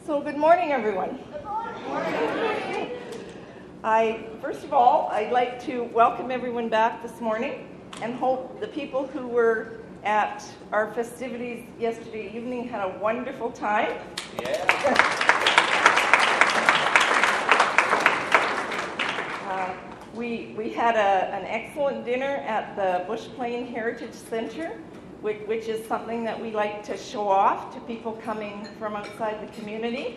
So good morning, everyone. Good morning. First of all, I'd like to welcome everyone back this morning and hope the people who were at our festivities yesterday evening had a wonderful time. Yeah. We had an excellent dinner at the Bush Plain Heritage Center, which is something that we like to show off to people coming from outside the community.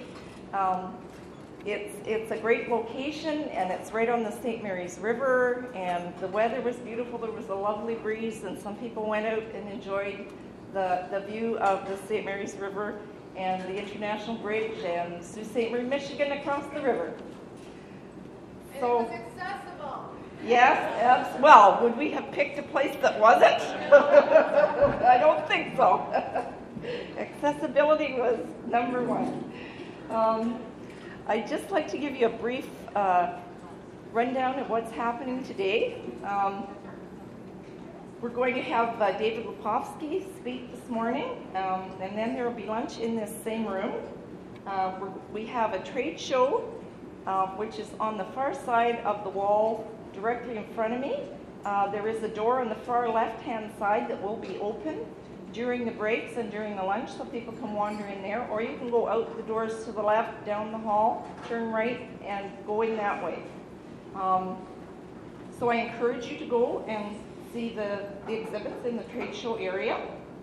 It's a great location, and it's right on the St. Mary's River, and the weather was beautiful. There was a lovely breeze, and some people went out and enjoyed the view of the St. Mary's River and the International Bridge and Sault Ste. Marie, Michigan across the river. So, it was accessible. Yes, well, would we have picked a place that wasn't? I don't think so. Accessibility was number one. I'd just like to give you a brief rundown of what's happening today. We're going to have David Lepofsky speak this morning, and then there will be lunch in this same room. We have a trade show, which is on the far side of the wall directly in front of me. There is a door on the far left-hand side that will be open during the breaks and during the lunch, so people can wander in there, or you can go out the doors to the left, down the hall, turn right, and go in that way. So I encourage you to go and see the exhibits in the trade show area.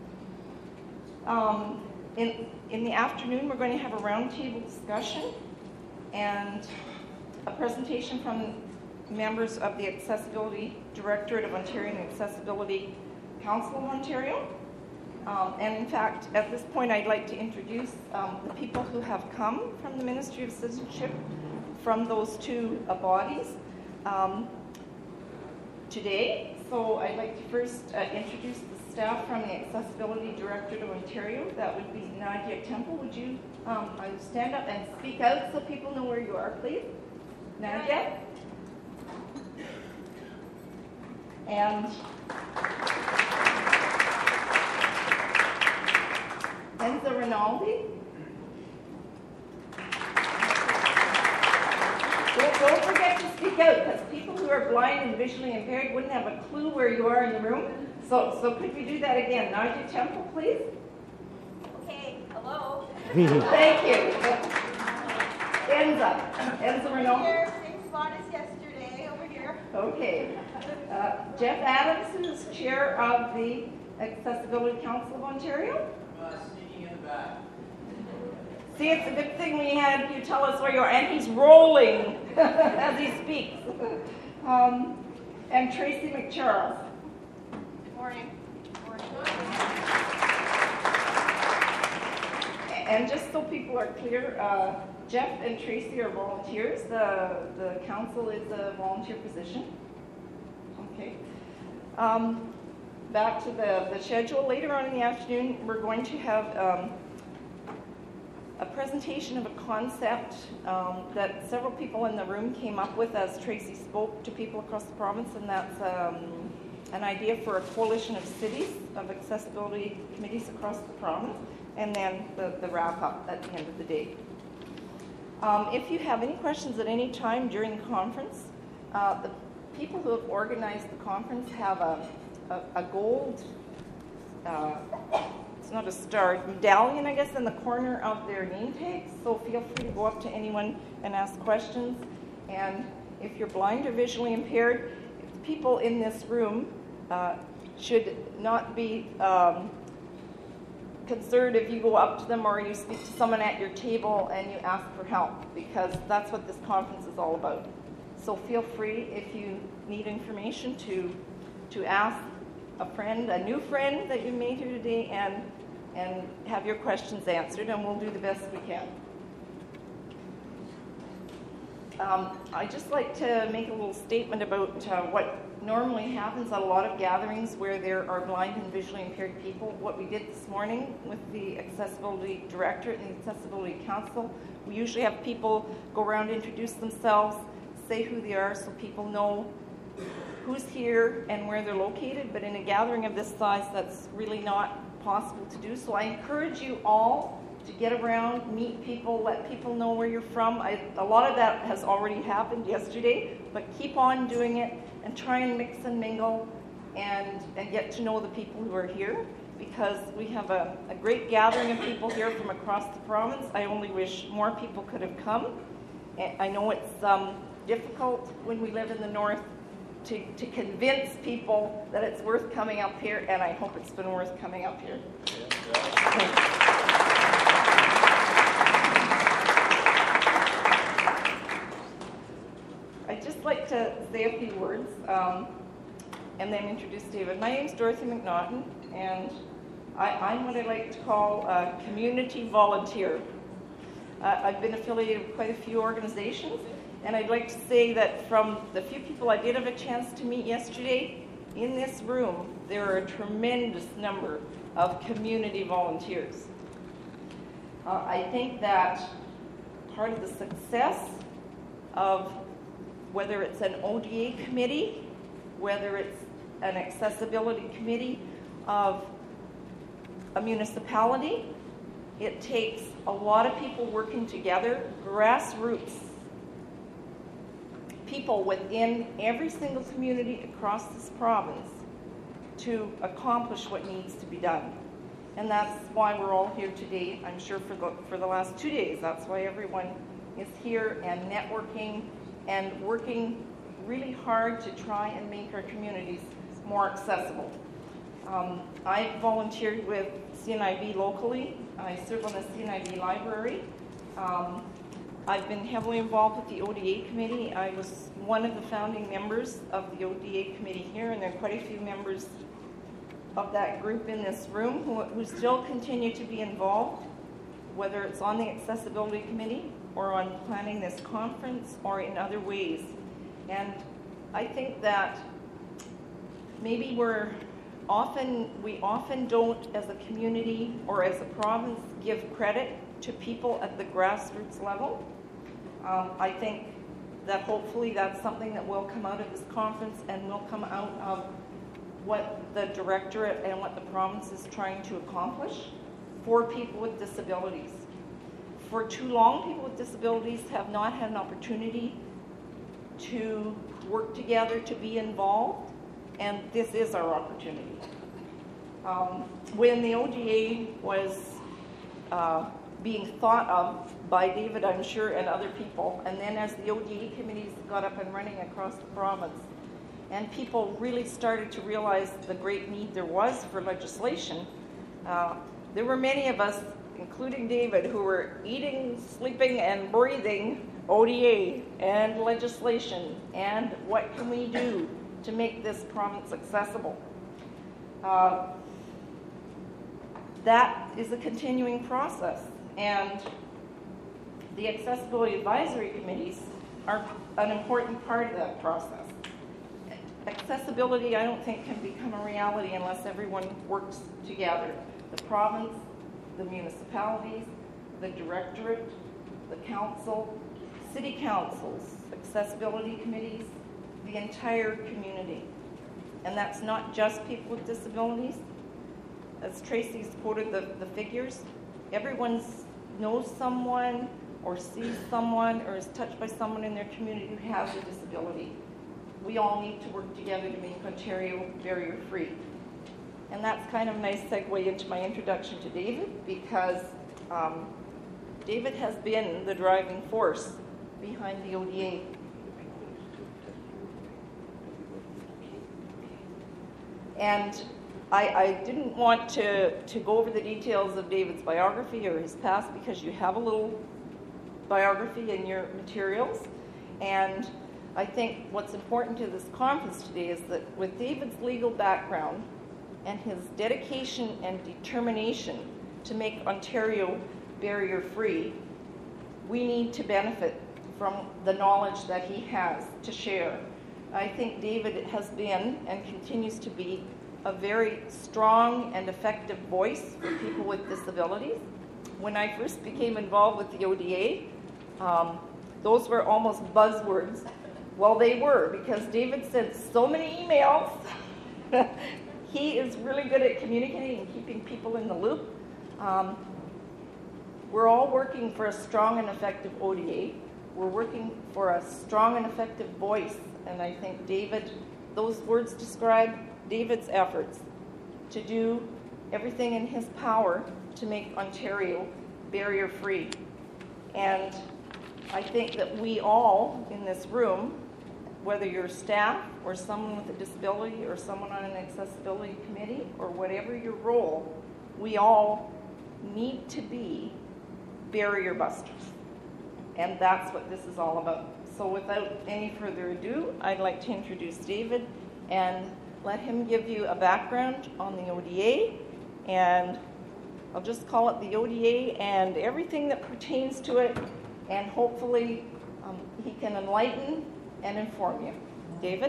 In the afternoon, we're going to have a roundtable discussion and a presentation from members of the Accessibility Directorate of Ontario and the Accessibility Council of Ontario. And in fact, at this point, I'd like to introduce the people who have come from the Ministry of Citizenship from those two bodies today. So I'd like to first introduce the staff from the Accessibility Directorate of Ontario. That would be Nadia Temple. Would you stand up and speak out so people know where you are, please? Nadia? And Enza Rinaldi. Don't forget to speak out, because people who are blind and visually impaired wouldn't have a clue where you are in the room. So could we do that again? Nadia Temple, please. Okay, hello. Thank you. Enza Rinaldi. Here, same spot as yesterday, over here. Okay. Jeff Adams, who is chair of the Accessibility Council of Ontario. Sneaking in the back. See, it's a good thing we had you tell us where you are. And he's rolling as he speaks. And Tracy McCharles. Good morning. And just so people are clear, Jeff and Tracy are volunteers. The council is a volunteer position. Okay. Back to the schedule. Later on in the afternoon, we're going to have a presentation of a concept that several people in the room came up with as Tracy spoke to people across the province, and that's an idea for a coalition of cities, of accessibility committees across the province, and then the wrap-up at the end of the day. If you have any questions at any time during the conference, the people who have organized the conference have a gold, it's not a star, medallion, I guess, in the corner of their name tags. So feel free to go up to anyone and ask questions. And if you're blind or visually impaired, people in this room should not be concerned if you go up to them or you speak to someone at your table and you ask for help, because that's what this conference is all about. So feel free, if you need information, to ask a friend, a new friend that you made here today, and have your questions answered, and we'll do the best we can. I'd just like to make a little statement about what normally happens at a lot of gatherings where there are blind and visually impaired people. What we did this morning with the Accessibility Directorate and the Accessibility Council, we usually have people go around, introduce themselves, say who they are so people know who's here and where they're located, but in a gathering of this size, that's really not possible to do. So I encourage you all to get around, meet people, let people know where you're from. A lot of that has already happened yesterday, but keep on doing it and try and mix and mingle and get to know the people who are here, because we have a great gathering of people here from across the province. I only wish more people could have come. I know it's difficult when we live in the north to convince people that it's worth coming up here, and I hope it's been worth coming up here. I'd just like to say a few words and then introduce David. My name's Dorothy McNaughton, and I'm what I like to call a community volunteer. I've been affiliated with quite a few organizations, and I'd like to say that from the few people I did have a chance to meet yesterday, in this room, there are a tremendous number of community volunteers. I think that part of the success of whether it's an ODA committee, whether it's an accessibility committee of a municipality, it takes a lot of people working together, grassroots, people within every single community across this province to accomplish what needs to be done. And that's why we're all here today. I'm sure for the last 2 days, that's why everyone is here and networking and working really hard to try and make our communities more accessible. I volunteered with CNIB locally. I serve on the CNIB library. I've been heavily involved with the ODA committee. I was one of the founding members of the ODA committee here, and there are quite a few members of that group in this room who still continue to be involved, whether it's on the accessibility committee or on planning this conference or in other ways. And I think that maybe we often don't, as a community or as a province, give credit to people at the grassroots level. I think that hopefully that's something that will come out of this conference and will come out of what the directorate and what the province is trying to accomplish for people with disabilities. For too long, people with disabilities have not had an opportunity to work together, to be involved, and this is our opportunity. When the ODA was being thought of by David, I'm sure, and other people, and then as the ODA committees got up and running across the province, and people really started to realize the great need there was for legislation, there were many of us, including David, who were eating, sleeping, and breathing ODA and legislation, and what can we do to make this province accessible. That is a continuing process, and the accessibility advisory committees are an important part of that process. Accessibility, I don't think, can become a reality unless everyone works together. The province, the municipalities, the directorate, the council, city councils, accessibility committees, the entire community. And that's not just people with disabilities. As Tracy's quoted the figures, everyone knows someone or sees someone or is touched by someone in their community who has a disability. We all need to work together to make Ontario barrier-free. And that's kind of a nice segue into my introduction to David, because David has been the driving force behind the ODA. And I didn't want to go over the details of David's biography or his past, because you have a little biography in your materials. And I think what's important to this conference today is that with David's legal background and his dedication and determination to make Ontario barrier-free, we need to benefit from the knowledge that he has to share. I think David has been and continues to be a very strong and effective voice for people with disabilities. When I first became involved with the ODA, those were almost buzzwords. Well, they were, because David sent so many emails. He is really good at communicating and keeping people in the loop. we're all working for a strong and effective ODA. We're working for a strong and effective voice. And I think David, those words describe David's efforts to do everything in his power to make Ontario barrier-free. And I think that we all in this room, whether you're staff or someone with a disability or someone on an accessibility committee or whatever your role, we all need to be barrier busters. And that's what this is all about. So without any further ado, I'd like to introduce David and let him give you a background on the ODA, and I'll just call it the ODA and everything that pertains to it, and hopefully he can enlighten and inform you. David?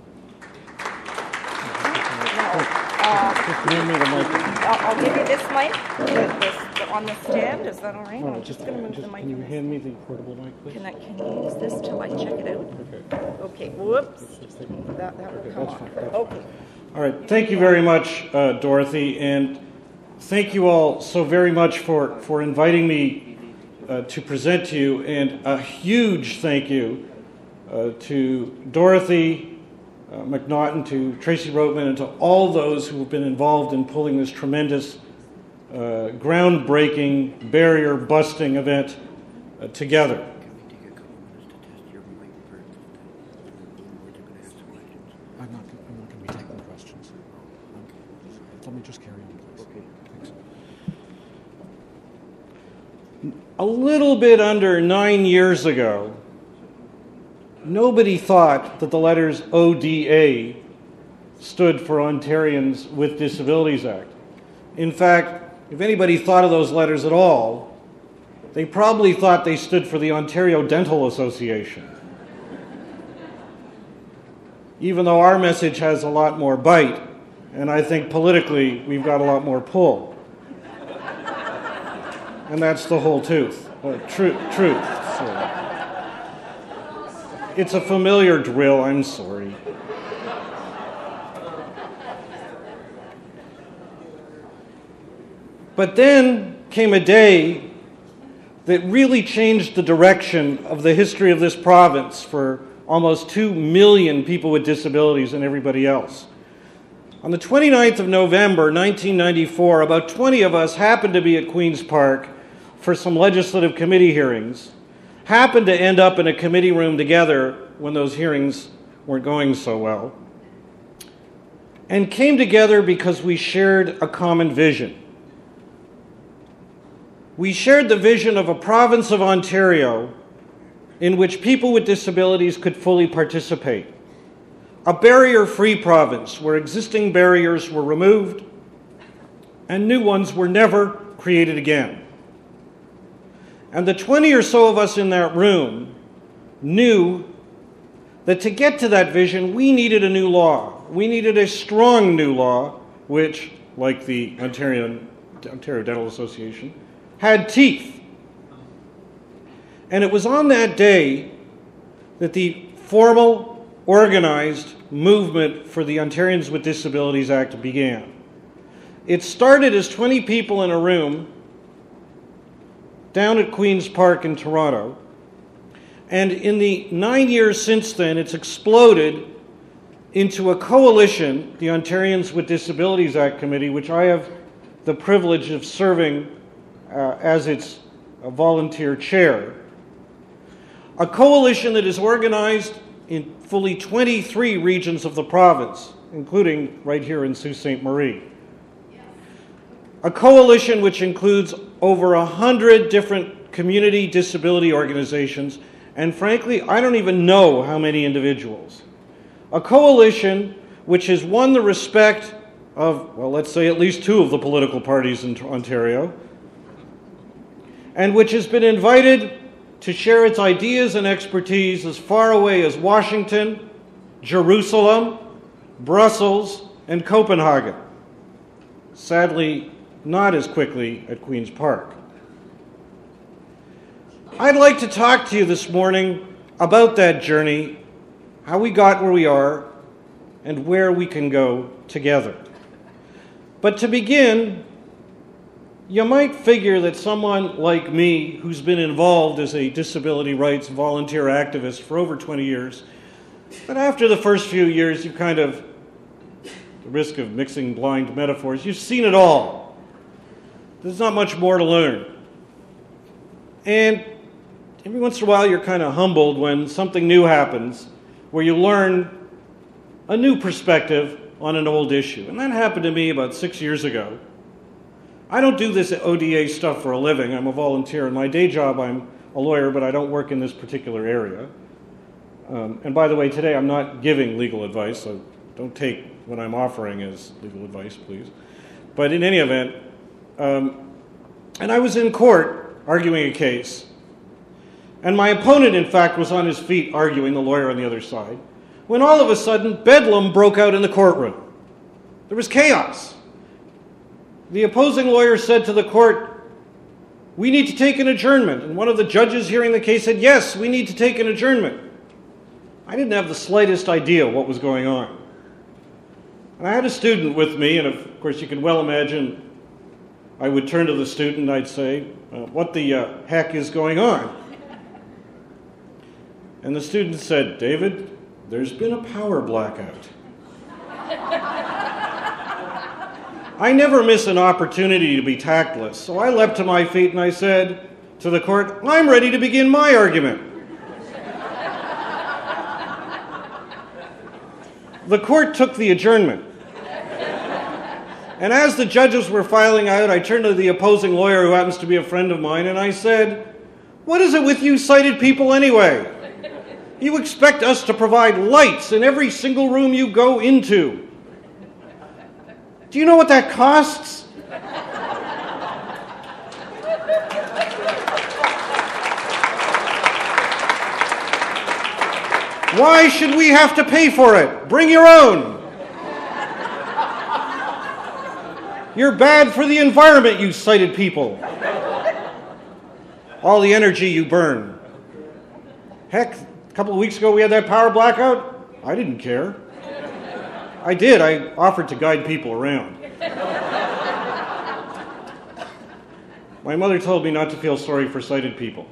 I'll give you this mic on the stand. Is that all right? I'm just going to move the mic. Can you hand me the portable mic, please? Can you use this till I check it out? Okay. Whoops. That will come off. Okay. All right. Thank you very much, Dorothy, and thank you all so very much for inviting me to present to you, and a huge thank you to Dorothy McNaughton, to Tracy Roatman, and to all those who have been involved in pulling this tremendous, groundbreaking, barrier-busting event together. I'm not going to be taking questions. Let me just carry on, please. Okay. Thanks. A little bit under 9 years ago, nobody thought that the letters ODA stood for Ontarians with Disabilities Act. In fact, if anybody thought of those letters at all, they probably thought they stood for the Ontario Dental Association. Even though our message has a lot more bite, and I think politically we've got a lot more pull. And that's the whole truth. So. It's a familiar drill, I'm sorry. But then came a day that really changed the direction of the history of this province for almost 2 million people with disabilities and everybody else. On the 29th of November, 1994, about 20 of us happened to be at Queen's Park for some legislative committee hearings, happened to end up in a committee room together when those hearings weren't going so well, and came together because we shared a common vision. We shared the vision of a province of Ontario in which people with disabilities could fully participate. A barrier-free province where existing barriers were removed and new ones were never created again. And the 20 or so of us in that room knew that to get to that vision, we needed a new law. We needed a strong new law, which, like the Ontario Dental Association, had teeth. And it was on that day that the formal, organized movement for the Ontarians with Disabilities Act began. It started as 20 people in a room down at Queen's Park in Toronto, and in the 9 years since then, it's exploded into a coalition, the Ontarians with Disabilities Act Committee, which I have the privilege of serving as its volunteer chair. A coalition that is organized in fully 23 regions of the province, including right here in Sault Ste. Marie. A coalition which includes over 100 different community disability organizations, and frankly, I don't even know how many individuals. A coalition which has won the respect of, well, let's say at least 2 of the political parties in Ontario, and which has been invited to share its ideas and expertise as far away as Washington, Jerusalem, Brussels, and Copenhagen. Sadly, not as quickly at Queen's Park. I'd like to talk to you this morning about that journey, how we got where we are, and where we can go together. But to begin, you might figure that someone like me, who's been involved as a disability rights volunteer activist for over 20 years, that after the first few years, you kind of, the risk of mixing blind metaphors, you've seen it all. There's not much more to learn. And every once in a while, you're kind of humbled when something new happens, where you learn a new perspective on an old issue. And that happened to me about 6 years ago. I don't do this ODA stuff for a living. I'm a volunteer. In my day job, I'm a lawyer, but I don't work in this particular area. And by the way, today I'm not giving legal advice, so don't take what I'm offering as legal advice, please. But in any event, and I was in court arguing a case, and my opponent, in fact, was on his feet arguing, the lawyer on the other side, when all of a sudden bedlam broke out in the courtroom. There was chaos. The opposing lawyer said to the court, "We need to take an adjournment." And one of the judges hearing the case said, "Yes, we need to take an adjournment." I didn't have the slightest idea what was going on. And I had a student with me, and of course you can well imagine I would turn to the student and I'd say, "What the heck is going on?" And the student said, "David, there's been a power blackout." I never miss an opportunity to be tactless, so I leapt to my feet and I said to the court, "I'm ready to begin my argument." The court took the adjournment. And as the judges were filing out, I turned to the opposing lawyer, who happens to be a friend of mine, and I said, "What is it with you sighted people anyway? You expect us to provide lights in every single room you go into. Do you know what that costs?" "Why should we have to pay for it? Bring your own. You're bad for the environment, you sighted people. All the energy you burn." Heck, a couple of weeks ago we had that power blackout. I didn't care. I did. I offered to guide people around. My mother told me not to feel sorry for sighted people.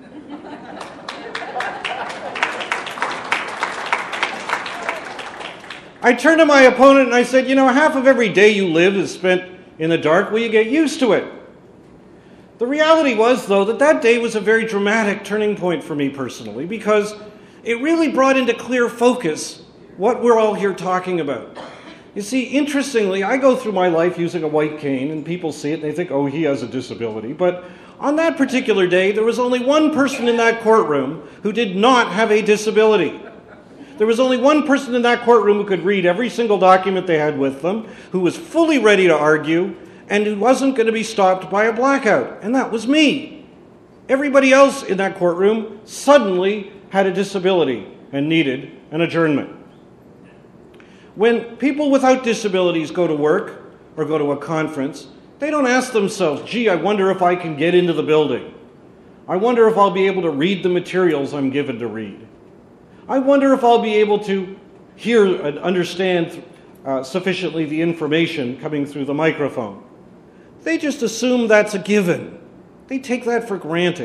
I turned to my opponent and I said, "You know, half of every day you live is spent in the dark. Will you get used to it?" The reality was, though, that day was a very dramatic turning point for me personally, because it really brought into clear focus what we're all here talking about. You see, interestingly, I go through my life using a white cane, and people see it and they think, "Oh, he has a disability." But on that particular day, there was only one person in that courtroom who did not have a disability. There was only one person in that courtroom who could read every single document they had with them, who was fully ready to argue, and who wasn't going to be stopped by a blackout. And that was me. Everybody else in that courtroom suddenly had a disability and needed an adjournment. When people without disabilities go to work or go to a conference, they don't ask themselves, "Gee, I wonder if I can get into the building. I wonder if I'll be able to read the materials I'm given to read. I wonder if I'll be able to hear and understand sufficiently the information coming through the microphone." They just assume that's a given. They take that for granted.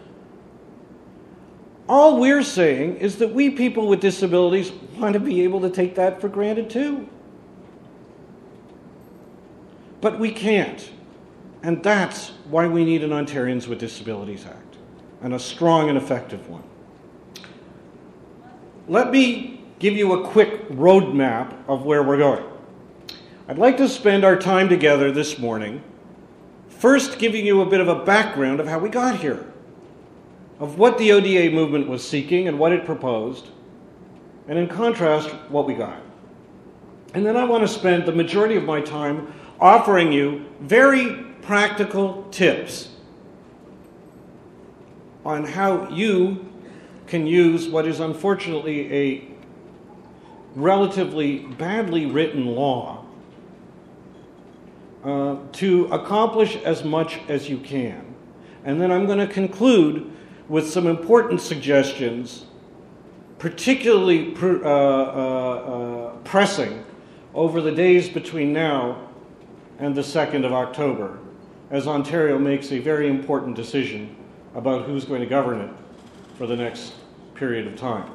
All we're saying is that we people with disabilities want to be able to take that for granted too. But we can't. And that's why we need an Ontarians with Disabilities Act, and a strong and effective one. Let me give you a quick roadmap of where we're going. I'd like to spend our time together this morning first giving you a bit of a background of how we got here, of what the ODA movement was seeking and what it proposed, and in contrast, what we got. And then I want to spend the majority of my time offering you very practical tips on how you can use what is unfortunately a relatively badly written law to accomplish as much as you can. And then I'm going to conclude with some important suggestions, particularly pressing over the days between now and the 2nd of October, as Ontario makes a very important decision about who's going to govern it for the next period of time.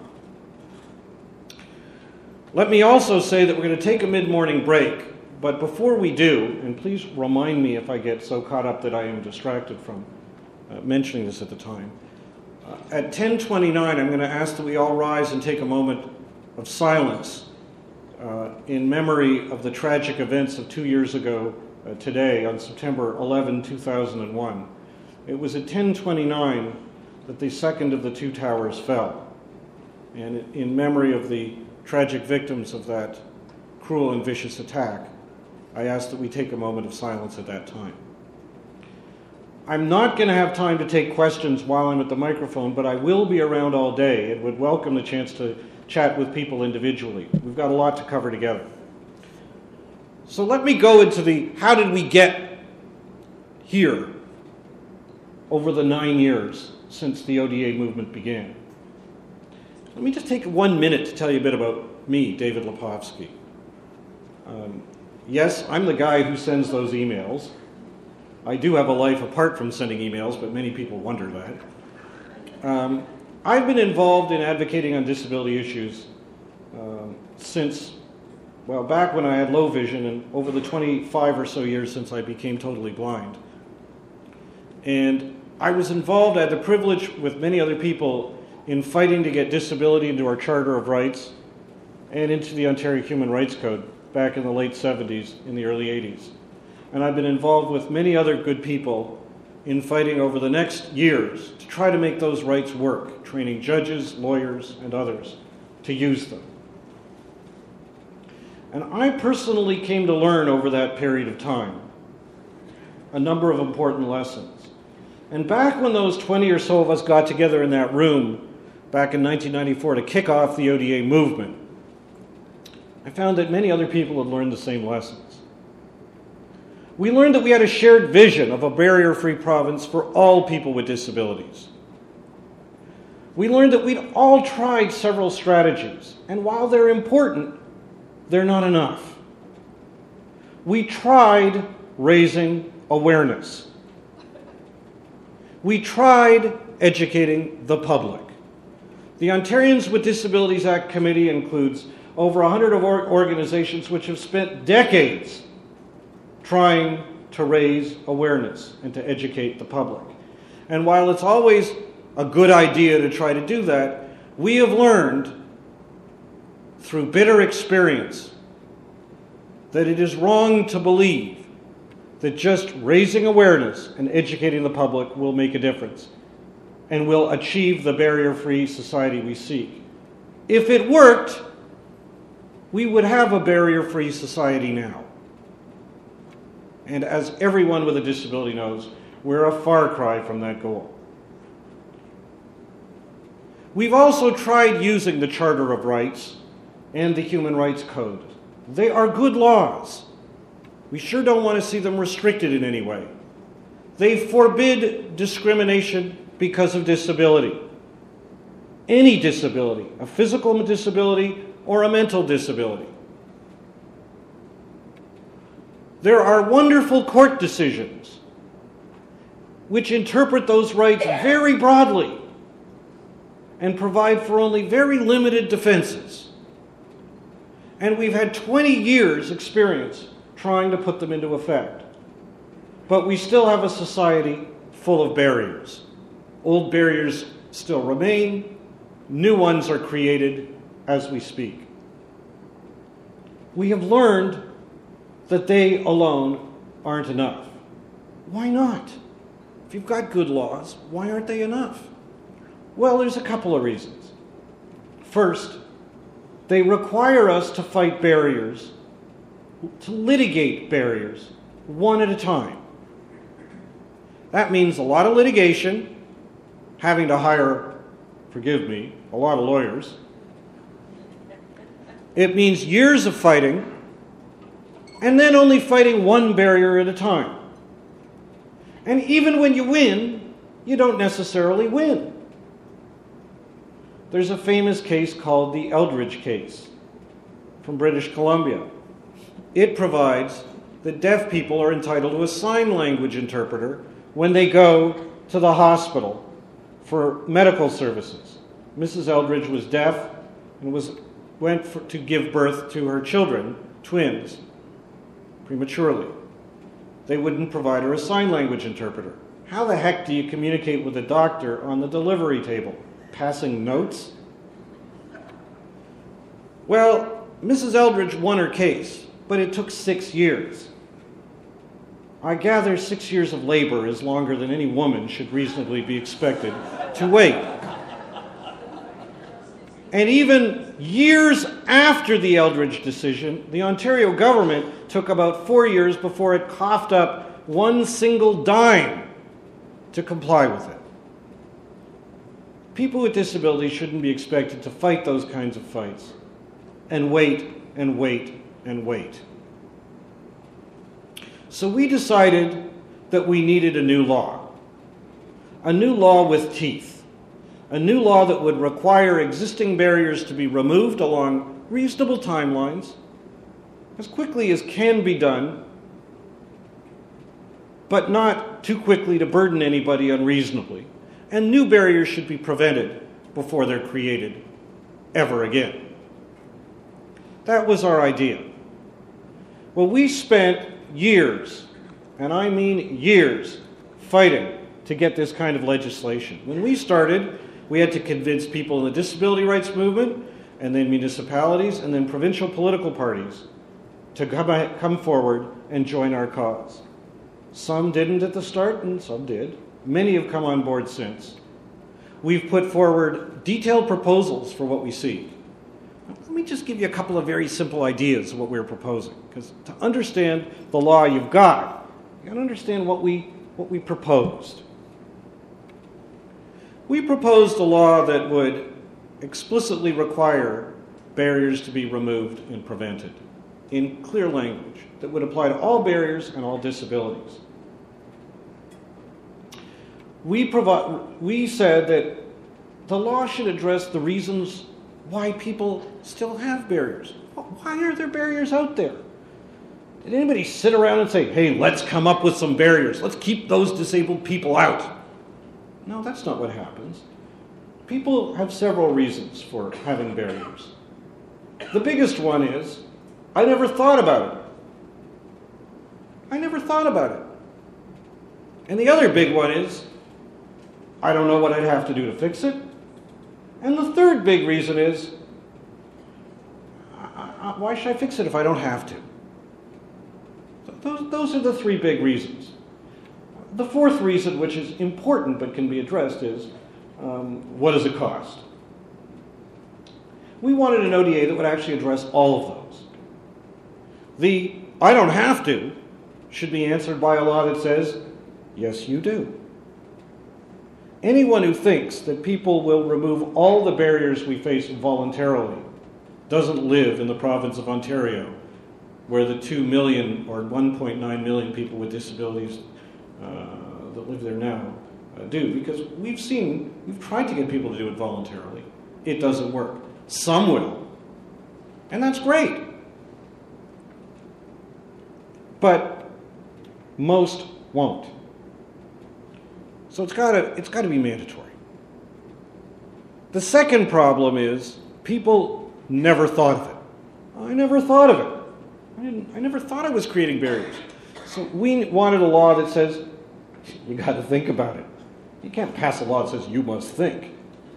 Let me also say that we're going to take a mid-morning break, but before we do, and please remind me if I get so caught up that I am distracted from mentioning this at the time, at 10:29 I'm going to ask that we all rise and take a moment of silence in memory of the tragic events of 2 years ago today, on September 11, 2001. It was at 10:29 that the second of the two towers fell. And in memory of the tragic victims of that cruel and vicious attack, I ask that we take a moment of silence at that time. I'm not going to have time to take questions while I'm at the microphone, but I will be around all day and would welcome the chance to chat with people individually. We've got a lot to cover together. So let me go into the how did we get here over the 9 years since the ODA movement began. Let me just take 1 minute to tell you a bit about me, David Lepofsky. Yes, I'm the guy who sends those emails. I do have a life apart from sending emails, but many people wonder that. I've been involved in advocating on disability issues since, well, back when I had low vision and over the 25 or so years since I became totally blind. And I was involved, I had the privilege with many other people in fighting to get disability into our Charter of Rights and into the Ontario Human Rights Code back in the late 70s, in the early 80s. And I've been involved with many other good people in fighting over the next years to try to make those rights work, training judges, lawyers, and others to use them. And I personally came to learn over that period of time a number of important lessons. And back when those 20 or so of us got together in that room back in 1994 to kick off the ODA movement, I found that many other people had learned the same lessons. We learned that we had a shared vision of a barrier-free province for all people with disabilities. We learned that we'd all tried several strategies, and while they're important, they're not enough. We tried raising awareness. We tried educating the public. The Ontarians with Disabilities Act Committee includes over 100 organizations which have spent decades trying to raise awareness and to educate the public. And while it's always a good idea to try to do that, we have learned through bitter experience that it is wrong to believe that just raising awareness and educating the public will make a difference and will achieve the barrier-free society we seek. If it worked, we would have a barrier-free society now. And as everyone with a disability knows, we're a far cry from that goal. We've also tried using the Charter of Rights and the Human Rights Code. They are good laws. We sure don't want to see them restricted in any way. They forbid discrimination because of disability. Any disability, a physical disability or a mental disability. There are wonderful court decisions which interpret those rights very broadly and provide for only very limited defenses. And we've had 20 years' experience trying to put them into effect. But we still have a society full of barriers. Old barriers still remain. New ones are created as we speak. We have learned that they alone aren't enough. Why not? If you've got good laws, why aren't they enough? Well, there's a couple of reasons. First, they require us to fight barriers, to litigate barriers, one at a time. That means a lot of litigation, having to hire, forgive me, a lot of lawyers. It means years of fighting, and then only fighting one barrier at a time. And even when you win, you don't necessarily win. There's a famous case called the Eldridge case from British Columbia. It provides that deaf people are entitled to a sign language interpreter when they go to the hospital for medical services. Mrs. Eldridge was deaf and went to give birth to her children, twins, prematurely. They wouldn't provide her a sign language interpreter. How the heck do you communicate with a doctor on the delivery table? Passing notes? Well, Mrs. Eldridge won her case, but it took 6 years. I gather 6 years of labor is longer than any woman should reasonably be expected to wait. And even years after the Eldridge decision, the Ontario government took about 4 years before it coughed up one single dime to comply with it. People with disabilities shouldn't be expected to fight those kinds of fights and wait and wait and wait. So we decided that we needed a new law with teeth, a new law that would require existing barriers to be removed along reasonable timelines, as quickly as can be done, but not too quickly to burden anybody unreasonably. And new barriers should be prevented before they're created ever again. That was our idea. Well, we spent years, and I mean years, fighting to get this kind of legislation. When we started, we had to convince people in the disability rights movement, and then municipalities, and then provincial political parties to come forward and join our cause. Some didn't at the start, and some did. Many have come on board since. We've put forward detailed proposals for what we seek. Let me just give you a couple of very simple ideas of what we're proposing, because to understand the law you've got to understand what we proposed. We proposed a law that would explicitly require barriers to be removed and prevented in clear language that would apply to all barriers and all disabilities. We said that the law should address the reasons why people still have barriers. Why are there barriers out there? Did anybody sit around and say, hey, let's come up with some barriers. Let's keep those disabled people out. No, that's not what happens. People have several reasons for having barriers. The biggest one is, I never thought about it. I never thought about it. And the other big one is, I don't know what I'd have to do to fix it. And the third big reason is, why should I fix it if I don't have to? Those are the three big reasons. The fourth reason, which is important but can be addressed, is what does it cost? We wanted an ODA that would actually address all of those. The I don't have to should be answered by a law that says, yes, you do. Anyone who thinks that people will remove all the barriers we face voluntarily doesn't live in the province of Ontario, where the 2 million or 1.9 million people with disabilities that live there now do. Because we've tried to get people to do it voluntarily. It doesn't work. Some will. And that's great. But most won't. So it's got to be mandatory. The second problem is people never thought of it. I never thought of it. I never thought I was creating barriers. So we wanted a law that says, you got to think about it. You can't pass a law that says you must think.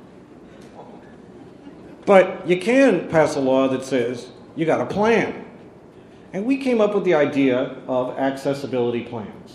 But you can pass a law that says you got to plan. And we came up with the idea of accessibility plans.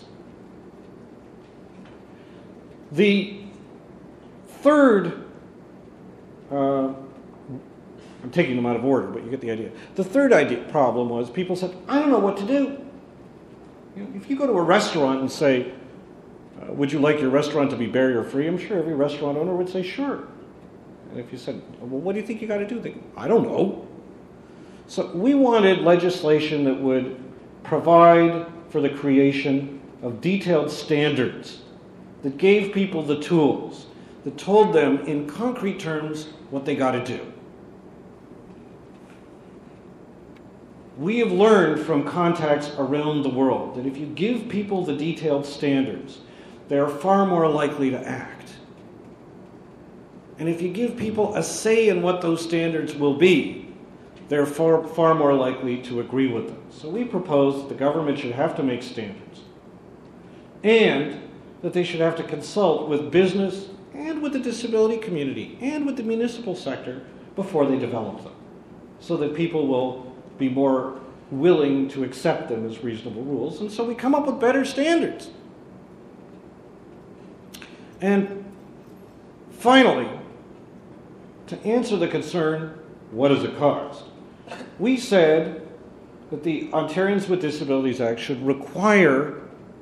The third, I'm taking them out of order, but you get the idea. The third problem was people said, I don't know what to do. If you go to a restaurant and say, would you like your restaurant to be barrier-free? I'm sure every restaurant owner would say, sure. And if you said, well, what do you think you got to do? They go, I don't know. So we wanted legislation that would provide for the creation of detailed standards that gave people the tools, that told them in concrete terms what they got to do. We have learned from contacts around the world that if you give people the detailed standards, they are far more likely to act. And if you give people a say in what those standards will be, they're far more likely to agree with them. So we propose that the government should have to make standards, and that they should have to consult with business and with the disability community and with the municipal sector before they develop them, so that people will be more willing to accept them as reasonable rules. And so we come up with better standards. And finally, to answer the concern, what does it cost? We said that the Ontarians with Disabilities Act should require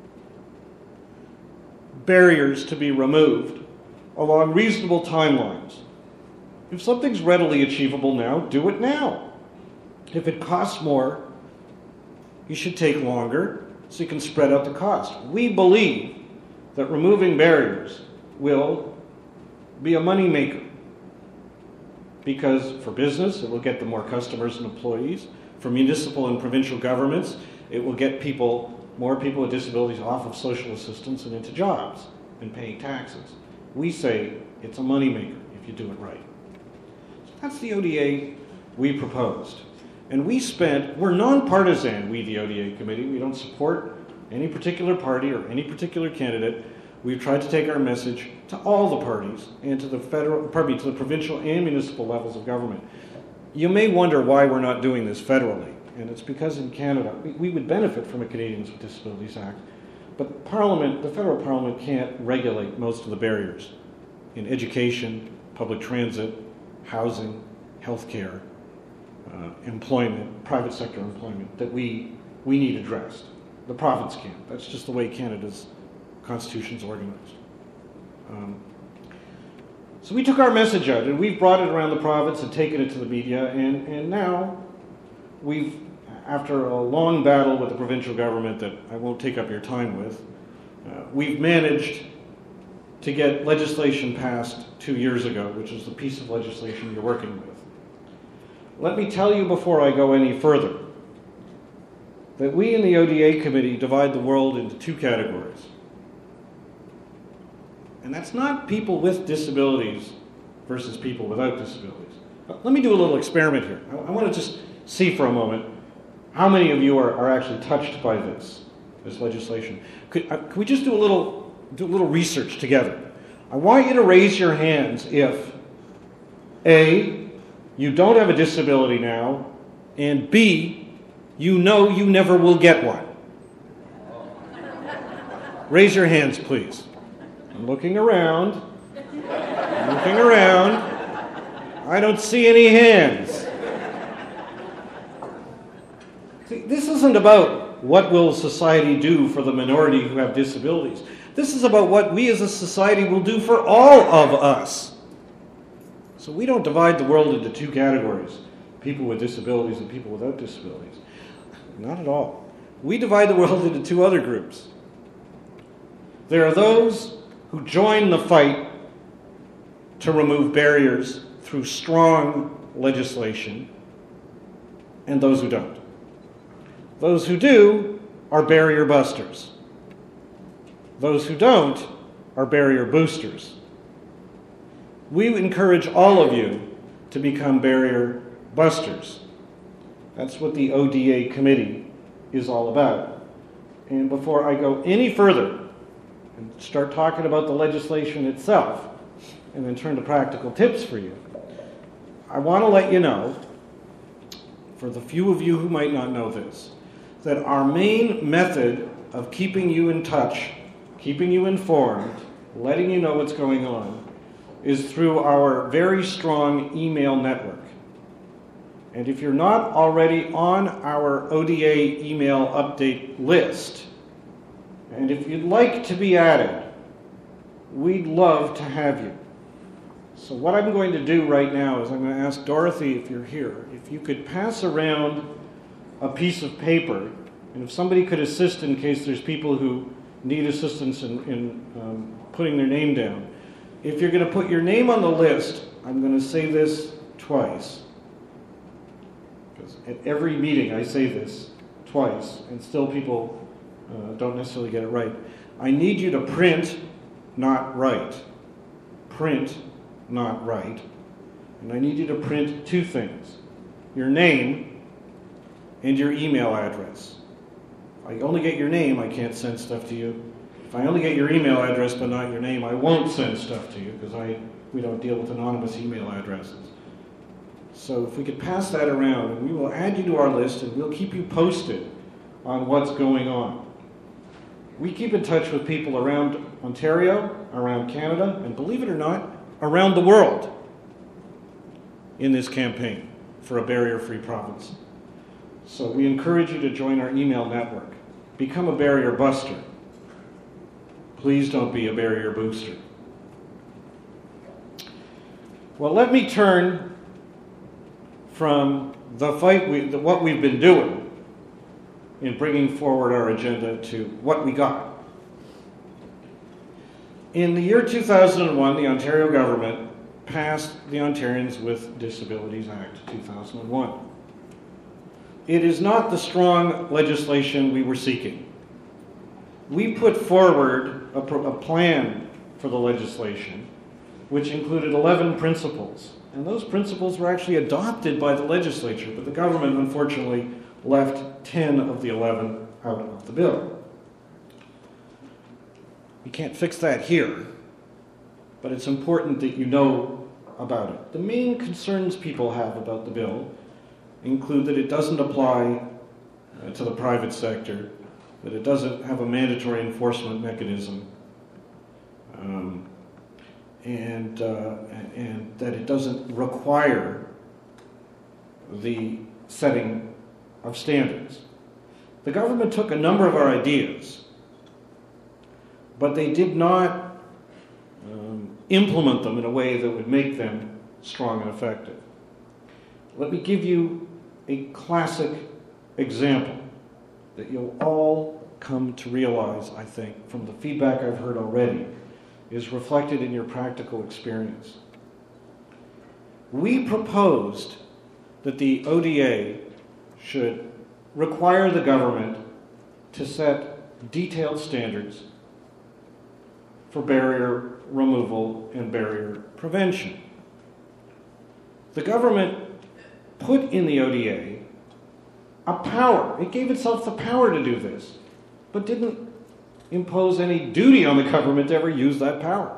barriers to be removed along reasonable timelines. If something's readily achievable now, do it now. If it costs more, you should take longer so you can spread out the cost. We believe that removing barriers will be a moneymaker, because for business, it will get them more customers and employees. For municipal and provincial governments, it will get more people with disabilities off of social assistance and into jobs and paying taxes. We say it's a moneymaker if you do it right. So that's the ODA we proposed. And we're nonpartisan, we the ODA committee. We don't support any particular party or any particular candidate. We've tried to take our message to all the parties and to the to the provincial and municipal levels of government. You may wonder why we're not doing this federally, and it's because in Canada we would benefit from a Canadians with Disabilities Act, but the federal parliament can't regulate most of the barriers in education, public transit, housing, healthcare, employment, private sector employment that we need addressed. The province can't. That's just the way Canada's Constitution's organized. So we took our message out and we've brought it around the province and taken it to the media, and now we've, after a long battle with the provincial government that I won't take up your time with, we've managed to get legislation passed 2 years ago, which is the piece of legislation you're working with. Let me tell you before I go any further that we in the ODA committee divide the world into two categories. And that's not people with disabilities versus people without disabilities. Let me do a little experiment here. I want to just see for a moment how many of you are actually touched by this legislation. Could we just do a little research together? I want you to raise your hands if A, you don't have a disability now, and B, you know you never will get one. Raise your hands, please. I'm looking around. I don't see any hands. See, this isn't about what will society do for the minority who have disabilities. This is about what we as a society will do for all of us. So we don't divide the world into two categories, people with disabilities and people without disabilities. Not at all. We divide the world into two other groups. There are those who join the fight to remove barriers through strong legislation, and those who don't. Those who do are barrier busters. Those who don't are barrier boosters. We encourage all of you to become barrier busters. That's what the ODA committee is all about. And before I go any further and start talking about the legislation itself, and then turn to practical tips for you, I want to let you know, for the few of you who might not know this, that our main method of keeping you in touch, keeping you informed, letting you know what's going on, is through our very strong email network. And if you're not already on our ODA email update list, and if you'd like to be added, we'd love to have you. So what I'm going to do right now is I'm going to ask Dorothy, if you're here, if you could pass around a piece of paper, and if somebody could assist in case there's people who need assistance in putting their name down. If you're going to put your name on the list, I'm going to say this twice. because at every meeting I say this twice, and still people don't necessarily get it right. I need you to print, not write. Print, not write. And I need you to print two things: your name and your email address. If I only get your name, I can't send stuff to you. If I only get your email address but not your name, I won't send stuff to you because we don't deal with anonymous email addresses. So if we could pass that around, and we will add you to our list, and we'll keep you posted on what's going on. We keep in touch with people around Ontario, around Canada, and believe it or not, around the world in this campaign for a barrier-free province. So we encourage you to join our email network. Become a barrier buster. Please don't be a barrier booster. Well, let me turn from the fight, what we've been doing in bringing forward our agenda, to what we got. In the year 2001, the Ontario government passed the Ontarians with Disabilities Act 2001. It is not the strong legislation we were seeking. We put forward a plan for the legislation which included 11 principles. And those principles were actually adopted by the legislature, but the government unfortunately left 10 of the 11 out of the bill. We can't fix that here, but it's important that you know about it. The main concerns people have about the bill include that it doesn't apply to the private sector, that it doesn't have a mandatory enforcement mechanism, and that it doesn't require the setting of standards. The government took a number of our ideas, but they did not implement them in a way that would make them strong and effective. Let me give you a classic example that you'll all come to realize, I think, from the feedback I've heard already, is reflected in your practical experience. We proposed that the ODA should require the government to set detailed standards for barrier removal and barrier prevention. The government put in the ODA a power. It gave itself the power to do this, but didn't impose any duty on the government to ever use that power.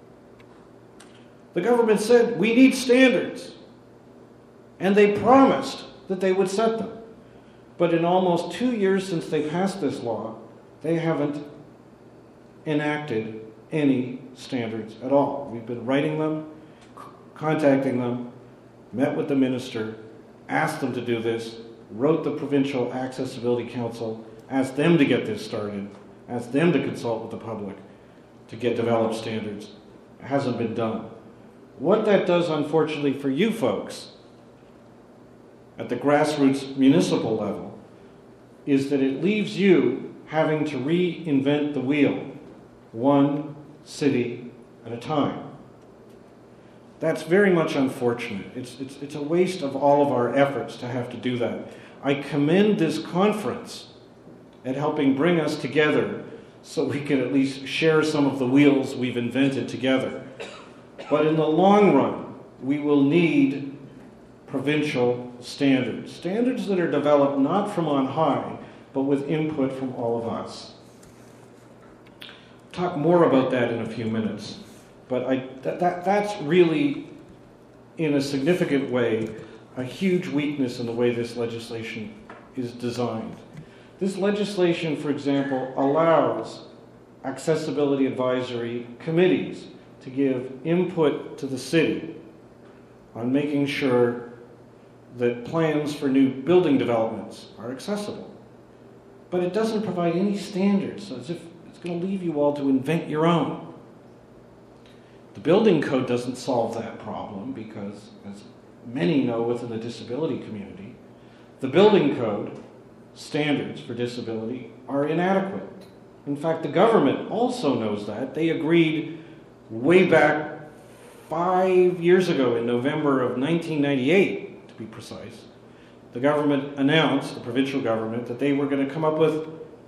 The government said, we need standards. And they promised that they would set them. But in almost 2 years since they passed this law, they haven't enacted any standards at all. We've been writing them, contacting them, met with the minister, asked them to do this, wrote the Provincial Accessibility Council, asked them to get this started, asked them to consult with the public to get developed standards. It hasn't been done. What that does, unfortunately, for you folks at the grassroots municipal level is that it leaves you having to reinvent the wheel, one city at a time. That's very much unfortunate. It's a waste of all of our efforts to have to do that. I commend this conference at helping bring us together so we can at least share some of the wheels we've invented together. But in the long run, we will need provincial standards. Standards that are developed not from on high, but with input from all of us. Talk more about that in a few minutes. But that's really, in a significant way, a huge weakness in the way this legislation is designed. This legislation, for example, allows accessibility advisory committees to give input to the city on making sure that plans for new building developments are accessible. But it doesn't provide any standards, so as if it's going to leave you all to invent your own. The building code doesn't solve that problem because, as many know within the disability community, the building code standards for disability are inadequate. In fact, the government also knows that. They agreed way back 5 years ago in November of 1998, to be precise, the government announced, the provincial government, that they were going to come up with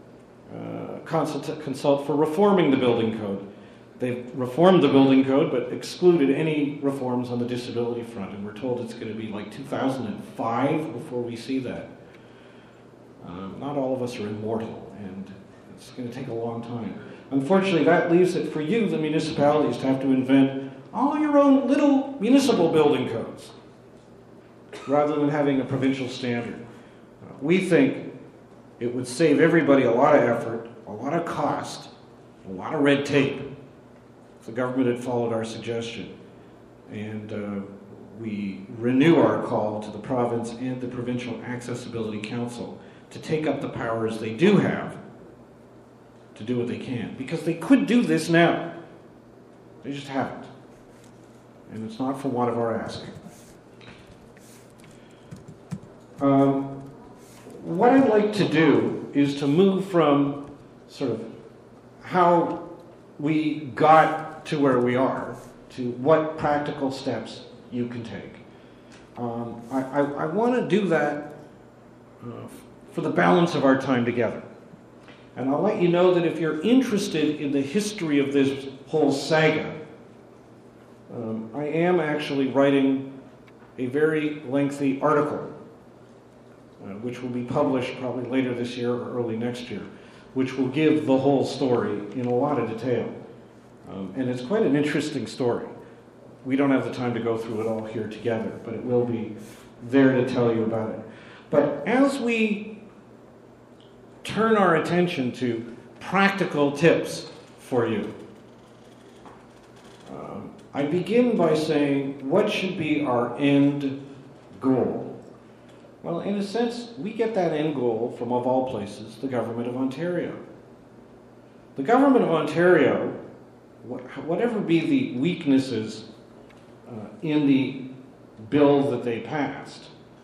consult for reforming the building code. They've reformed the building code, but excluded any reforms on the disability front, and we're told it's going to be like 2005 before we see that. Not all of us are immortal, and it's going to take a long time. Unfortunately, that leaves it for you, the municipalities, to have to invent all your own little municipal building codes, rather than having a provincial standard. We think it would save everybody a lot of effort, a lot of cost, a lot of red tape, if the government had followed our suggestion. And we renew our call to the province and the Provincial Accessibility Council to take up the powers they do have to do what they can. Because they could do this now. They just haven't. And it's not for want of our asking. What I'd like to do is to move from sort of how we got to where we are to what practical steps you can take. I want to do that for the balance of our time together. And I'll let you know that if you're interested in the history of this whole saga, I am actually writing a very lengthy article, which will be published probably later this year or early next year, which will give the whole story in a lot of detail. And it's quite an interesting story. We don't have the time to go through it all here together, but it will be there to tell you about it. But as we turn our attention to practical tips for you, I begin by saying, what should be our end goal? Well, in a sense, we get that end goal from, of all places, the Government of Ontario. The Government of Ontario, whatever be the weaknesses in the bill that they passed,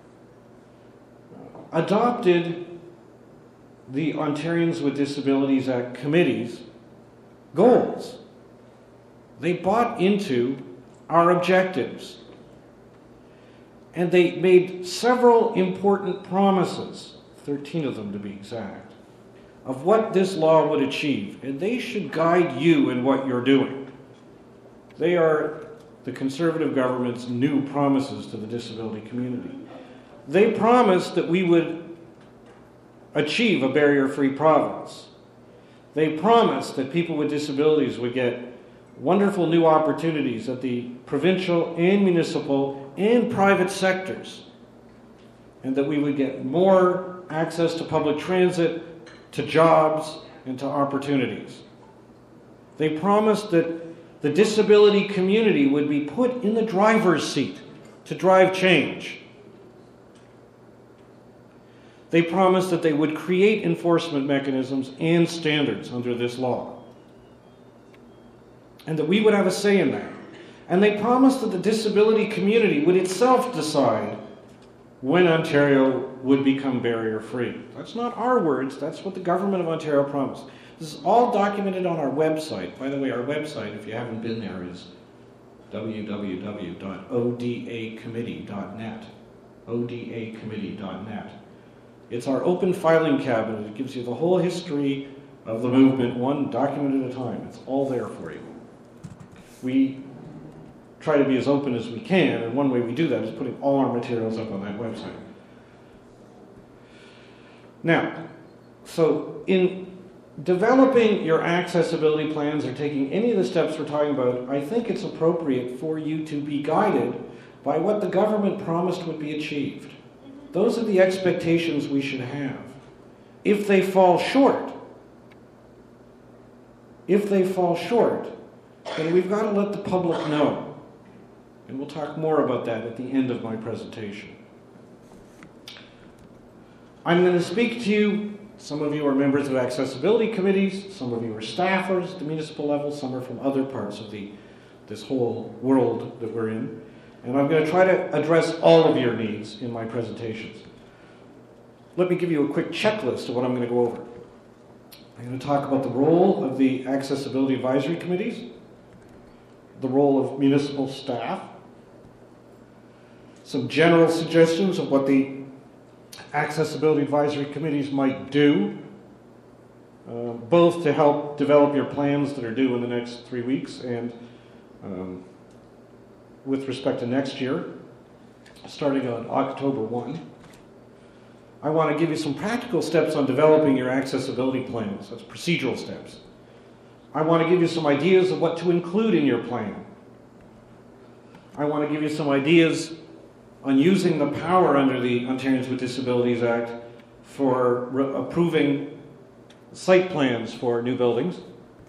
adopted the Ontarians with Disabilities Act Committee's goals. They bought into our objectives. And they made several important promises, 13 of them to be exact, of what this law would achieve. And they should guide you in what you're doing. They are the Conservative government's new promises to the disability community. They promised that we would achieve a barrier-free province. They promised that people with disabilities would get wonderful new opportunities at the provincial and municipal and private sectors, and that we would get more access to public transit, to jobs, and to opportunities. They promised that the disability community would be put in the driver's seat to drive change. They promised that they would create enforcement mechanisms and standards under this law, and that we would have a say in that. And they promised that the disability community would itself decide when Ontario would become barrier-free. That's not our words, that's what the Government of Ontario promised. This is all documented on our website. By the way, our website, if you haven't been there, is www.odacommittee.net. odacommittee.net. It's our open filing cabinet. It gives you the whole history of the movement, one document at a time. It's all there for you. We try to be as open as we can, and one way we do that is putting all our materials up on that website. Now, so in developing your accessibility plans or taking any of the steps we're talking about, I think it's appropriate for you to be guided by what the government promised would be achieved. Those are the expectations we should have. If they fall short, then we've got to let the public know. And we'll talk more about that at the end of my presentation. I'm going to speak to you. Some of you are members of accessibility committees. Some of you are staffers at the municipal level. Some are from other parts of this whole world that we're in. And I'm going to try to address all of your needs in my presentations. Let me give you a quick checklist of what I'm going to go over. I'm going to talk about the role of the accessibility advisory committees, the role of municipal staff, some general suggestions of what the accessibility advisory committees might do, both to help develop your plans that are due in the next 3 weeks and with respect to next year, starting on October 1. I want to give you some practical steps on developing your accessibility plans. That's procedural steps. I want to give you some ideas of what to include in your plan. I want to give you some ideas on using the power under the Ontarians with Disabilities Act for approving site plans for new buildings.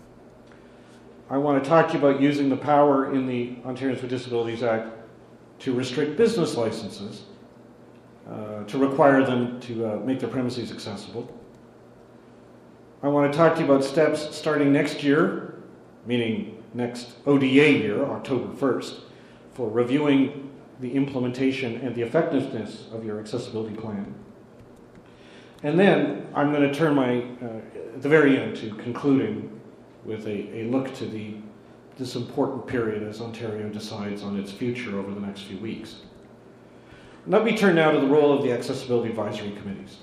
I want to talk to you about using the power in the Ontarians with Disabilities Act to restrict business licenses, to require them to make their premises accessible. I want to talk to you about steps starting next year, meaning next ODA year, October 1st, for reviewing the implementation and the effectiveness of your accessibility plan. And then I'm going to turn at the very end to concluding with a look to this important period as Ontario decides on its future over the next few weeks. Let me turn now to the role of the Accessibility Advisory Committees.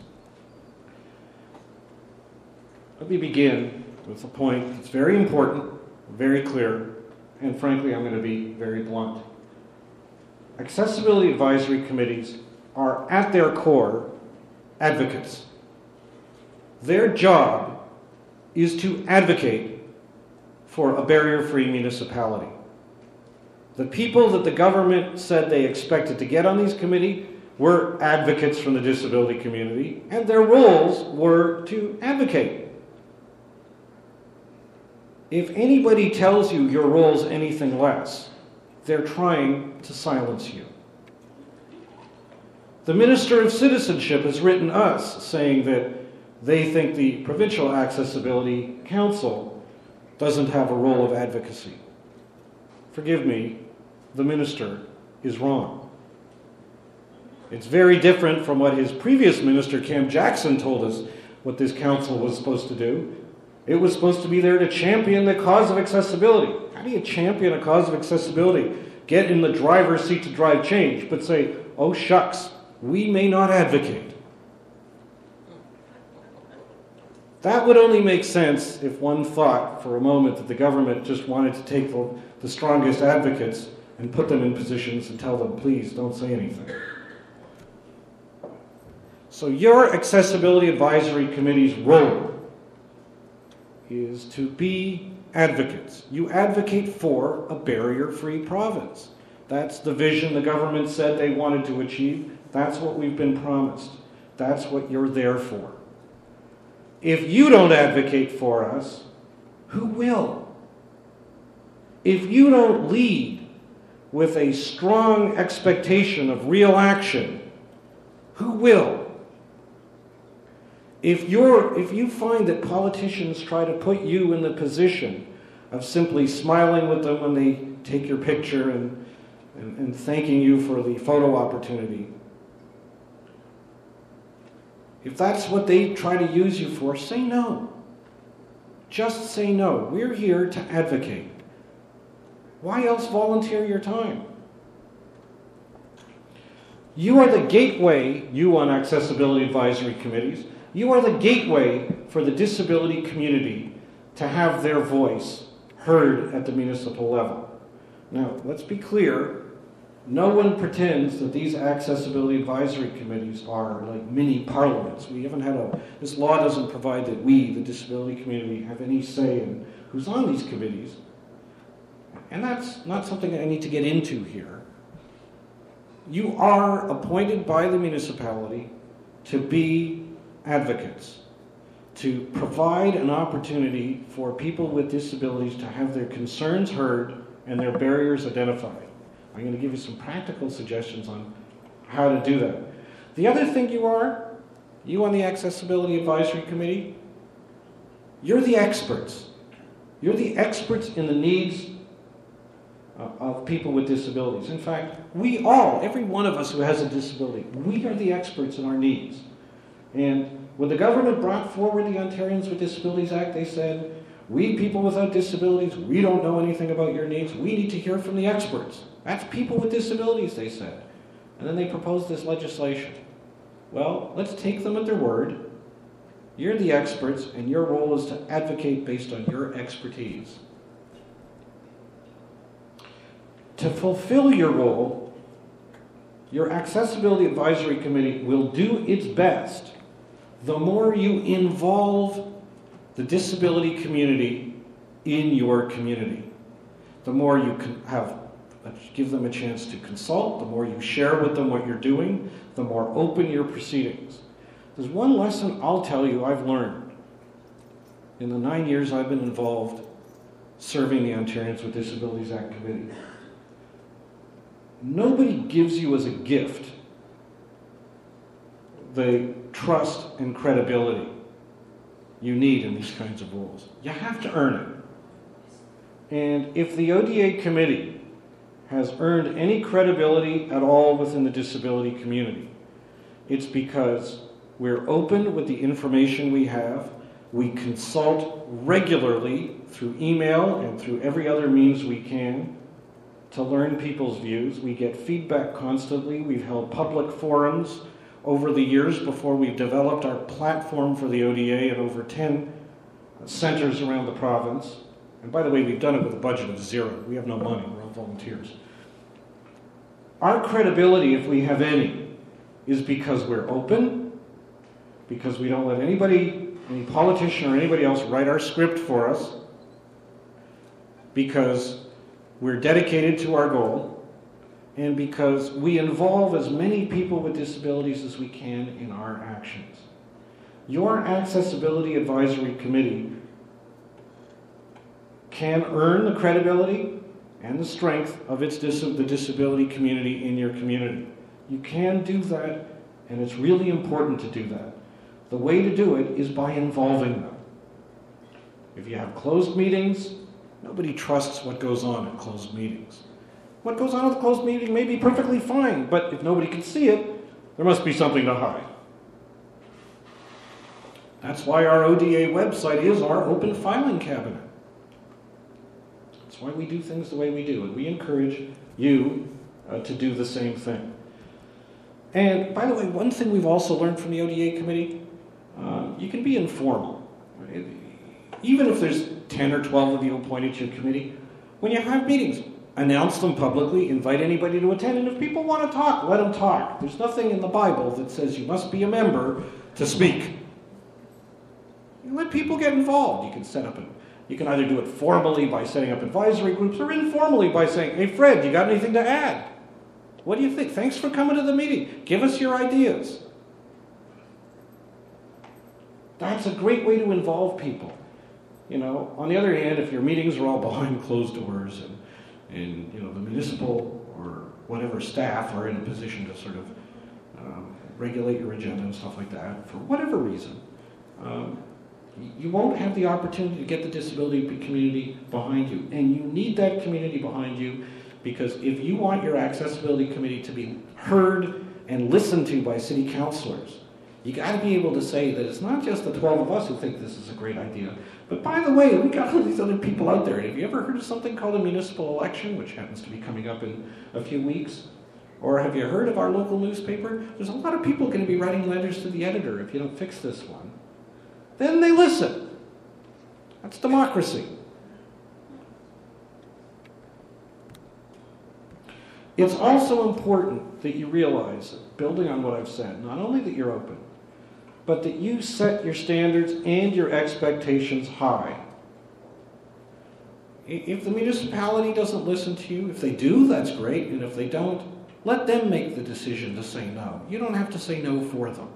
Let me begin with a point that's very important, very clear, and frankly, I'm going to be very blunt. Accessibility Advisory Committees are, at their core, advocates. Their job is to advocate for a barrier-free municipality. The people that the government said they expected to get on these committees were advocates from the disability community, and their roles were to advocate. If anybody tells you your role is anything less, they're trying to silence you. The Minister of Citizenship has written us saying that they think the Provincial Accessibility Council doesn't have a role of advocacy. Forgive me, the minister is wrong. It's very different from what his previous minister, Cam Jackson, told us what this council was supposed to do. It was supposed to be there to champion the cause of accessibility. How do you champion a cause of accessibility? Get in the driver's seat to drive change, but say, oh shucks, we may not advocate. That would only make sense if one thought for a moment that the government just wanted to take the strongest advocates and put them in positions and tell them, please, don't say anything. So your Accessibility Advisory Committee's role is to be advocates. You advocate for a barrier-free province. That's the vision the government said they wanted to achieve. That's what we've been promised. That's what you're there for. If you don't advocate for us, who will? If you don't lead with a strong expectation of real action, who will? If you find that politicians try to put you in the position of simply smiling with them when they take your picture and thanking you for the photo opportunity, if that's what they try to use you for, say no. Just say no. We're here to advocate. Why else volunteer your time? You are the gateway, you on Accessibility Advisory Committees, you are the gateway for the disability community to have their voice heard at the municipal level. Now, let's be clear. No one pretends that these accessibility advisory committees are like mini parliaments. This law doesn't provide that we, the disability community, have any say in who's on these committees. And that's not something I need to get into here. You are appointed by the municipality to be advocates, to provide an opportunity for people with disabilities to have their concerns heard and their barriers identified. I'm going to give you some practical suggestions on how to do that. The other thing you on the Accessibility Advisory Committee, you're the experts. You're the experts in the needs of people with disabilities. In fact, every one of us who has a disability, we are the experts in our needs. And when the government brought forward the Ontarians with Disabilities Act, they said, we people without disabilities, we don't know anything about your needs. We need to hear from the experts. That's people with disabilities, they said. And then they proposed this legislation. Well, let's take them at their word. You're the experts, and your role is to advocate based on your expertise. To fulfill your role, your Accessibility Advisory Committee will do its best the more you involve the disability community in your community. The more you can give them a chance to consult, the more you share with them what you're doing, the more open your proceedings. There's one lesson I'll tell you I've learned in the 9 years I've been involved serving the Ontarians with Disabilities Act Committee. Nobody gives you as a gift the trust and credibility you need in these kinds of roles. You have to earn it. And if the ODA committee has earned any credibility at all within the disability community, it's because we're open with the information we have. We consult regularly through email and through every other means we can to learn people's views. We get feedback constantly. We've held public forums over the years before we've developed our platform for the ODA at over 10 centers around the province. And by the way, we've done it with a budget of zero. We have no money. We're all volunteers. Our credibility, if we have any, is because we're open, because we don't let anybody, any politician or anybody else write our script for us, because we're dedicated to our goal, and because we involve as many people with disabilities as we can in our actions. Your Accessibility Advisory Committee can earn the credibility and the strength of the disability community in your community. You can do that, and it's really important to do that. The way to do it is by involving them. If you have closed meetings, nobody trusts what goes on at closed meetings. What goes on at the closed meeting may be perfectly fine, but if nobody can see it, there must be something to hide. That's why our ODA website is our open filing cabinet. That's why we do things the way we do, and we encourage you to do the same thing. And by the way, one thing we've also learned from the ODA committee, you can be informal. Right? Even if there's 10 or 12 of you appointed to your committee, when you have meetings, announce them publicly, invite anybody to attend, and if people want to talk, let them talk. There's nothing in the Bible that says you must be a member to speak. You let people get involved. You can set up you can either do it formally by setting up advisory groups or informally by saying, hey Fred, you got anything to add? What do you think? Thanks for coming to the meeting. Give us your ideas. That's a great way to involve people. You know, on the other hand, if your meetings are all behind closed doors and you know, the municipal or whatever staff are in a position to sort of regulate your agenda and stuff like that, for whatever reason, you won't have the opportunity to get the disability community behind you. And you need that community behind you, because if you want your accessibility committee to be heard and listened to by city councillors, you got to be able to say that it's not just the 12 of us who think this is a great idea, but by the way, we got all these other people out there. Have you ever heard of something called a municipal election, which happens to be coming up in a few weeks? Or have you heard of our local newspaper? There's a lot of people going to be writing letters to the editor if you don't fix this one. Then they listen. That's democracy. It's also important that you realize, building on what I've said, not only that you're open, but that you set your standards and your expectations high. If the municipality doesn't listen to you, if they do, that's great, and if they don't, let them make the decision to say no. You don't have to say no for them.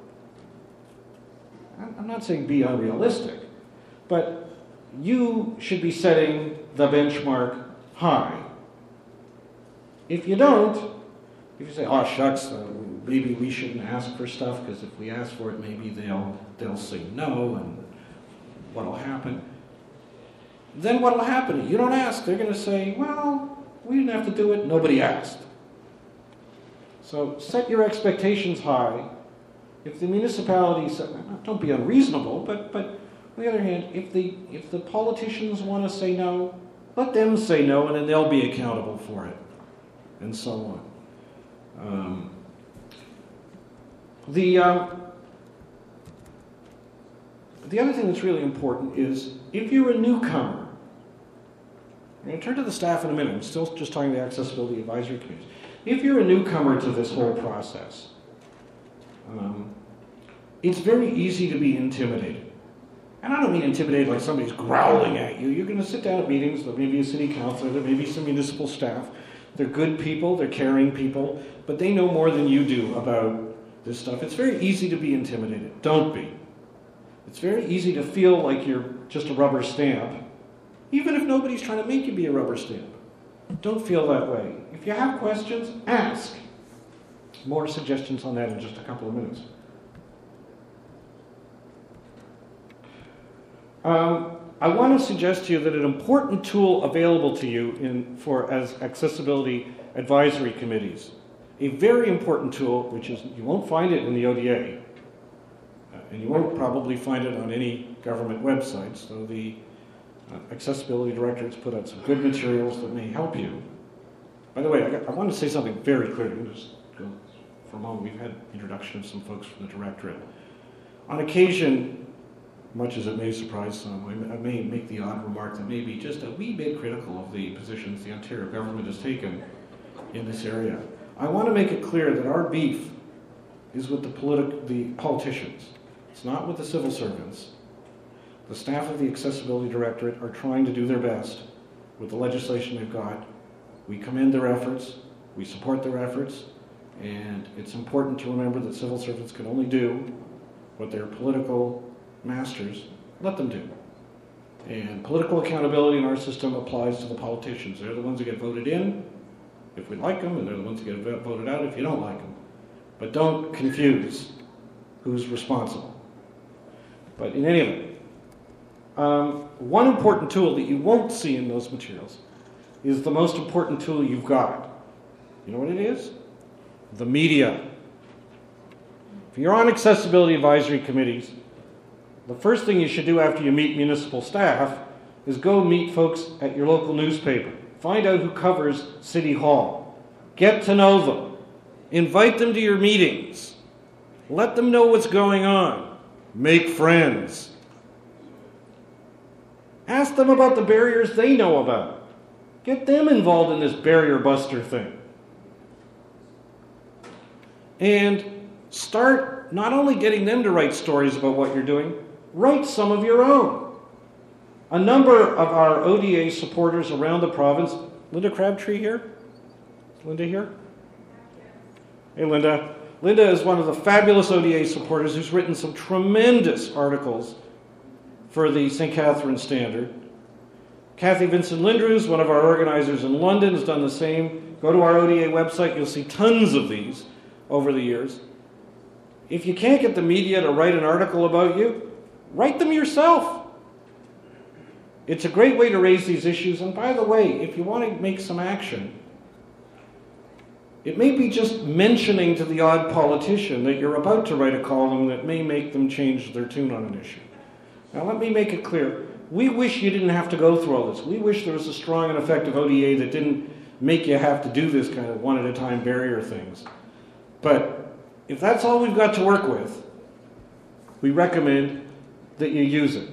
I'm not saying be unrealistic, but you should be setting the benchmark high. If you don't, if you say, oh shucks, maybe we shouldn't ask for stuff because if we ask for it, maybe they'll say no, and what'll happen? Then what'll happen? You don't ask. They're going to say, well, we didn't have to do it. Nobody asked. So set your expectations high. If the municipality says, don't be unreasonable, but on the other hand, if the politicians want to say no, let them say no, and then they'll be accountable for it, and so on. The other thing that's really important is if you're a newcomer, I'm going to turn to the staff in a minute. I'm still just talking the accessibility advisory committees. If you're a newcomer to this whole process, it's very easy to be intimidated. And I don't mean intimidated like somebody's growling at you. You're going to sit down at meetings. There may be a city councilor. There may be some municipal staff. They're good people. They're caring people. But they know more than you do about this stuff. It's very easy to be intimidated. Don't be. It's very easy to feel like you're just a rubber stamp, even if nobody's trying to make you be a rubber stamp. Don't feel that way. If you have questions, ask. More suggestions on that in just a couple of minutes. I want to suggest to you that an important tool available to you as accessibility advisory committees, a very important tool, which is you won't find it in the ODA, and you won't probably find it on any government website, so the Accessibility Directorate's put out some good materials that may help you. By the way, I want to say something very clear. Just go for a moment. We've had introduction of some folks from the Directorate. On occasion, much as it may surprise some, I may make the odd remark that may be just a wee bit critical of the positions the Ontario government has taken in this area. I want to make it clear that our beef is with the politicians. It's not with the civil servants. The staff of the Accessibility Directorate are trying to do their best with the legislation they've got. We commend their efforts, we support their efforts, and it's important to remember that civil servants can only do what their political masters let them do. And political accountability in our system applies to the politicians. They're the ones that get voted in if we like them, and they're the ones that get voted out if you don't like them. But don't confuse who's responsible. But in any event, one important tool that you won't see in those materials is the most important tool you've got. You know what it is? The media. If you're on accessibility advisory committees, the first thing you should do after you meet municipal staff is go meet folks at your local newspaper. Find out who covers City Hall. Get to know them. Invite them to your meetings. Let them know what's going on. Make friends. Ask them about the barriers they know about. Get them involved in this barrier buster thing. And start not only getting them to write stories about what you're doing, write some of your own. A number of our ODA supporters around the province, Linda Crabtree here? Is Linda here? Hey, Linda. Linda is one of the fabulous ODA supporters who's written some tremendous articles for the St. Catharines Standard. Kathy Vincent-Lindrews, one of our organizers in London, has done the same. Go to our ODA website, you'll see tons of these over the years. If you can't get the media to write an article about you, write them yourself. It's a great way to raise these issues. And by the way, if you want to make some action, it may be just mentioning to the odd politician that you're about to write a column that may make them change their tune on an issue. Now let me make it clear. We wish you didn't have to go through all this. We wish there was a strong and effective ODA that didn't make you have to do this kind of one-at-a-time barrier things. But if that's all we've got to work with, we recommend that you use it.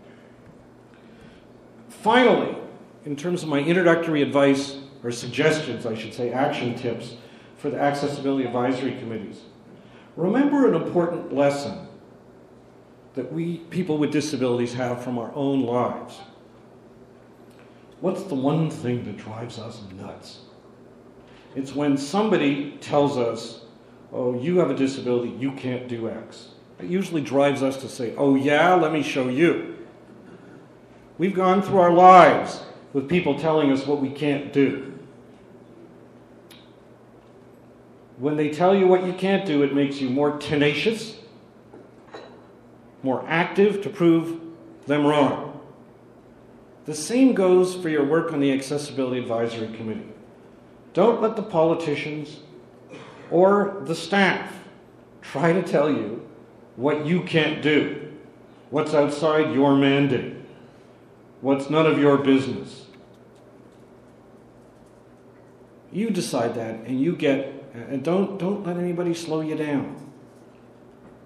Finally, in terms of my introductory advice, or suggestions, I should say, action tips for the accessibility advisory committees, remember an important lesson that we people with disabilities have from our own lives. What's the one thing that drives us nuts? It's when somebody tells us, oh, you have a disability, you can't do X. It usually drives us to say, oh yeah, let me show you. We've gone through our lives with people telling us what we can't do. When they tell you what you can't do, it makes you more tenacious, more active to prove them wrong. The same goes for your work on the Accessibility Advisory Committee. Don't let the politicians or the staff try to tell you what you can't do, what's outside your mandate, what's none of your business. You decide that, and you get, and don't let anybody slow you down.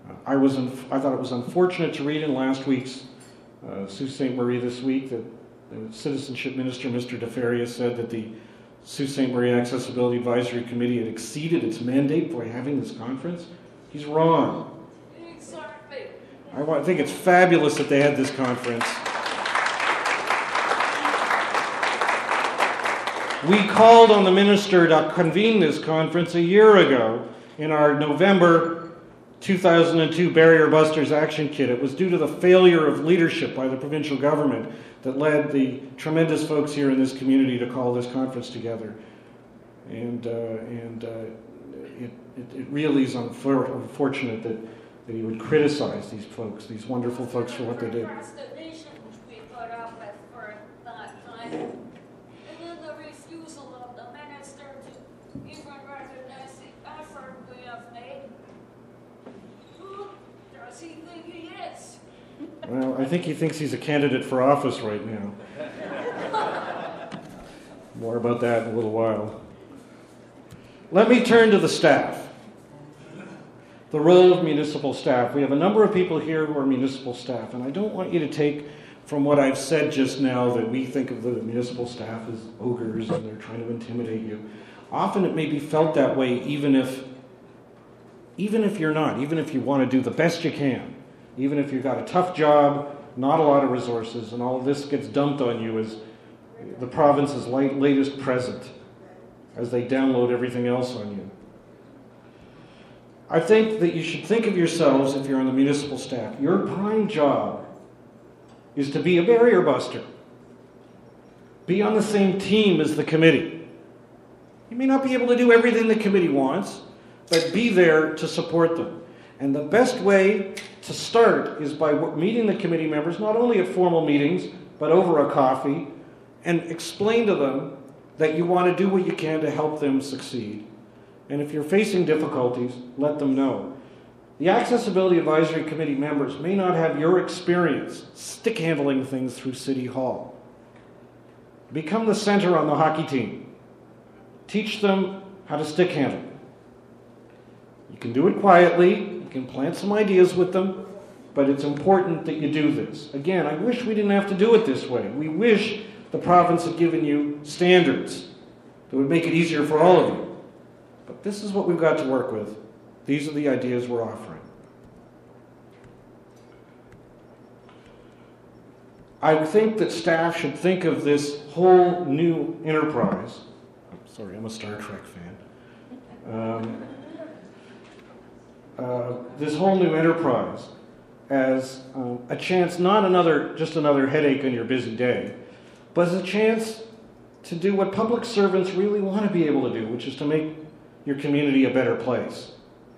I thought it was unfortunate to read in last week's Sault Ste. Marie this week that the Citizenship Minister, Mr. DeFeria, said that the Sault Ste. Marie Accessibility Advisory Committee had exceeded its mandate by having this conference. He's wrong. Exactly. I think it's fabulous that they had this conference. We called on the minister to convene this conference a year ago in our November 2002 Barrier Busters Action Kit. It was due to the failure of leadership by the provincial government that led the tremendous folks here in this community to call this conference together. And it really is unfortunate that he would criticize these folks, these wonderful folks, for what they did. Procrastination which we put up with for that time. And then the refusal of the minister to even recognize the effort we have made. Who does he think he is? Well, I think he thinks he's a candidate for office right now. More about that in a little while. Let me turn to the staff. The role of municipal staff. We have a number of people here who are municipal staff, and I don't want you to take from what I've said just now that we think of the municipal staff as ogres and they're trying to intimidate you. Often it may be felt that way even if you're not, even if you want to do the best you can, even if you've got a tough job, not a lot of resources, and all of this gets dumped on you as the province's latest present, as they download everything else on you. I think that you should think of yourselves, if you're on the municipal staff, your prime job is to be a barrier buster. Be on the same team as the committee. You may not be able to do everything the committee wants, but be there to support them. And the best way to start is by meeting the committee members, not only at formal meetings, but over a coffee, and explain to them that you want to do what you can to help them succeed. And if you're facing difficulties, let them know. The Accessibility Advisory Committee members may not have your experience stick-handling things through City Hall. Become the center on the hockey team. Teach them how to stick-handle. You can do it quietly, you can plant some ideas with them, but it's important that you do this. Again, I wish we didn't have to do it this way. We wish the province had given you standards that would make it easier for all of you. But this is what we've got to work with. These are the ideas we're offering. I think that staff should think of this whole new enterprise. Sorry, I'm a Star Trek fan. This whole new enterprise as a chance, not just another headache on your busy day, but as a chance to do what public servants really want to be able to do, which is to make your community a better place.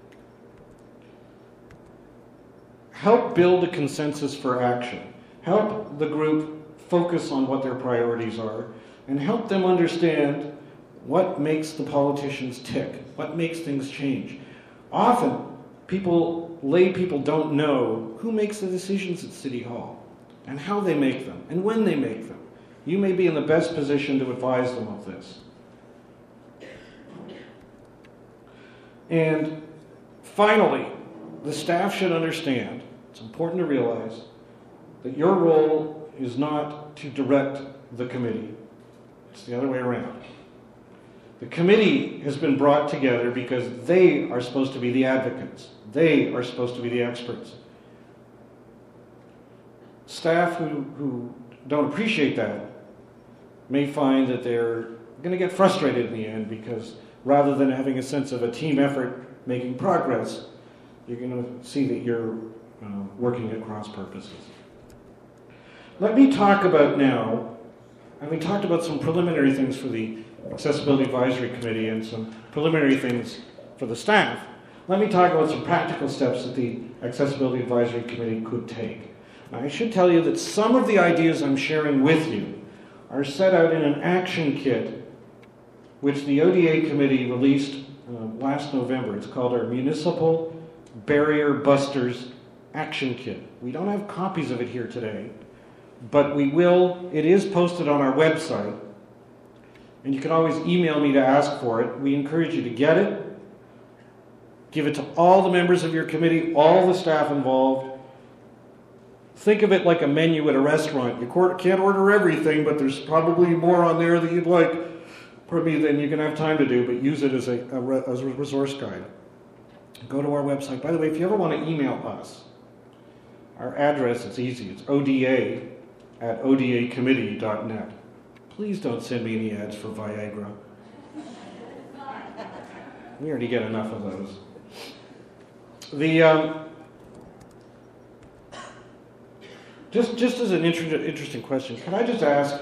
Help build a consensus for action. Help the group focus on what their priorities are, and help them understand what makes the politicians tick, what makes things change. Often, lay people don't know who makes the decisions at City Hall, and how they make them, and when they make them. You may be in the best position to advise them of this. And finally, the staff should understand, it's important to realize, that your role is not to direct the committee. It's the other way around. The committee has been brought together because they are supposed to be the advocates. They are supposed to be the experts. Staff who don't appreciate that may find that they're going to get frustrated in the end because rather than having a sense of a team effort making progress, you're going to see that you're working at cross purposes. Let me talk about now, and we talked about some preliminary things for the Accessibility Advisory Committee and some preliminary things for the staff. Let me talk about some practical steps that the Accessibility Advisory Committee could take. Now, I should tell you that some of the ideas I'm sharing with you are set out in an action kit which the ODA Committee released last November. It's called our Municipal Barrier Busters Action Kit. We don't have copies of it here today, but we will. It is posted on our website, and you can always email me to ask for it. We encourage you to get it Give it to all the members of your committee, all the staff involved. Think of it like a menu at a restaurant. You can't order everything, but there's probably more on there that you'd like, than you can have time to do, but use it as a resource guide. Go to our website. By the way, if you ever want to email us, our address is easy. It's oda@odacommittee.net. Please don't send me any ads for Viagra. We already get enough of those. Just as an interesting question, can I just ask,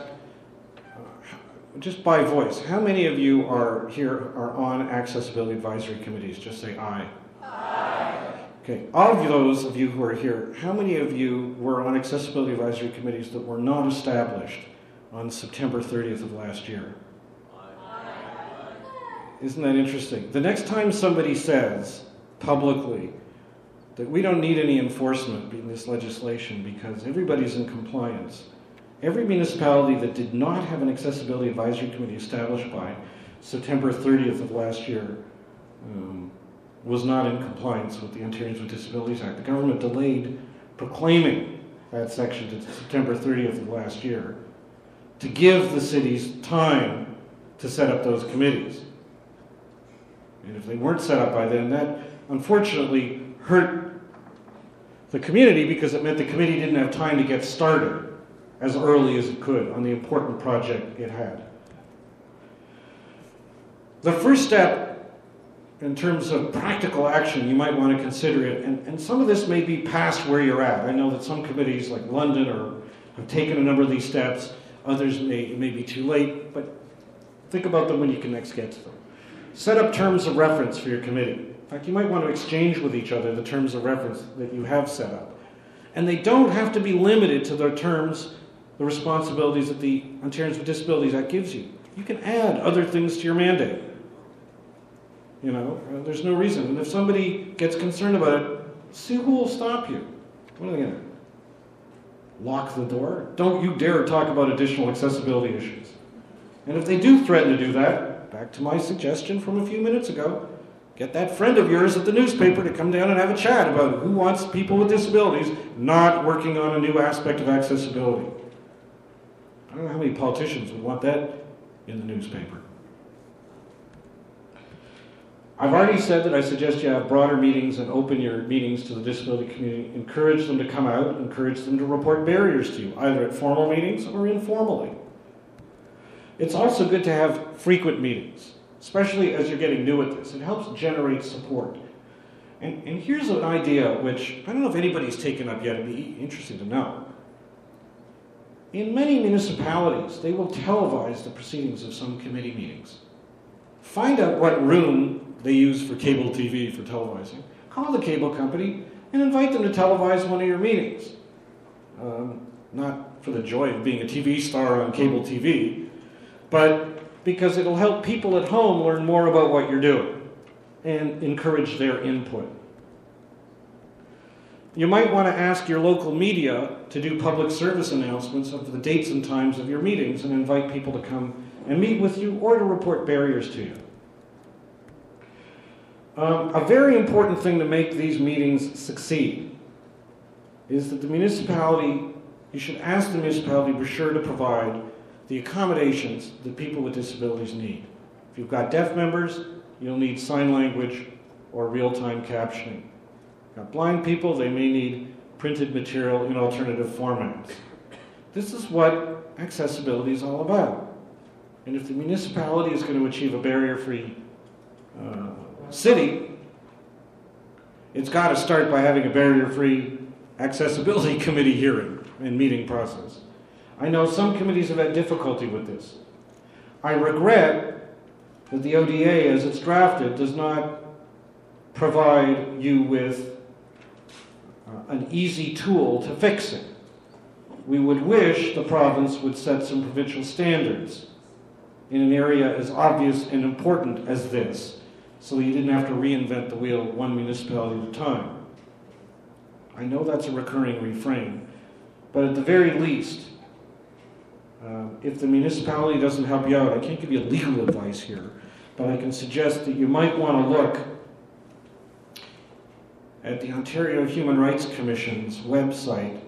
just by voice, how many of you are on accessibility advisory committees? Just say aye. Aye. Okay, of those of you who are here, how many of you were on accessibility advisory committees that were not established on September 30th of last year? Aye. Isn't that interesting? The next time somebody says publicly that we don't need any enforcement in this legislation because everybody's in compliance, every municipality that did not have an accessibility advisory committee established by September 30th of last year was not in compliance with the Ontarians with Disabilities Act. The government delayed proclaiming that section to September 30th of last year to give the cities time to set up those committees. And if they weren't set up by then, that unfortunately hurt the community because it meant the committee didn't have time to get started as early as it could on the important project it had. The first step in terms of practical action, you might want to consider it, and some of this may be past where you're at. I know that some committees like London have taken a number of these steps, others may be too late, but think about them when you can next get to them. Set up terms of reference for your committee. In fact, you might want to exchange with each other the terms of reference that you have set up. And they don't have to be limited to the terms, the responsibilities that the Ontarians with Disabilities Act gives you. You can add other things to your mandate. You know, there's no reason. And if somebody gets concerned about it, see who will stop you. What are they going to lock the door? Don't you dare talk about additional accessibility issues. And if they do threaten to do that, back to my suggestion from a few minutes ago, get that friend of yours at the newspaper to come down and have a chat about who wants people with disabilities not working on a new aspect of accessibility. I don't know how many politicians would want that in the newspaper. I've already said that I suggest you have broader meetings and open your meetings to the disability community. Encourage them to come out, encourage them to report barriers to you, either at formal meetings or informally. It's also good to have frequent meetings, especially as you're getting new at this. It helps generate support. And here's an idea which I don't know if anybody's taken up yet. It'd be interesting to know. In many municipalities, they will televise the proceedings of some committee meetings. Find out what room they use for cable TV for televising. Call the cable company and invite them to televise one of your meetings. Not for the joy of being a TV star on cable TV, but because it'll help people at home learn more about what you're doing and encourage their input. You might want to ask your local media to do public service announcements of the dates and times of your meetings and invite people to come and meet with you or to report barriers to you. A very important thing to make these meetings succeed is that the municipality, you should ask the municipality to be sure to provide the accommodations that people with disabilities need. If you've got deaf members, you'll need sign language or real-time captioning. If you've got blind people, they may need printed material in alternative formats. This is what accessibility is all about. And if the municipality is going to achieve a barrier-free city, it's got to start by having a barrier-free accessibility committee hearing and meeting process. I know some committees have had difficulty with this. I regret that the ODA, as it's drafted, does not provide you with an easy tool to fix it. We would wish the province would set some provincial standards in an area as obvious and important as this, so that you didn't have to reinvent the wheel one municipality at a time. I know that's a recurring refrain, but at the very least, if the municipality doesn't help you out, I can't give you legal advice here, but I can suggest that you might want to look at the Ontario Human Rights Commission's website,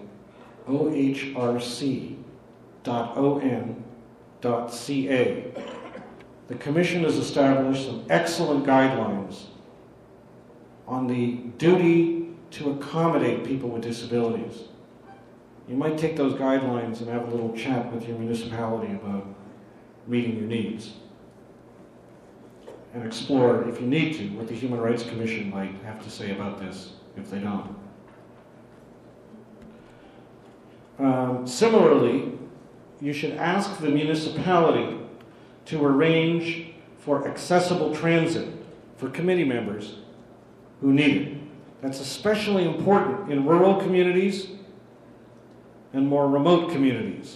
ohrc.on.ca. The Commission has established some excellent guidelines on the duty to accommodate people with disabilities. You might take those guidelines and have a little chat with your municipality about meeting your needs, and explore, if you need to, what the Human Rights Commission might have to say about this if they don't. Similarly, you should ask the municipality to arrange for accessible transit for committee members who need it. That's especially important in rural communities and more remote communities.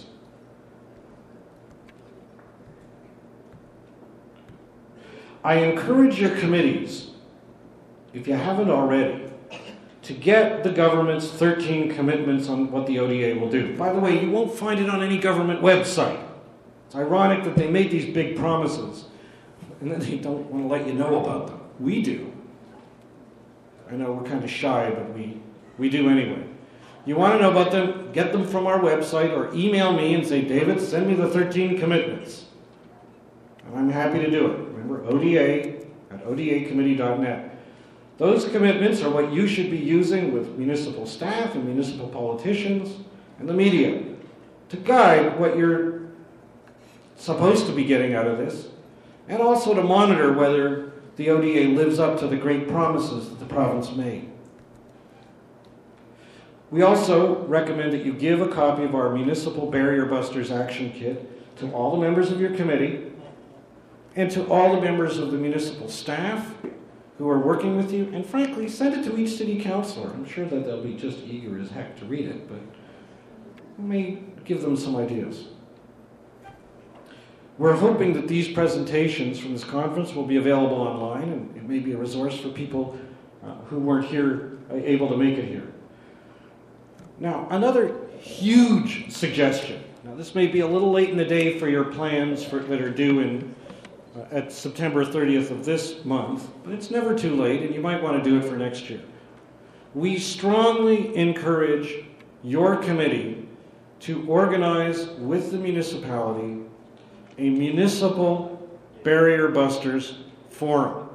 I encourage your committees, if you haven't already, to get the government's 13 commitments on what the ODA will do. By the way, you won't find it on any government website. It's ironic that they make these big promises and then they don't want to let you know about them. We do. I know we're kind of shy, but we do anyway. You want to know about them, get them from our website or email me and say, David, send me the 13 commitments. And I'm happy to do it. Remember, oda@odacommittee.net. Those commitments are what you should be using with municipal staff and municipal politicians and the media to guide what you're supposed to be getting out of this, and also to monitor whether the ODA lives up to the great promises that the province made. We also recommend that you give a copy of our Municipal Barrier Busters Action Kit to all the members of your committee and to all the members of the municipal staff who are working with you, and frankly, send it to each city councillor. I'm sure that they'll be just eager as heck to read it, but it may give them some ideas. We're hoping that these presentations from this conference will be available online, and it may be a resource for people who weren't here, able to make it here. Now, another huge suggestion. Now, this may be a little late in the day for your plans that are due at September 30th of this month, but it's never too late, and you might want to do it for next year. We strongly encourage your committee to organize with the municipality a municipal Barrier Busters forum.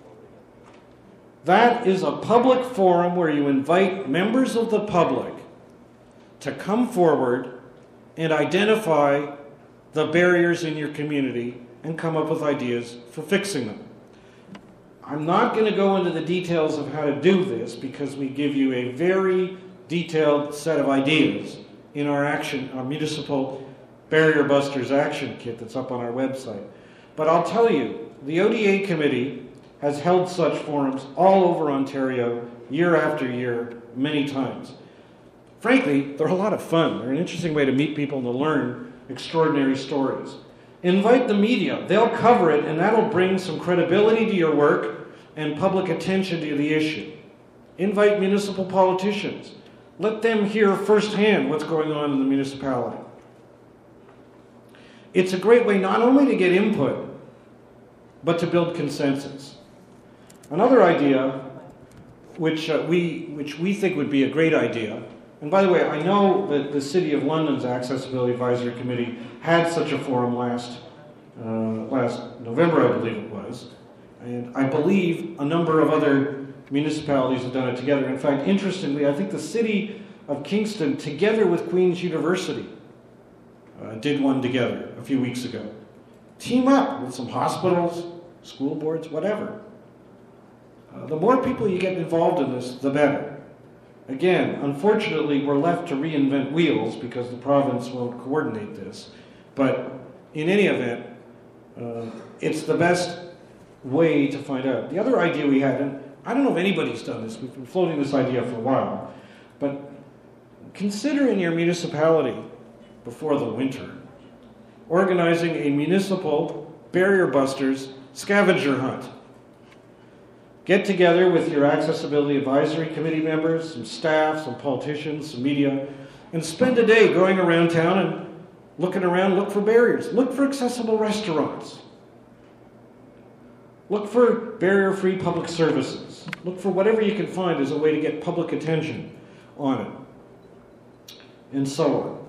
That is a public forum where you invite members of the public to come forward and identify the barriers in your community and come up with ideas for fixing them. I'm not going to go into the details of how to do this because we give you a very detailed set of ideas in our Municipal Barrier Busters Action Kit that's up on our website. But I'll tell you, the ODA committee has held such forums all over Ontario year after year, many times. Frankly, they're a lot of fun. They're an interesting way to meet people and to learn extraordinary stories. Invite the media. They'll cover it, and that'll bring some credibility to your work and public attention to the issue. Invite municipal politicians. Let them hear firsthand what's going on in the municipality. It's a great way not only to get input, but to build consensus. Another idea, which we think would be a great idea, and by the way, I know that the City of London's Accessibility Advisory Committee had such a forum last November, I believe it was, and I believe a number of other municipalities have done it together. In fact, interestingly, I think the City of Kingston, together with Queen's University, did one together a few weeks ago. Team up with some hospitals, school boards, whatever. The more people you get involved in this, the better. Again, unfortunately, we're left to reinvent wheels because the province won't coordinate this. But in any event, it's the best way to find out. The other idea we had, and I don't know if anybody's done this, we've been floating this idea for a while, but consider in your municipality, before the winter, organizing a municipal Barrier Busters scavenger hunt. Get together with your Accessibility Advisory Committee members, some staff, some politicians, some media, and spend a day going around town and looking around, look for barriers. Look for accessible restaurants. Look for barrier-free public services. Look for whatever you can find as a way to get public attention on it, and so on.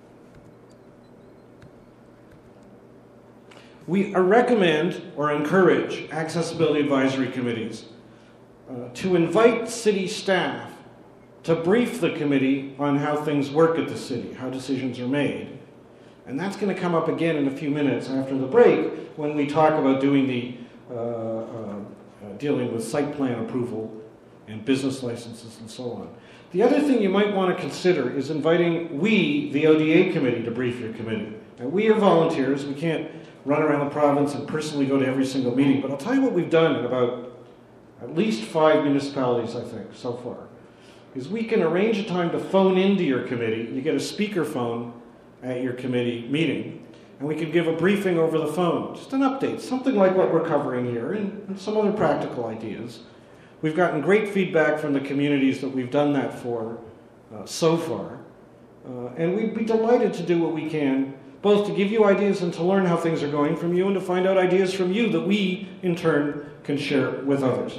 We recommend or encourage accessibility advisory committees to invite city staff to brief the committee on how things work at the city, how decisions are made. And that's going to come up again in a few minutes after the break when we talk about doing the dealing with site plan approval and business licenses and so on. The other thing you might want to consider is inviting the ODA committee, to brief your committee. Now, we are volunteers. We can't run around the province and personally go to every single meeting, but I'll tell you what we've done in about at least 5 municipalities, I think, so far, is we can arrange a time to phone into your committee. You get a speakerphone at your committee meeting, and we can give a briefing over the phone, just an update, something like what we're covering here, and some other practical ideas. We've gotten great feedback from the communities that we've done that for so far, and we'd be delighted to do what we can, both to give you ideas and to learn how things are going from you, and to find out ideas from you that we, in turn, can share with others.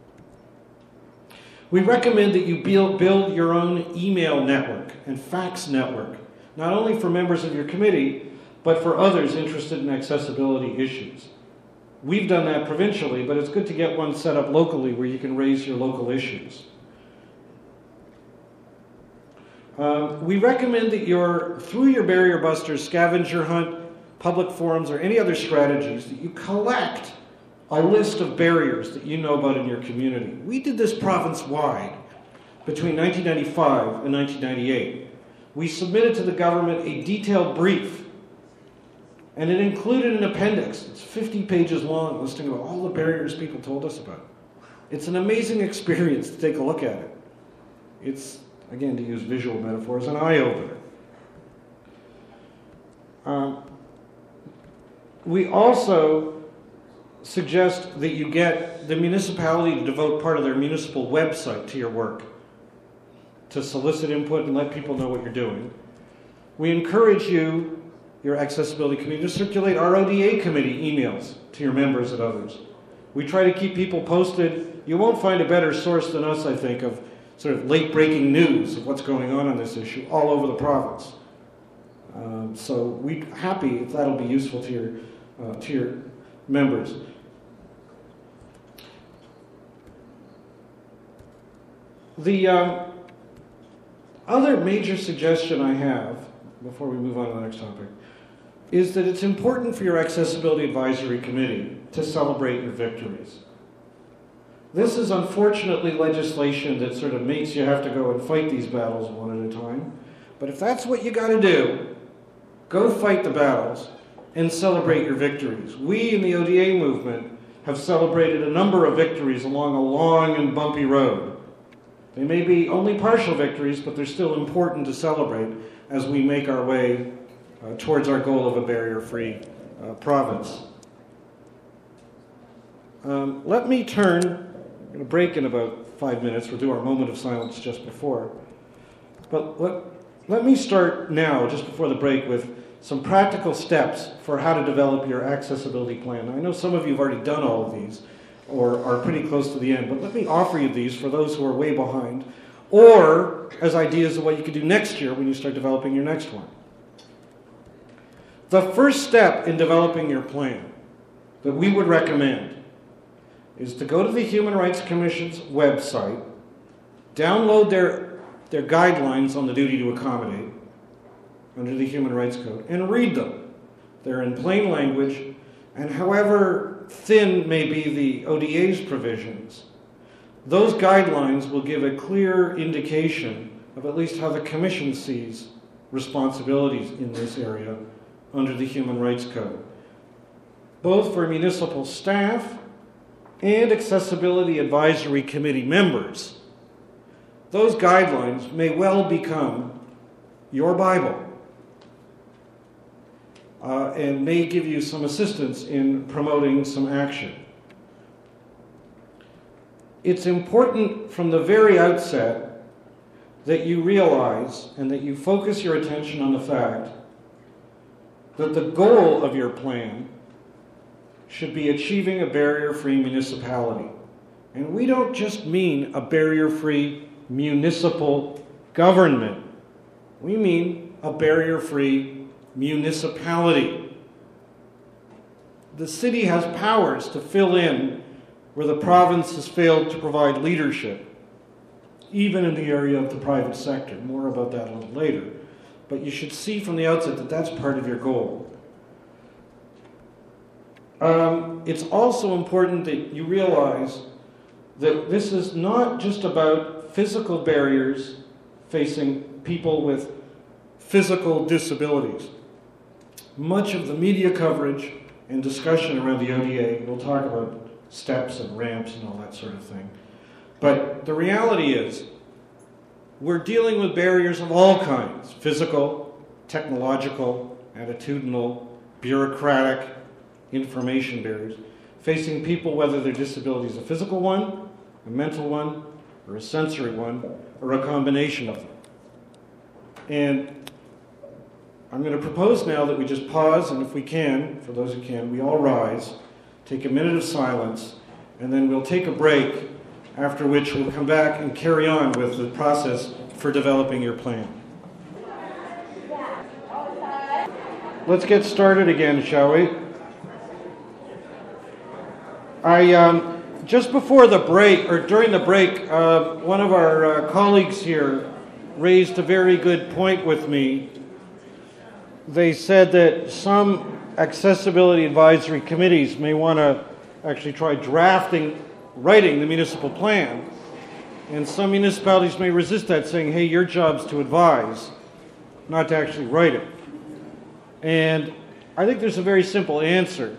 We recommend that you build your own email network and fax network, not only for members of your committee, but for others interested in accessibility issues. We've done that provincially, but it's good to get one set up locally where you can raise your local issues. We recommend that through your Barrier Busters, scavenger hunt, public forums, or any other strategies, that you collect a list of barriers that you know about in your community. We did this province-wide between 1995 and 1998. We submitted to the government a detailed brief, and it included an appendix. It's 50 pages long, listing about all the barriers people told us about. It's an amazing experience to take a look at it. It's, again, to use visual metaphors, an eye-opener. We also suggest that you get the municipality to devote part of their municipal website to your work, to solicit input and let people know what you're doing. We encourage you, your accessibility committee, to circulate our ODA committee emails to your members and others. We try to keep people posted. You won't find a better source than us, I think, of sort of late-breaking news of what's going on this issue all over the province. So we're happy if that'll be useful to your members. The other major suggestion I have, before we move on to the next topic, is that it's important for your Accessibility Advisory Committee to celebrate your victories. This is unfortunately legislation that sort of makes you have to go and fight these battles one at a time. But if that's what you got to do, go fight the battles and celebrate your victories. We in the ODA movement have celebrated a number of victories along a long and bumpy road. They may be only partial victories, but they're still important to celebrate as we make our way towards our goal of a barrier-free province. Let me turn, I'm going to break in about 5 minutes. We'll do our moment of silence just before. But let me start now, just before the break, with some practical steps for how to develop your accessibility plan. I know some of you have already done all of these or are pretty close to the end, but let me offer you these for those who are way behind, or as ideas of what you could do next year when you start developing your next one. The first step in developing your plan that we would recommend is to go to the Human Rights Commission's website, download their guidelines on the duty to accommodate under the Human Rights Code, and read them. They're in plain language, and however thin may be the ODA's provisions, those guidelines will give a clear indication of at least how the Commission sees responsibilities in this area under the Human Rights Code, both for municipal staff and Accessibility Advisory Committee members. Those guidelines may well become your Bible and may give you some assistance in promoting some action. It's important from the very outset that you realize and that you focus your attention on the fact that the goal of your plan should be achieving a barrier-free municipality. And we don't just mean a barrier-free municipal government. We mean a barrier-free municipality. The city has powers to fill in where the province has failed to provide leadership, even in the area of the private sector. More about that a little later. But you should see from the outset that that's part of your goal. It's also important that you realize that this is not just about physical barriers facing people with physical disabilities. Much of the media coverage and discussion around the ODA will talk about steps and ramps and all that sort of thing. But the reality is, we're dealing with barriers of all kinds: physical, technological, attitudinal, bureaucratic, information barriers, facing people whether their disability is a physical one, a mental one, or a sensory one, or a combination of them. And I'm going to propose now that we just pause, and if we can, for those who can, we all rise, take a minute of silence, and then we'll take a break, after which we'll come back and carry on with the process for developing your plan. Let's get started again, shall we? Just before the break, or during the break, one of our colleagues here raised a very good point with me. They said that some accessibility advisory committees may want to actually try writing the municipal plan. And some municipalities may resist that, saying, hey, your job's to advise, not to actually write it. And I think there's a very simple answer.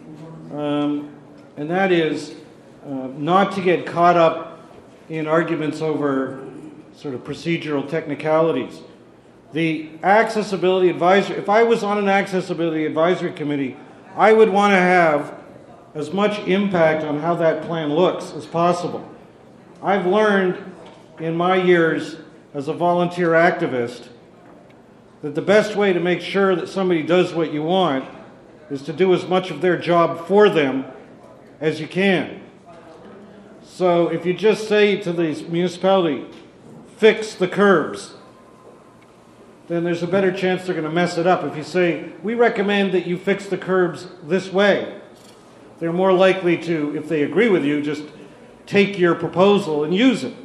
And that is not to get caught up in arguments over sort of procedural technicalities. The accessibility advisory, if I was on an accessibility advisory committee, I would want to have as much impact on how that plan looks as possible. I've learned in my years as a volunteer activist that the best way to make sure that somebody does what you want is to do as much of their job for them as you can. So if you just say to the municipality, fix the curbs, then there's a better chance they're going to mess it up. If you say, we recommend that you fix the curbs this way, they're more likely to, if they agree with you, just take your proposal and use it.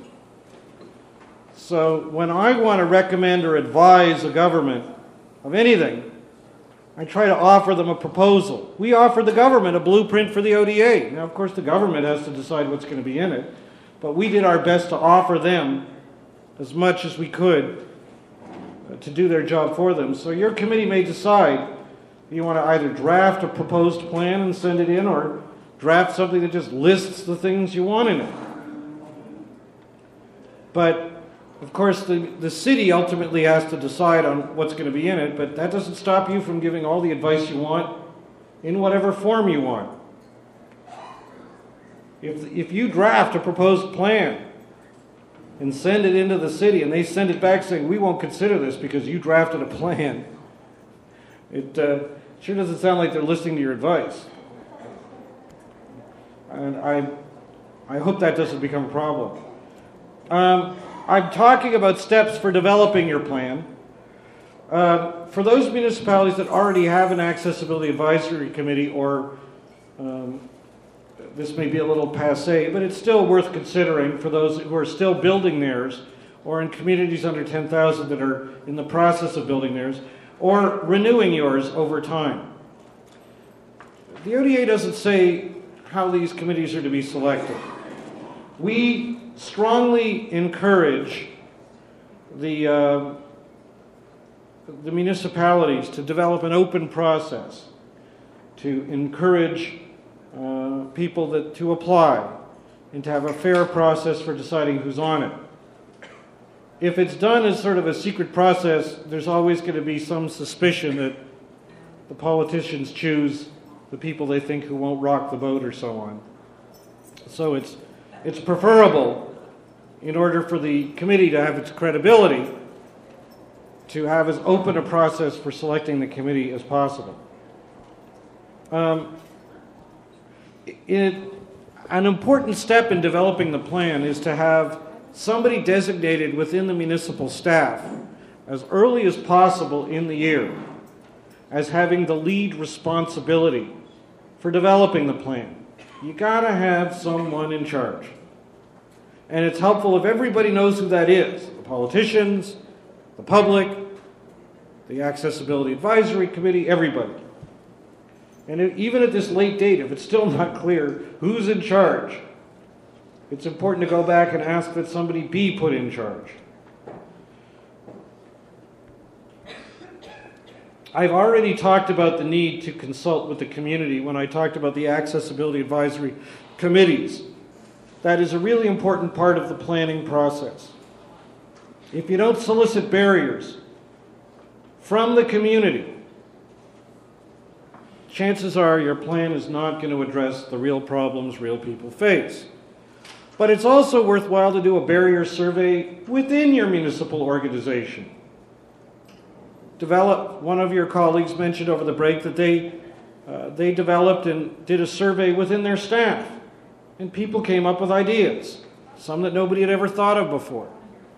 So when I want to recommend or advise a government of anything, I try to offer them a proposal. We offer the government a blueprint for the ODA. Now, of course, the government has to decide what's going to be in it, but we did our best to offer them as much as we could to do their job for them. So your committee may decide you want to either draft a proposed plan and send it in, or draft something that just lists the things you want in it. But of course, the city ultimately has to decide on what's going to be in it, but that doesn't stop you from giving all the advice you want in whatever form you want. If you draft a proposed plan and send it into the city, and they send it back saying, we won't consider this because you drafted a plan, it sure doesn't sound like they're listening to your advice. And I hope that doesn't become a problem. I'm talking about steps for developing your plan. For those municipalities that already have an accessibility advisory committee, or this may be a little passé, but it's still worth considering for those who are still building theirs, or in communities under 10,000 that are in the process of building theirs, or renewing yours over time. The ODA doesn't say how these committees are to be selected. We strongly encourage the municipalities to develop an open process, to encourage people to apply, and to have a fair process for deciding who's on it. If it's done as sort of a secret process, there's always going to be some suspicion that the politicians choose the people they think who won't rock the boat or so on. So it's preferable, in order for the committee to have its credibility, to have as open a process for selecting the committee as possible. An important step in developing the plan is to have somebody designated within the municipal staff as early as possible in the year as having the lead responsibility for developing the plan. You gotta have someone in charge. And it's helpful if everybody knows who that is. The politicians, the public, the Accessibility Advisory Committee, everybody. And even at this late date, if it's still not clear who's in charge, it's important to go back and ask that somebody be put in charge. I've already talked about the need to consult with the community when I talked about the Accessibility Advisory Committees. That is a really important part of the planning process. If you don't solicit barriers from the community, chances are your plan is not going to address the real problems real people face. But it's also worthwhile to do a barrier survey within your municipal organization. One of your colleagues mentioned over the break that they developed and did a survey within their staff. And people came up with ideas, some that nobody had ever thought of before.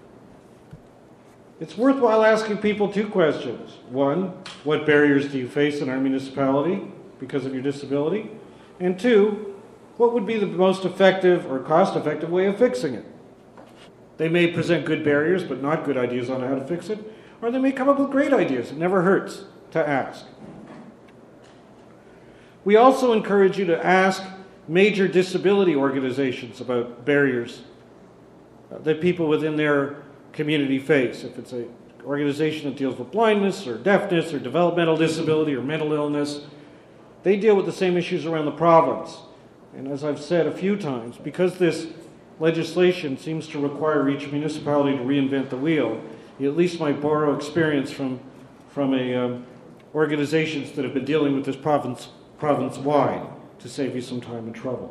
It's worthwhile asking people two questions. One, what barriers do you face in our municipality because of your disability? And two, what would be the most effective or cost-effective way of fixing it? They may present good barriers but not good ideas on how to fix it, or they may come up with great ideas. It never hurts to ask. We also encourage you to ask major disability organizations about barriers that people within their community face. If it's an organization that deals with blindness or deafness or developmental disability or mental illness, they deal with the same issues around the province. And as I've said a few times, because this legislation seems to require each municipality to reinvent the wheel, you at least might borrow experience from organizations that have been dealing with this province-wide to save you some time and trouble.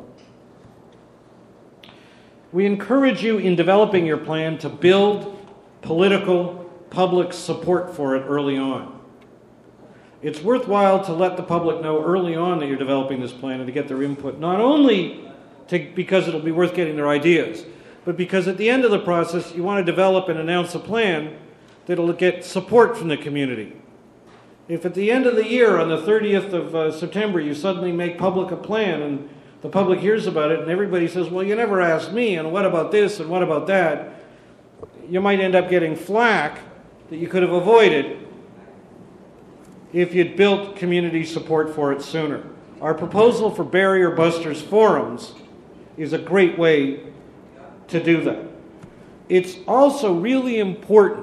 We encourage you in developing your plan to build political public support for it early on. It's worthwhile to let the public know early on that you're developing this plan and to get their input, not only because it'll be worth getting their ideas, but because at the end of the process you want to develop and announce a plan that'll get support from the community. If at the end of the year, on the 30th of September, you suddenly make public a plan and the public hears about it and everybody says, well, you never asked me, and what about this and what about that, you might end up getting flack that you could have avoided if you'd built community support for it sooner. Our proposal for Barrier Busters forums is a great way to do that. It's also really important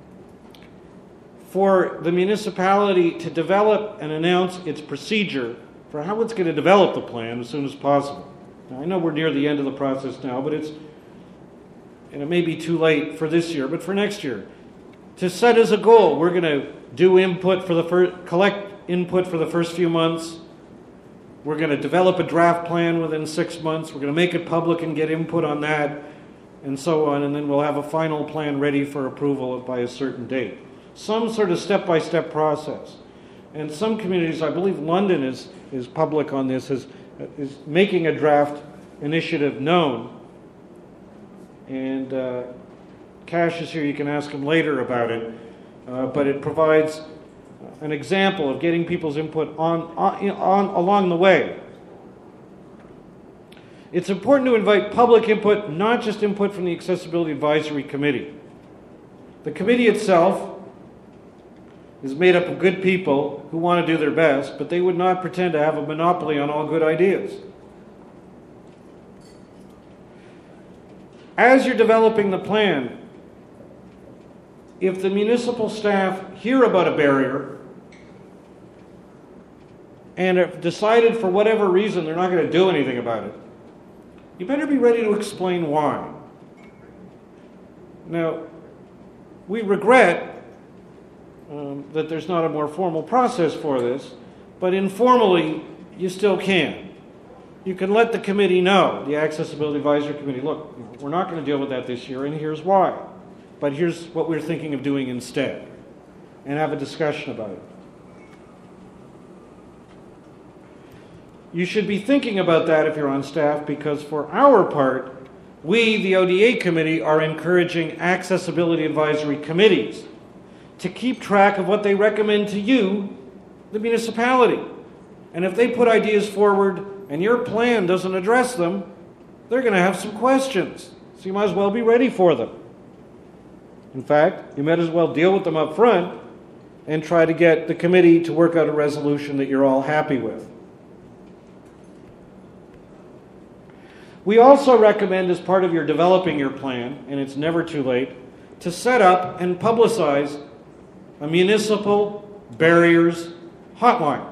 for the municipality to develop and announce its procedure for how it's going to develop the plan as soon as possible. Now, I know we're near the end of the process now, but and it may be too late for this year, but for next year, to set as a goal, we're going to do input for collect input for the first few months. We're going to develop a draft plan within 6 months. We're going to make it public and get input on that, and so on, and then we'll have a final plan ready for approval by a certain date. Some sort of step-by-step process. And some communities, I believe London is public on this, is making a draft initiative known. And Cash is here, you can ask him later about it. But it provides an example of getting people's input along the way. It's important to invite public input, not just input from the Accessibility Advisory Committee. The committee itself is made up of good people who want to do their best, but they would not pretend to have a monopoly on all good ideas. As you're developing the plan, if the municipal staff hear about a barrier and have decided for whatever reason they're not going to do anything about it, you better be ready to explain why. Now, we regret that there's not a more formal process for this, but informally, you still can. You can let the committee know, the Accessibility Advisory Committee, look, we're not going to deal with that this year, and here's why. But here's what we're thinking of doing instead, and have a discussion about it. You should be thinking about that if you're on staff, because for our part, we, the ODA committee, are encouraging accessibility advisory committees to keep track of what they recommend to you, the municipality. And if they put ideas forward and your plan doesn't address them, they're going to have some questions. So you might as well be ready for them. In fact, you might as well deal with them up front and try to get the committee to work out a resolution that you're all happy with. We also recommend, as part of your developing your plan, and it's never too late, to set up and publicize a municipal barriers hotline.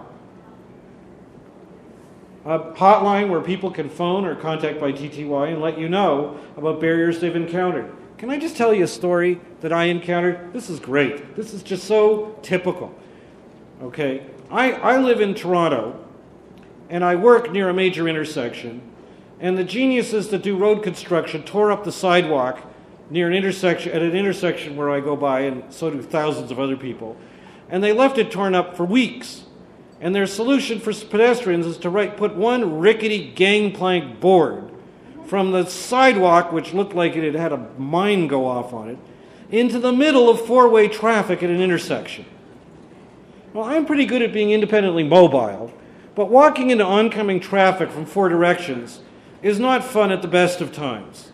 A hotline where people can phone or contact by TTY and let you know about barriers they've encountered. Can I just tell you a story that I encountered? This is great. This is just so typical. Okay, I live in Toronto, and I work near a major intersection, and the geniuses that do road construction tore up the sidewalk near an intersection where I go by, and so do thousands of other people. And they left it torn up for weeks. And their solution for pedestrians is to put one rickety gangplank board from the sidewalk, which looked like it had a mine go off on it, into the middle of four-way traffic at an intersection. Well, I'm pretty good at being independently mobile, but walking into oncoming traffic from four directions is not fun at the best of times.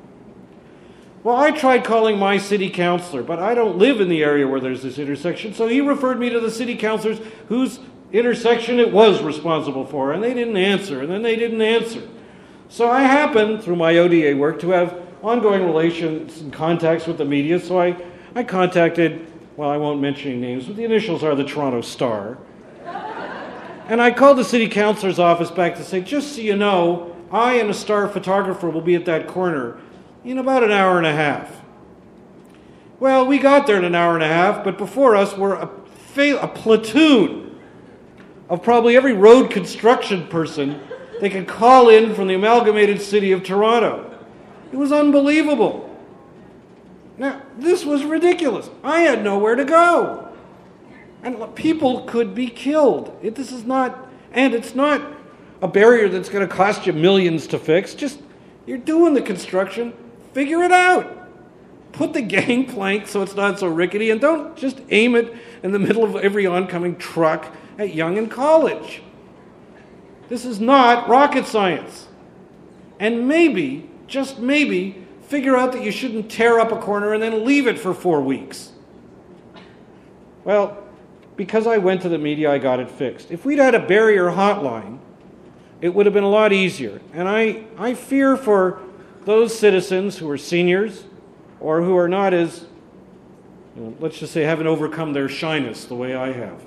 Well, I tried calling my city councillor, but I don't live in the area where there's this intersection, so he referred me to the city councillors whose intersection it was responsible for, and they didn't answer, and then they didn't answer. So I happen, through my ODA work, to have ongoing relations and contacts with the media, so I contacted, well, I won't mention any names, but the initials are the Toronto Star. And I called the city councillor's office back to say, just so you know, I and a Star photographer will be at that corner in about an hour and a half. Well, we got there in an hour and a half, but before us were a platoon of probably every road construction person they could call in from the amalgamated city of Toronto. It was unbelievable. Now, this was ridiculous. I had nowhere to go. And people could be killed. It's not a barrier that's going to cost you millions to fix. Just, you're doing the construction, figure it out. Put the gangplank so it's not so rickety, and don't just aim it in the middle of every oncoming truck at Yonge and College. This is not rocket science. And maybe, just maybe, figure out that you shouldn't tear up a corner and then leave it for 4 weeks. Well, because I went to the media, I got it fixed. If we'd had a barrier hotline, it would have been a lot easier. And I fear for those citizens who are seniors or who are not as, let's just say, haven't overcome their shyness the way I have.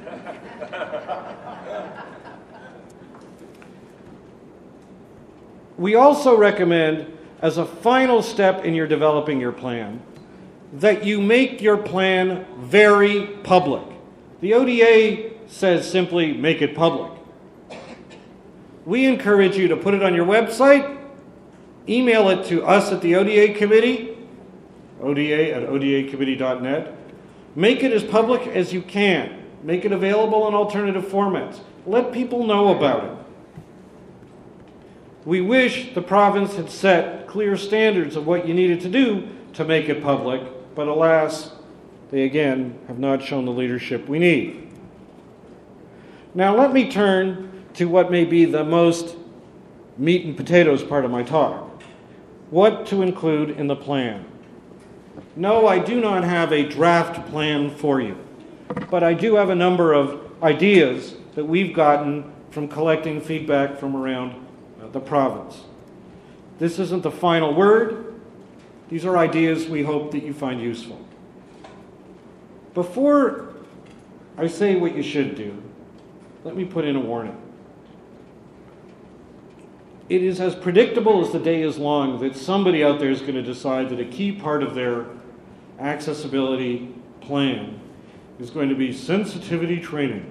We also recommend, as a final step in your developing your plan, that you make your plan very public. The ODA says simply, make it public. We encourage you to put it on your website, email it to us at the ODA committee, oda@odacommittee.net. Make it as public as you can. Make it available in alternative formats. Let people know about it. We wish the province had set clear standards of what you needed to do to make it public, but alas, they again have not shown the leadership we need. Now let me turn to what may be the most meat and potatoes part of my talk. What to include in the plan. No, I do not have a draft plan for you, but I do have a number of ideas that we've gotten from collecting feedback from around the province. This isn't the final word. These are ideas we hope that you find useful. Before I say what you should do, let me put in a warning. It is as predictable as the day is long that somebody out there is going to decide that a key part of their accessibility plan is going to be sensitivity training.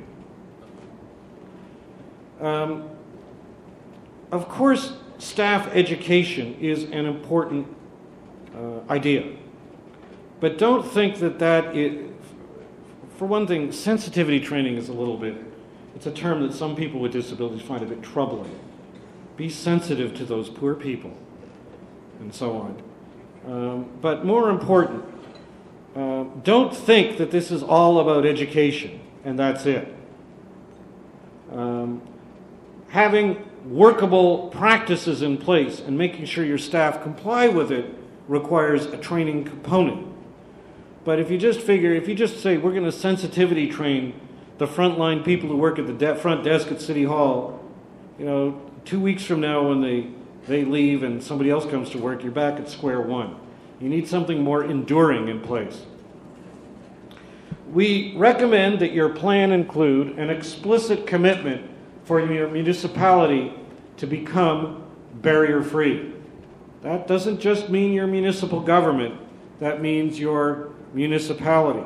Of course, staff education is an important idea. But don't think that is, for one thing, sensitivity training is a little bit It's a term that some people with disabilities find a bit troubling. Be sensitive to those poor people, and so on. But more important, don't think that this is all about education, and that's it. Having workable practices in place and making sure your staff comply with it requires a training component. But if you just say, we're going to sensitivity train the frontline people who work at the front desk at City Hall, 2 weeks from now when they leave and somebody else comes to work, you're back at square one. You need something more enduring in place. We recommend that your plan include an explicit commitment for your municipality to become barrier-free. That doesn't just mean your municipal government, that means your municipality.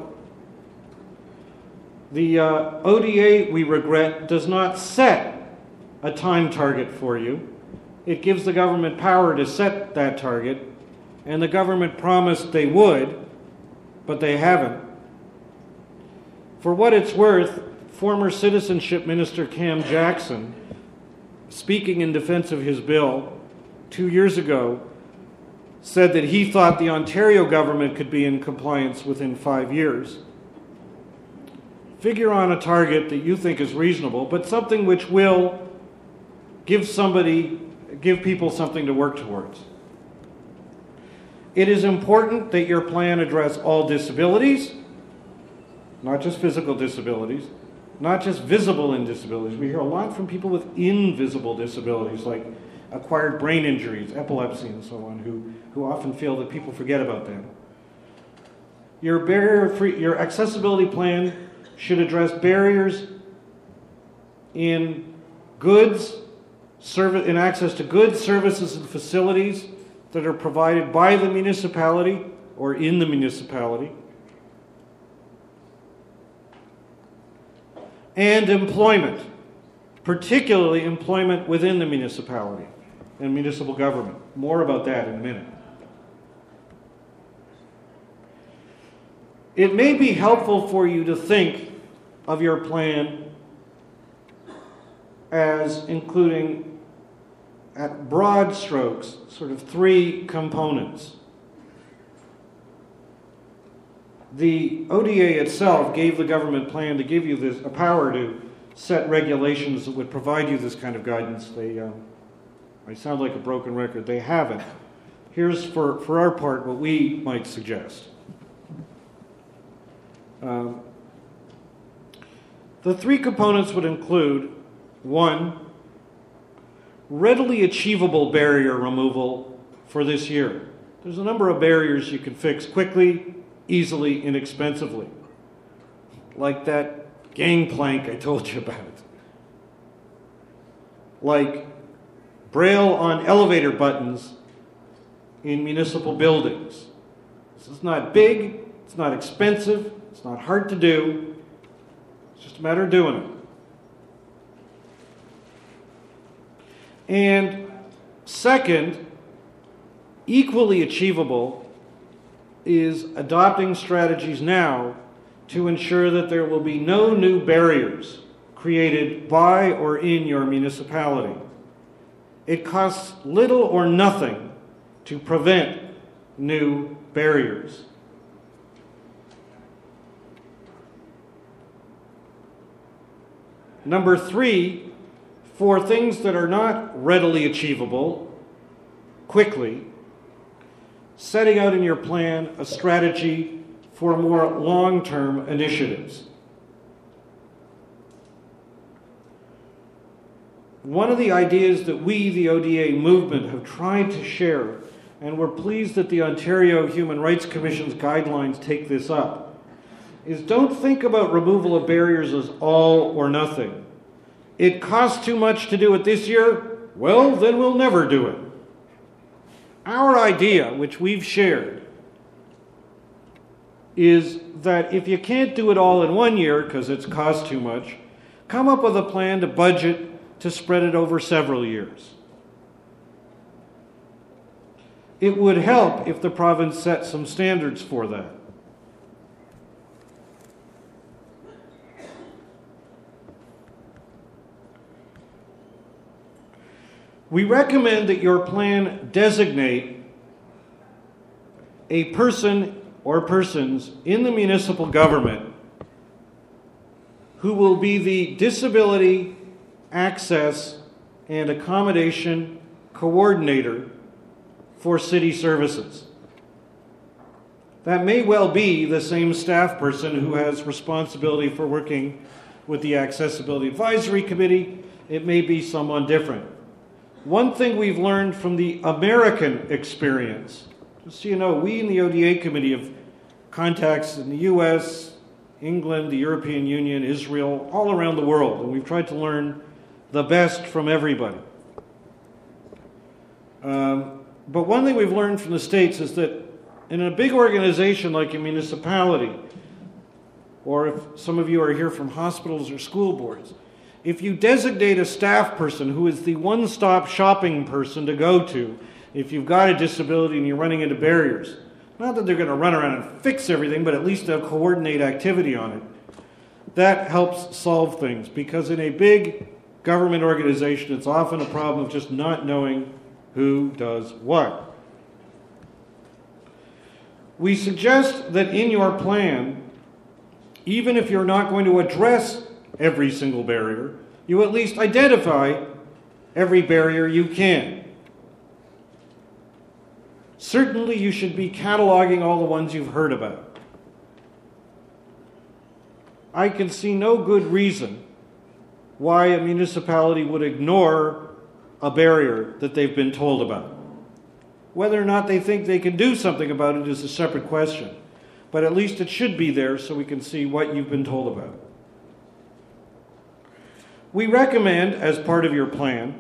The ODA, we regret, does not set a time target for you. It gives the government power to set that target, and the government promised they would, but they haven't. For what it's worth, former Citizenship Minister Cam Jackson, speaking in defense of his bill 2 years ago, said that he thought the Ontario government could be in compliance within 5 years. Figure on a target that you think is reasonable, but something which will give people something to work towards. It is important that your plan address all disabilities, not just physical disabilities, not just visible in disabilities. We hear a lot from people with invisible disabilities, like acquired brain injuries, epilepsy, and so on, who often feel that people forget about them. Your accessibility plan should address barriers in access to goods, services, and facilities that are provided by the municipality or in the municipality. And employment, particularly employment within the municipality and municipal government. More about that in a minute. It may be helpful for you to think of your plan as including, at broad strokes, sort of 3 components. The ODA itself gave the government plan to give you a power to set regulations that would provide you this kind of guidance. I sound like a broken record. They haven't. Here's, for our part, what we might suggest. The 3 components would include, 1, readily achievable barrier removal for this year. There's a number of barriers you can fix quickly, easily, inexpensively. Like that gangplank I told you about. Like Braille on elevator buttons in municipal buildings. This is not big, it's not expensive, it's not hard to do. It's just a matter of doing it. And second, equally achievable is adopting strategies now to ensure that there will be no new barriers created by or in your municipality. It costs little or nothing to prevent new barriers. Number 3, for things that are not readily achievable quickly, setting out in your plan a strategy for more long-term initiatives. One of the ideas that we, the ODA movement, have tried to share, and we're pleased that the Ontario Human Rights Commission's guidelines take this up, is don't think about removal of barriers as all or nothing. It costs too much to do it this year? Well, then we'll never do it. Our idea, which we've shared, is that if you can't do it all in 1 year because it's cost too much, come up with a plan to budget to spread it over several years. It would help if the province set some standards for that. We recommend that your plan designate a person or persons in the municipal government who will be the disability access and accommodation coordinator for city services. That may well be the same staff person who has responsibility for working with the Accessibility Advisory Committee. It may be someone different. One thing we've learned from the American experience, just so you know, we in the ODA Committee have contacts in the US, England, the European Union, Israel, all around the world, and we've tried to learn the best from everybody. But one thing we've learned from the States is that in a big organization like a municipality, or if some of you are here from hospitals or school boards, if you designate a staff person who is the one-stop shopping person to go to, if you've got a disability and you're running into barriers, not that they're going to run around and fix everything, but at least they'll coordinate activity on it, that helps solve things. Because in a big government organization, it's often a problem of just not knowing who does what. We suggest that in your plan, even if you're not going to address every single barrier, you at least identify every barrier you can. Certainly you should be cataloging all the ones you've heard about. I can see no good reason why a municipality would ignore a barrier that they've been told about. Whether or not they think they can do something about it is a separate question. But at least it should be there so we can see what you've been told about. We recommend, as part of your plan,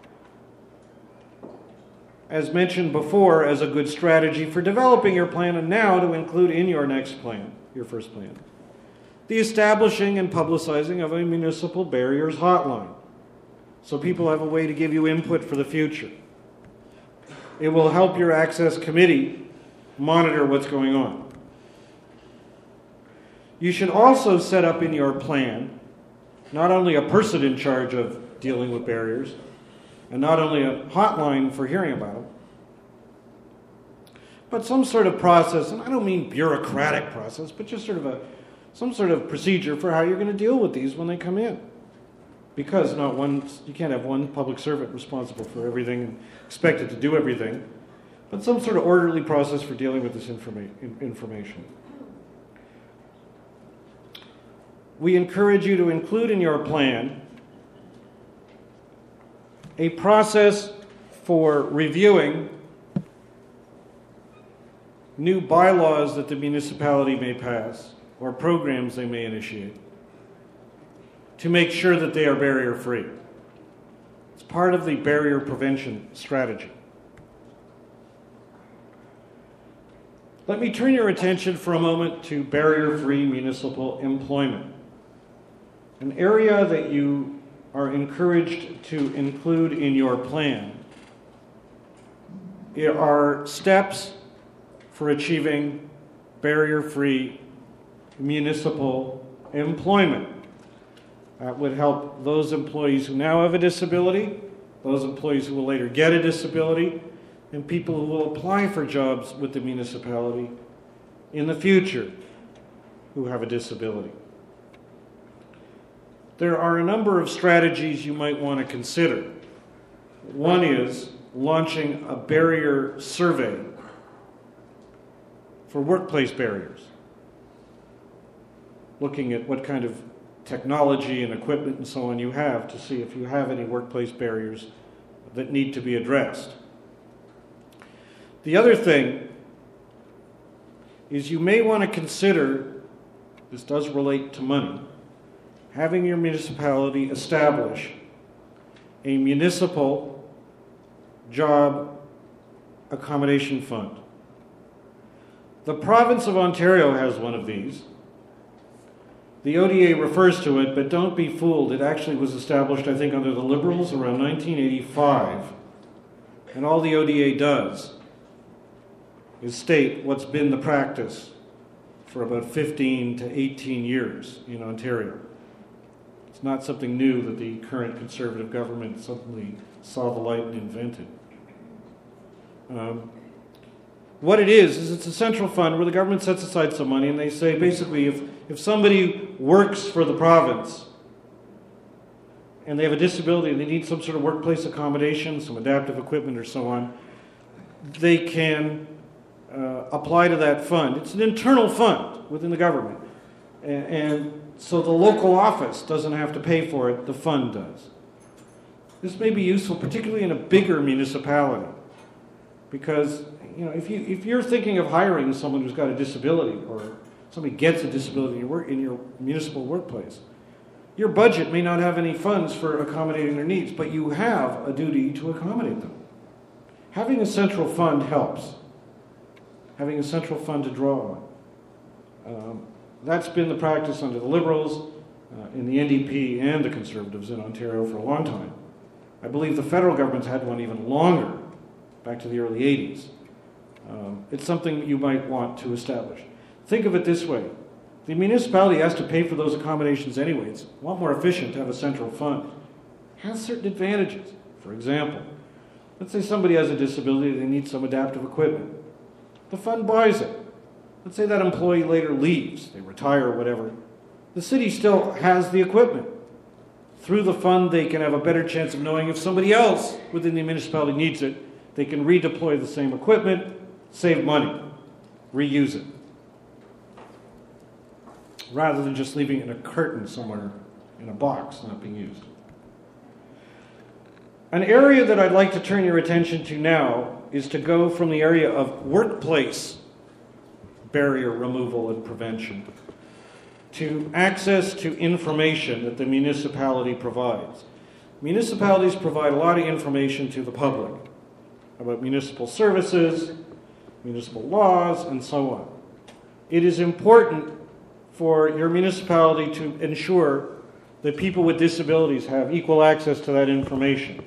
as mentioned before, as a good strategy for developing your plan and now to include in your next plan, your first plan, the establishing and publicizing of a municipal barriers hotline, so people have a way to give you input for the future. It will help your access committee monitor what's going on. You should also set up in your plan not only a person in charge of dealing with barriers, and not only a hotline for hearing about them, but some sort of process, and I don't mean bureaucratic process, but just sort of some sort of procedure for how you're going to deal with these when they come in. Because you can't have one public servant responsible for everything and expected to do everything, but some sort of orderly process for dealing with this information. We encourage you to include in your plan a process for reviewing new bylaws that the municipality may pass or programs they may initiate to make sure that they are barrier-free. It's part of the barrier prevention strategy. Let me turn your attention for a moment to barrier-free municipal employment, an area that you are encouraged to include in your plan. There are steps for achieving barrier-free municipal employment. That would help those employees who now have a disability, those employees who will later get a disability, and people who will apply for jobs with the municipality in the future who have a disability. There are a number of strategies you might want to consider. One is launching a barrier survey for workplace barriers, looking at what kind of technology and equipment and so on you have to see if you have any workplace barriers that need to be addressed. The other thing is you may want to consider, this does relate to money, having your municipality establish a municipal job accommodation fund. The province of Ontario has one of these. The ODA refers to it, but don't be fooled. It actually was established, I think, under the Liberals around 1985. And all the ODA does is state what's been the practice for about 15 to 18 years in Ontario. It's not something new that the current Conservative government suddenly saw the light and invented. What it is it's a central fund where the government sets aside some money, and they say basically if somebody works for the province and they have a disability and they need some sort of workplace accommodation, some adaptive equipment or so on, they can apply to that fund. It's an internal fund within the government. And so the local office doesn't have to pay for it, the fund does. This may be useful, particularly in a bigger municipality, because if you're thinking of hiring someone who's got a disability, or somebody gets a disability in your municipal workplace, your budget may not have any funds for accommodating their needs, but you have a duty to accommodate them. Having a central fund helps. Having a central fund to draw on. That's been the practice under the Liberals, in the NDP and the Conservatives in Ontario for a long time. I believe the federal government's had one even longer, back to the early 80s. It's something you might want to establish. Think of it this way. The municipality has to pay for those accommodations anyway. It's a lot more efficient to have a central fund. It has certain advantages. For example, let's say somebody has a disability, they need some adaptive equipment. The fund buys it. Let's say that employee later leaves, they retire or whatever. The city still has the equipment. Through the fund, they can have a better chance of knowing if somebody else within the municipality needs it. They can redeploy the same equipment, save money, reuse it, rather than just leaving it in a curtain somewhere in a box not being used. An area that I'd like to turn your attention to now is to go from the area of workplace barrier removal and prevention to access to information that the municipality provides. Municipalities provide a lot of information to the public about municipal services, municipal laws, and so on. It is important for your municipality to ensure that people with disabilities have equal access to that information.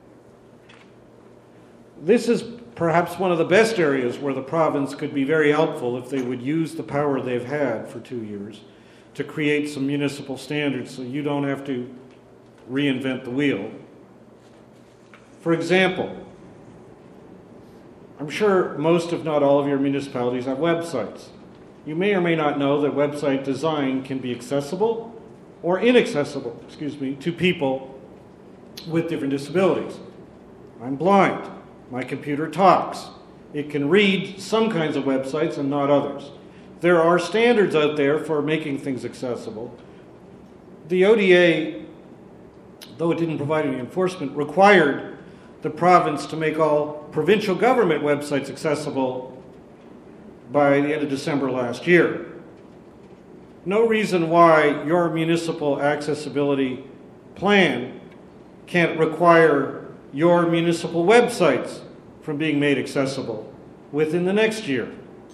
This is perhaps one of the best areas where the province could be very helpful if they would use the power they've had for 2 years to create some municipal standards so you don't have to reinvent the wheel. For example, I'm sure most, if not all, of your municipalities have websites. You may or may not know that website design can be accessible or inaccessible, to people with different disabilities. I'm blind. My computer talks. It can read some kinds of websites and not others. There are standards out there for making things accessible. The ODA, though it didn't provide any enforcement, required the province to make all provincial government websites accessible by the end of December last year. No reason why your municipal accessibility plan can't require your municipal websites from being made accessible within the next year.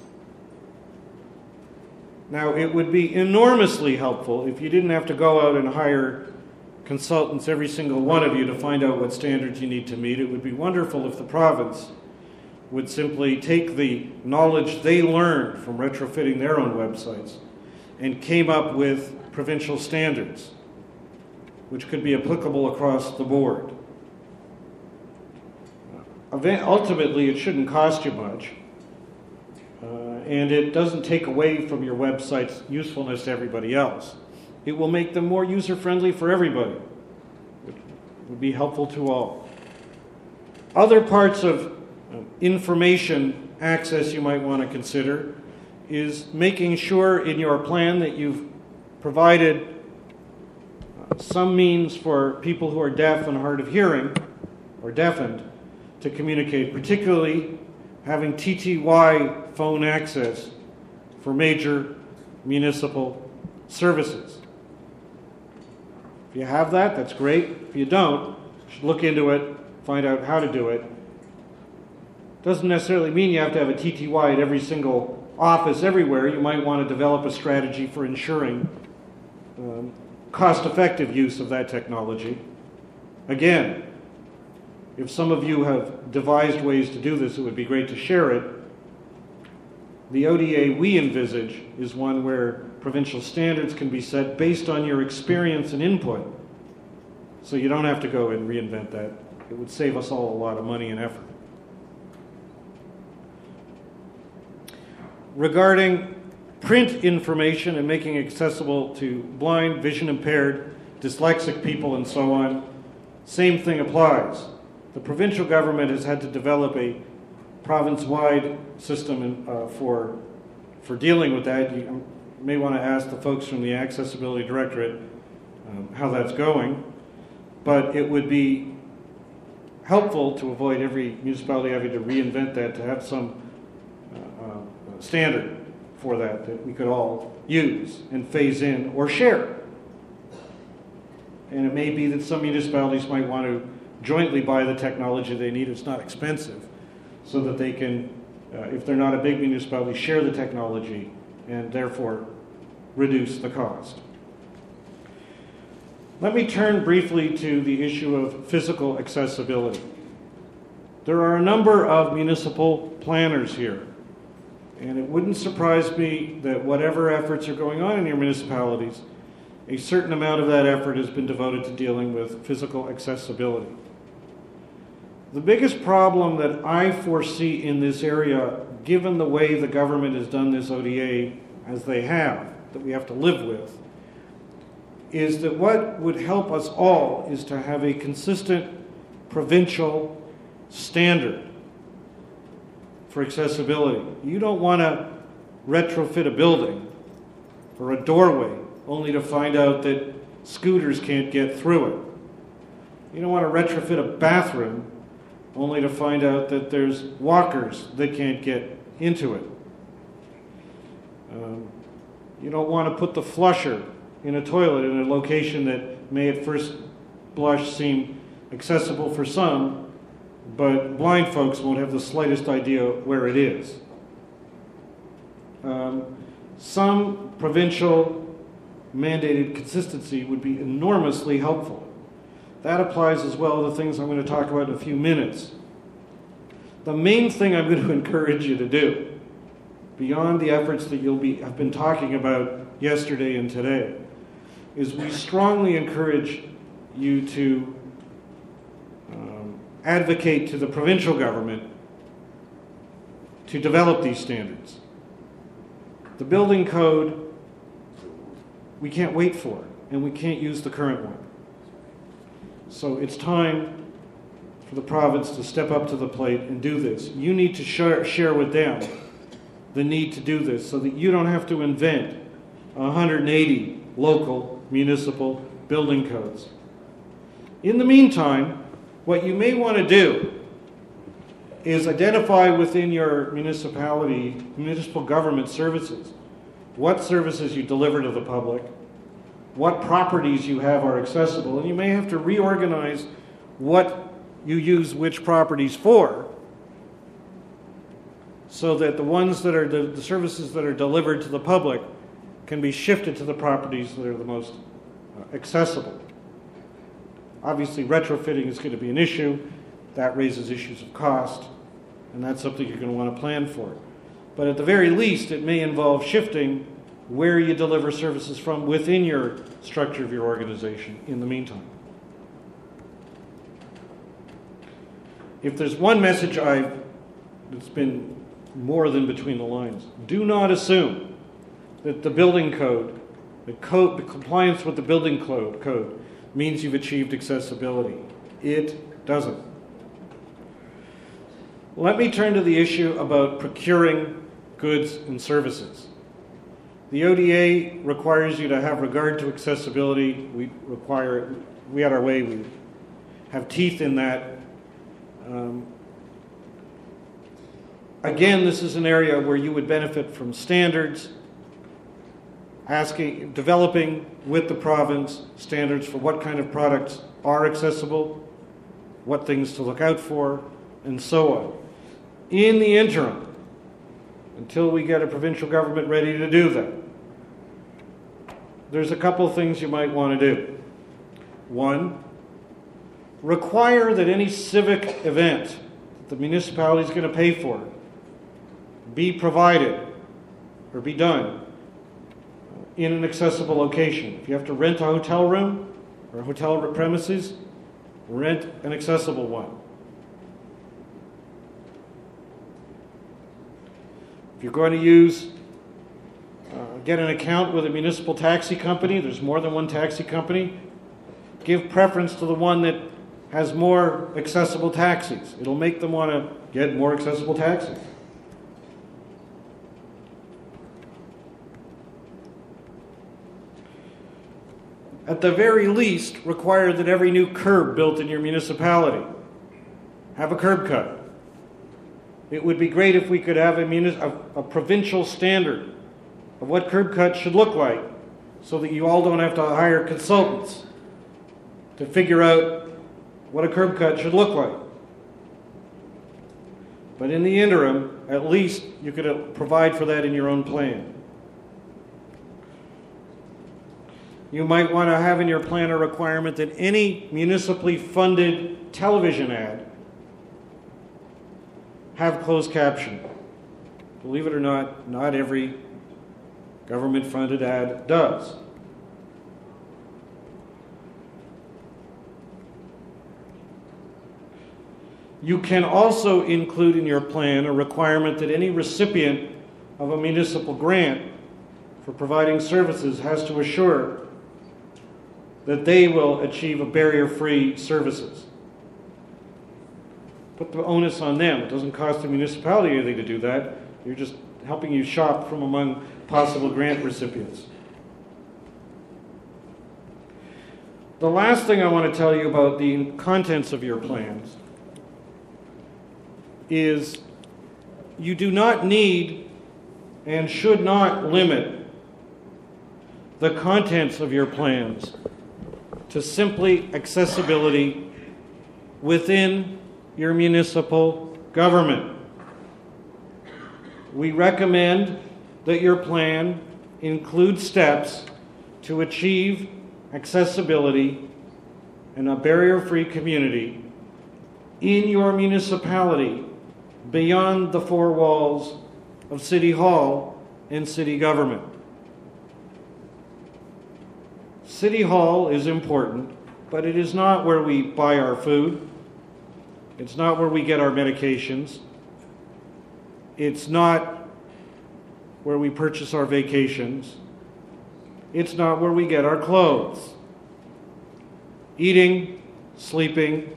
Now, it would be enormously helpful if you didn't have to go out and hire consultants, every single one of you, to find out what standards you need to meet. It would be wonderful if the province would simply take the knowledge they learned from retrofitting their own websites and came up with provincial standards, which could be applicable across the board. Ultimately, it shouldn't cost you much, and it doesn't take away from your website's usefulness to everybody else. It will make them more user-friendly for everybody. It would be helpful to all. Other parts of information access you might want to consider is making sure in your plan that you've provided some means for people who are deaf and hard of hearing or deafened to communicate, particularly having TTY phone access for major municipal services. If you have that, that's great. If you don't, you should look into it, find out how to do it. Doesn't necessarily mean you have to have a TTY at every single office everywhere. You might want to develop a strategy for ensuring cost-effective use of that technology. Again, if some of you have devised ways to do this, it would be great to share it. The ODA we envisage is one where provincial standards can be set based on your experience and input. So you don't have to go and reinvent that. It would save us all a lot of money and effort. Regarding print information and making it accessible to blind, vision impaired, dyslexic people and so on, same thing applies. The provincial government has had to develop a province-wide system for dealing with that. You may want to ask the folks from the Accessibility Directorate how that's going, but it would be helpful to avoid every municipality having to reinvent that, to have some standard for that we could all use and phase in or share. And it may be that some municipalities might want to jointly buy the technology they need. It's not expensive, so that they can, if they're not a big municipality, share the technology and therefore reduce the cost. Let me turn briefly to the issue of physical accessibility. There are a number of municipal planners here, and it wouldn't surprise me that whatever efforts are going on in your municipalities, a certain amount of that effort has been devoted to dealing with physical accessibility. The biggest problem that I foresee in this area, given the way the government has done this ODA as they have, that we have to live with, is that what would help us all is to have a consistent provincial standard for accessibility. You don't want to retrofit a building or a doorway only to find out that scooters can't get through it. You don't want to retrofit a bathroom only to find out that there's walkers that can't get into it. You don't want to put the flusher in a toilet in a location that may at first blush seem accessible for some, but blind folks won't have the slightest idea where it is. Some provincial mandated consistency would be enormously helpful. That applies as well to things I'm going to talk about in a few minutes. The main thing I'm going to encourage you to do, beyond the efforts that have been talking about yesterday and today, is we strongly encourage you to advocate to the provincial government to develop these standards. The building code, we can't wait for, and we can't use the current one. So it's time for the province to step up to the plate and do this. You need to share with them the need to do this so that you don't have to invent 180 local municipal building codes. In the meantime, what you may want to do is identify within your municipality, municipal government services, what services you deliver to the public, what properties you have are accessible, and you may have to reorganize what you use which properties for, so that the ones that are the services that are delivered to the public can be shifted to the properties that are the most accessible. Obviously, retrofitting is going to be an issue. That raises issues of cost, and that's something you're going to want to plan for. But at the very least, it may involve shifting where you deliver services from within your structure of your organization in the meantime. If there's one message that's been more than between the lines, do not assume that the building code, the compliance with the building code means you've achieved accessibility. It doesn't. Let me turn to the issue about procuring goods and services. The ODA requires you to have regard to accessibility. We had our way, we have teeth in that. Again, this is an area where you would benefit from standards, developing with the province standards for what kind of products are accessible, what things to look out for, and so on. In the interim, until we get a provincial government ready to do that, there's a couple of things you might want to do. One, require that any civic event that the municipality is going to pay for be provided or be done in an accessible location. If you have to rent a hotel room or hotel premises, rent an accessible one. If you're going to get an account with a municipal taxi company, there's more than one taxi company, give preference to the one that has more accessible taxis. It'll make them want to get more accessible taxis. At the very least, require that every new curb built in your municipality have a curb cut. It would be great if we could have a provincial standard of what curb cuts should look like, so that you all don't have to hire consultants to figure out what a curb cut should look like. But in the interim, at least you could provide for that in your own plan. You might want to have in your plan a requirement that any municipally funded television ad have closed caption. Believe it or not, not every government-funded ad does. You can also include in your plan a requirement that any recipient of a municipal grant for providing services has to assure that they will achieve a barrier-free services. Put the onus on them. It doesn't cost the municipality anything to do that. You're just helping you shop from among possible grant recipients. The last thing I want to tell you about the contents of your plans is you do not need and should not limit the contents of your plans to simply accessibility within your municipal government. We recommend that your plan include steps to achieve accessibility and a barrier-free community in your municipality beyond the four walls of City Hall and city government. City Hall is important, but it is not where we buy our food. It's not where we get our medications. It's not where we purchase our vacations. It's not where we get our clothes. Eating, sleeping,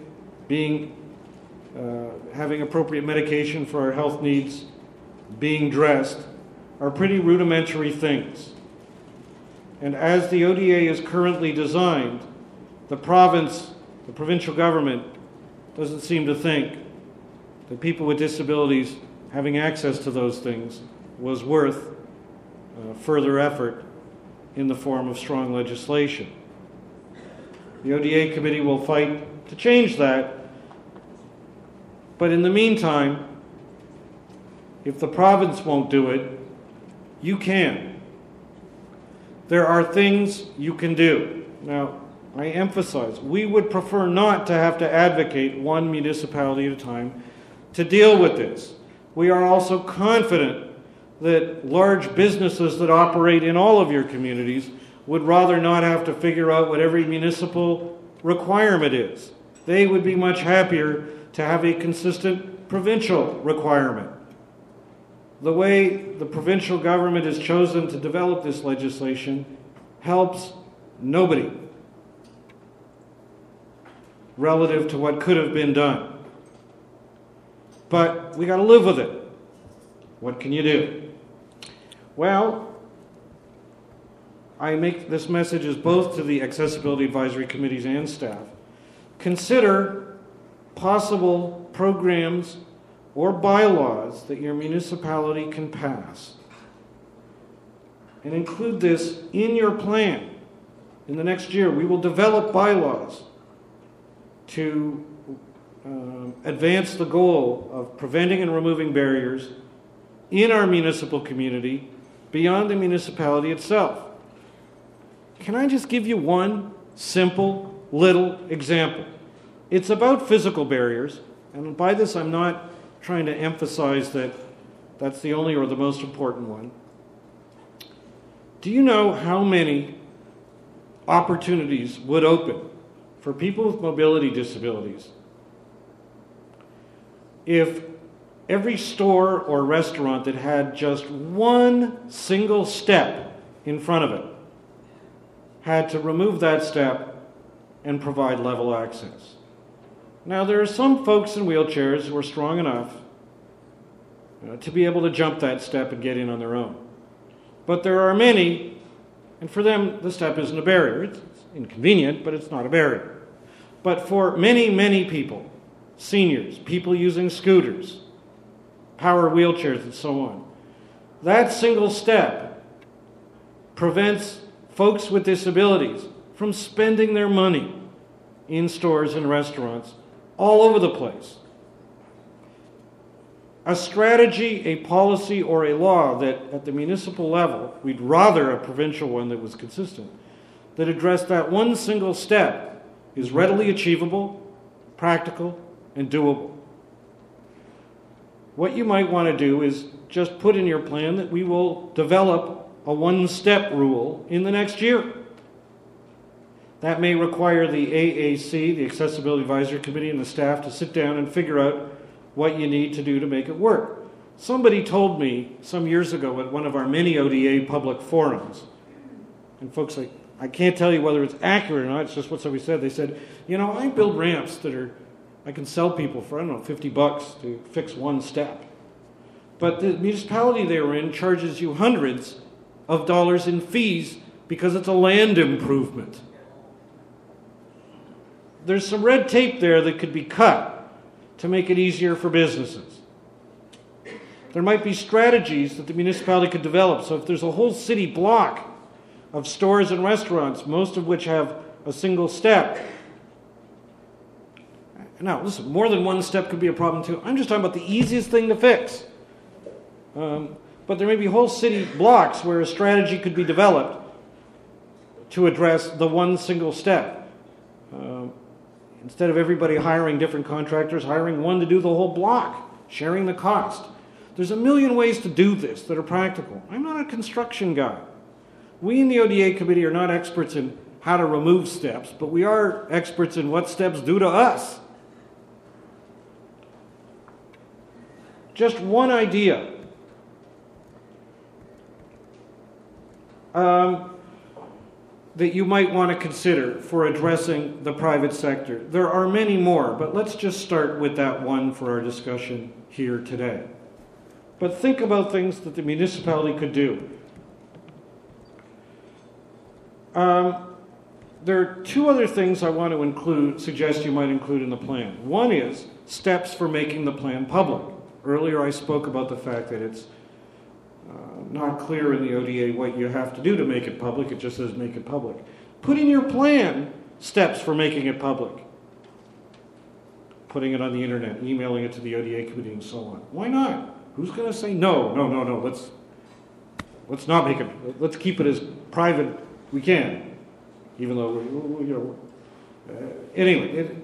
having appropriate medication for our health needs, being dressed, are pretty rudimentary things. And as the ODA is currently designed, the provincial government doesn't seem to think that people with disabilities having access to those things was worth further effort in the form of strong legislation. The ODA committee will fight to change that, but in the meantime, if the province won't do it, you can. There are things you can do. Now, I emphasize, we would prefer not to have to advocate one municipality at a time to deal with this. We are also confident that large businesses that operate in all of your communities would rather not have to figure out what every municipal requirement is. They would be much happier to have a consistent provincial requirement. The way the provincial government has chosen to develop this legislation helps nobody relative to what could have been done. But we got to live with it. What can you do? Well, I make this message as both to the Accessibility Advisory Committees and staff. Consider possible programs or bylaws that your municipality can pass. And include this in your plan. In the next year, we will develop bylaws to advance the goal of preventing and removing barriers in our municipal community beyond the municipality itself. Can I just give you one simple little example? It's about physical barriers, and by this I'm not trying to emphasize that that's the only or the most important one. Do you know how many opportunities would open for people with mobility disabilities if every store or restaurant that had just one single step in front of it had to remove that step and provide level access? Now, there are some folks in wheelchairs who are strong enough to be able to jump that step and get in on their own. But there are many, and for them the step isn't a barrier. It's inconvenient, but it's not a barrier. But for many, many people, seniors, people using scooters, power wheelchairs, and so on, that single step prevents folks with disabilities from spending their money in stores and restaurants all over the place. A strategy, a policy, or a law that at the municipal level, we'd rather a provincial one that was consistent, that addressed that one single step is readily achievable, practical, and doable. What you might want to do is just put in your plan that we will develop a one-step rule in the next year. That may require the AAC, the Accessibility Advisory Committee, and the staff to sit down and figure out what you need to do to make it work. Somebody told me some years ago at one of our many ODA public forums, and folks, I can't tell you whether it's accurate or not, it's just what somebody said. They said, I build ramps that I can sell people for, $50 to fix one step. But the municipality they were in charges you hundreds of dollars in fees because it's a land improvement. There's some red tape there that could be cut to make it easier for businesses. There might be strategies that the municipality could develop. So if there's a whole city block of stores and restaurants, most of which have a single step. Now, listen, more than one step could be a problem too. I'm just talking about the easiest thing to fix. But there may be whole city blocks where a strategy could be developed to address the one single step. Instead of everybody hiring different contractors, hiring one to do the whole block, sharing the cost. There's a million ways to do this that are practical. I'm not a construction guy. We in the ODA committee are not experts in how to remove steps, but we are experts in what steps do to us. Just one idea. That you might want to consider for addressing the private sector. There are many more, but let's just start with that one for our discussion here today. But think about things that the municipality could do. There are two other things I want to suggest you might include in the plan. One is steps for making the plan public. Earlier I spoke about the fact that it's not clear in the ODA what you have to do to make it public. It just says make it public. Put in your plan steps for making it public. Putting it on the internet, emailing it to the ODA committee, and so on. Why not? Who's going to say no? Let's not make it. Let's keep it as private we can, even though anyway,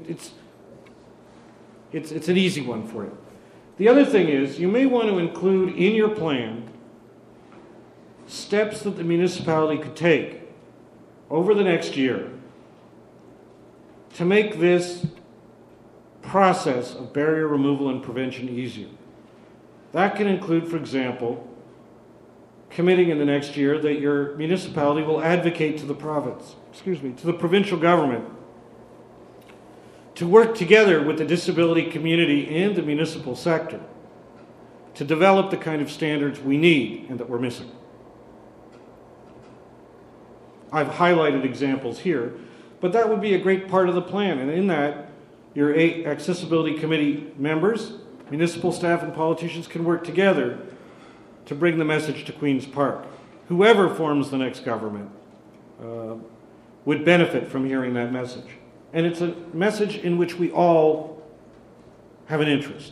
it's an easy one for you. The other thing is you may want to include in your plan steps that the municipality could take over the next year to make this process of barrier removal and prevention easier. That can include, for example, committing in the next year that your municipality will advocate to the provincial government to work together with the disability community and the municipal sector to develop the kind of standards we need and that we're missing. I've highlighted examples here, but that would be a great part of the plan. And in that, your accessibility committee members, municipal staff, and politicians can work together to bring the message to Queen's Park. Whoever forms the next government would benefit from hearing that message. And it's a message in which we all have an interest.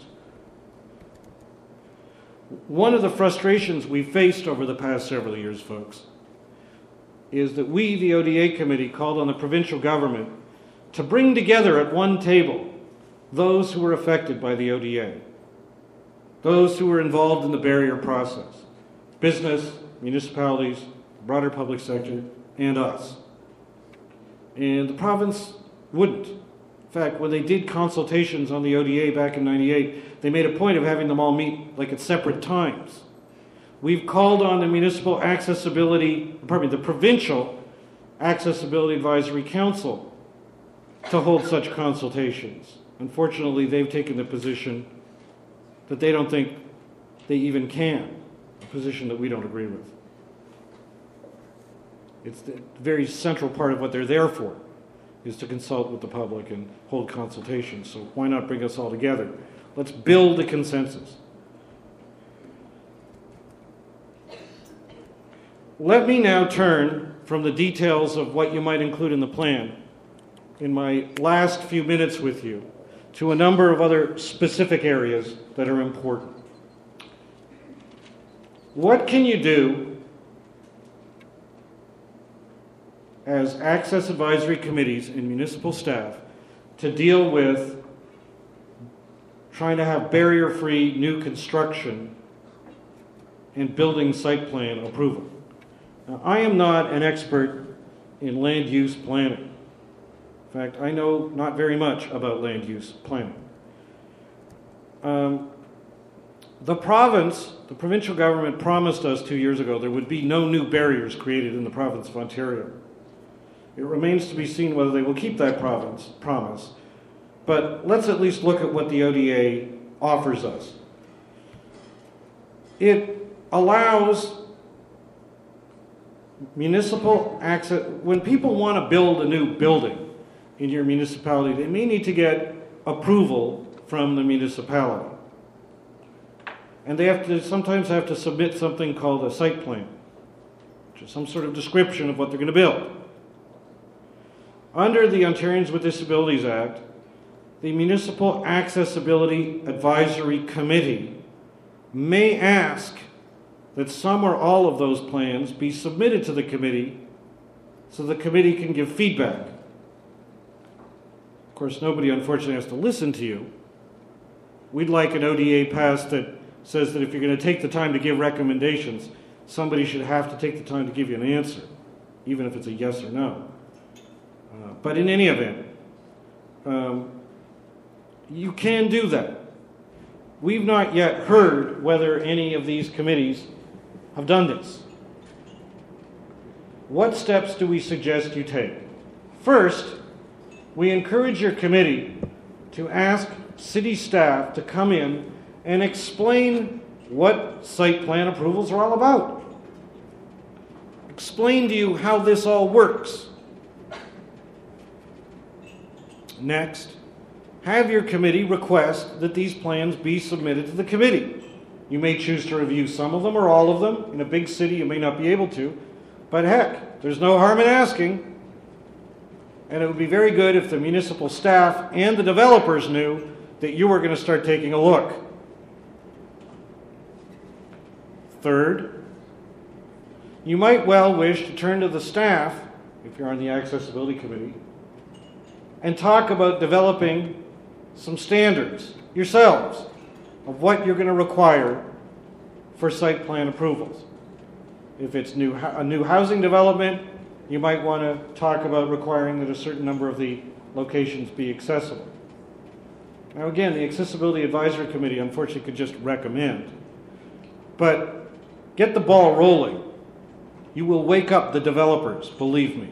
One of the frustrations we faced over the past several years, folks, is that we, the ODA committee, called on the provincial government to bring together at one table those who were affected by the ODA, those who were involved in the barrier process, business, municipalities, broader public sector, and us. And the province wouldn't. In fact, when they did consultations on the ODA back in '98, they made a point of having them all meet like at separate times. We've called on the the Provincial Accessibility Advisory Council to hold such consultations. Unfortunately, they've taken the position that they don't think they even can, a position that we don't agree with. It's the very central part of what they're there for, is to consult with the public and hold consultations. So why not bring us all together? Let's build a consensus. Let me now turn from the details of what you might include in the plan in my last few minutes with you to a number of other specific areas that are important. What can you do as access advisory committees and municipal staff to deal with trying to have barrier-free new construction and building site plan approval? Now, I am not an expert in land use planning. In fact, I know not very much about land use planning. The provincial government promised us 2 years ago there would be no new barriers created in the province of Ontario. It remains to be seen whether they will keep that promise. But let's at least look at what the ODA offers us. It allows municipal access. When people want to build a new building in your municipality, they may need to get approval from the municipality. And they sometimes have to submit something called a site plan, which is some sort of description of what they're going to build. Under the Ontarians with Disabilities Act, the Municipal Accessibility Advisory Committee may ask that some or all of those plans be submitted to the committee so the committee can give feedback. Of course, nobody unfortunately has to listen to you. We'd like an ODA passed that says that if you're going to take the time to give recommendations, somebody should have to take the time to give you an answer, even if it's a yes or no. But in any event, you can do that. We've not yet heard whether any of these committees have done this. What steps do we suggest you take? First, we encourage your committee to ask city staff to come in and explain what site plan approvals are all about. Explain to you how this all works. Next, have your committee request that these plans be submitted to the committee. You may choose to review some of them or all of them. In a big city, you may not be able to. But heck, there's no harm in asking. And it would be very good if the municipal staff and the developers knew that you were going to start taking a look. Third, you might well wish to turn to the staff, if you're on the Accessibility Committee, and talk about developing some standards yourselves of what you're going to require for site plan approvals. If it's a new housing development, you might want to talk about requiring that a certain number of the locations be accessible. Now again, the Accessibility Advisory Committee unfortunately could just recommend, but get the ball rolling. You will wake up the developers, believe me.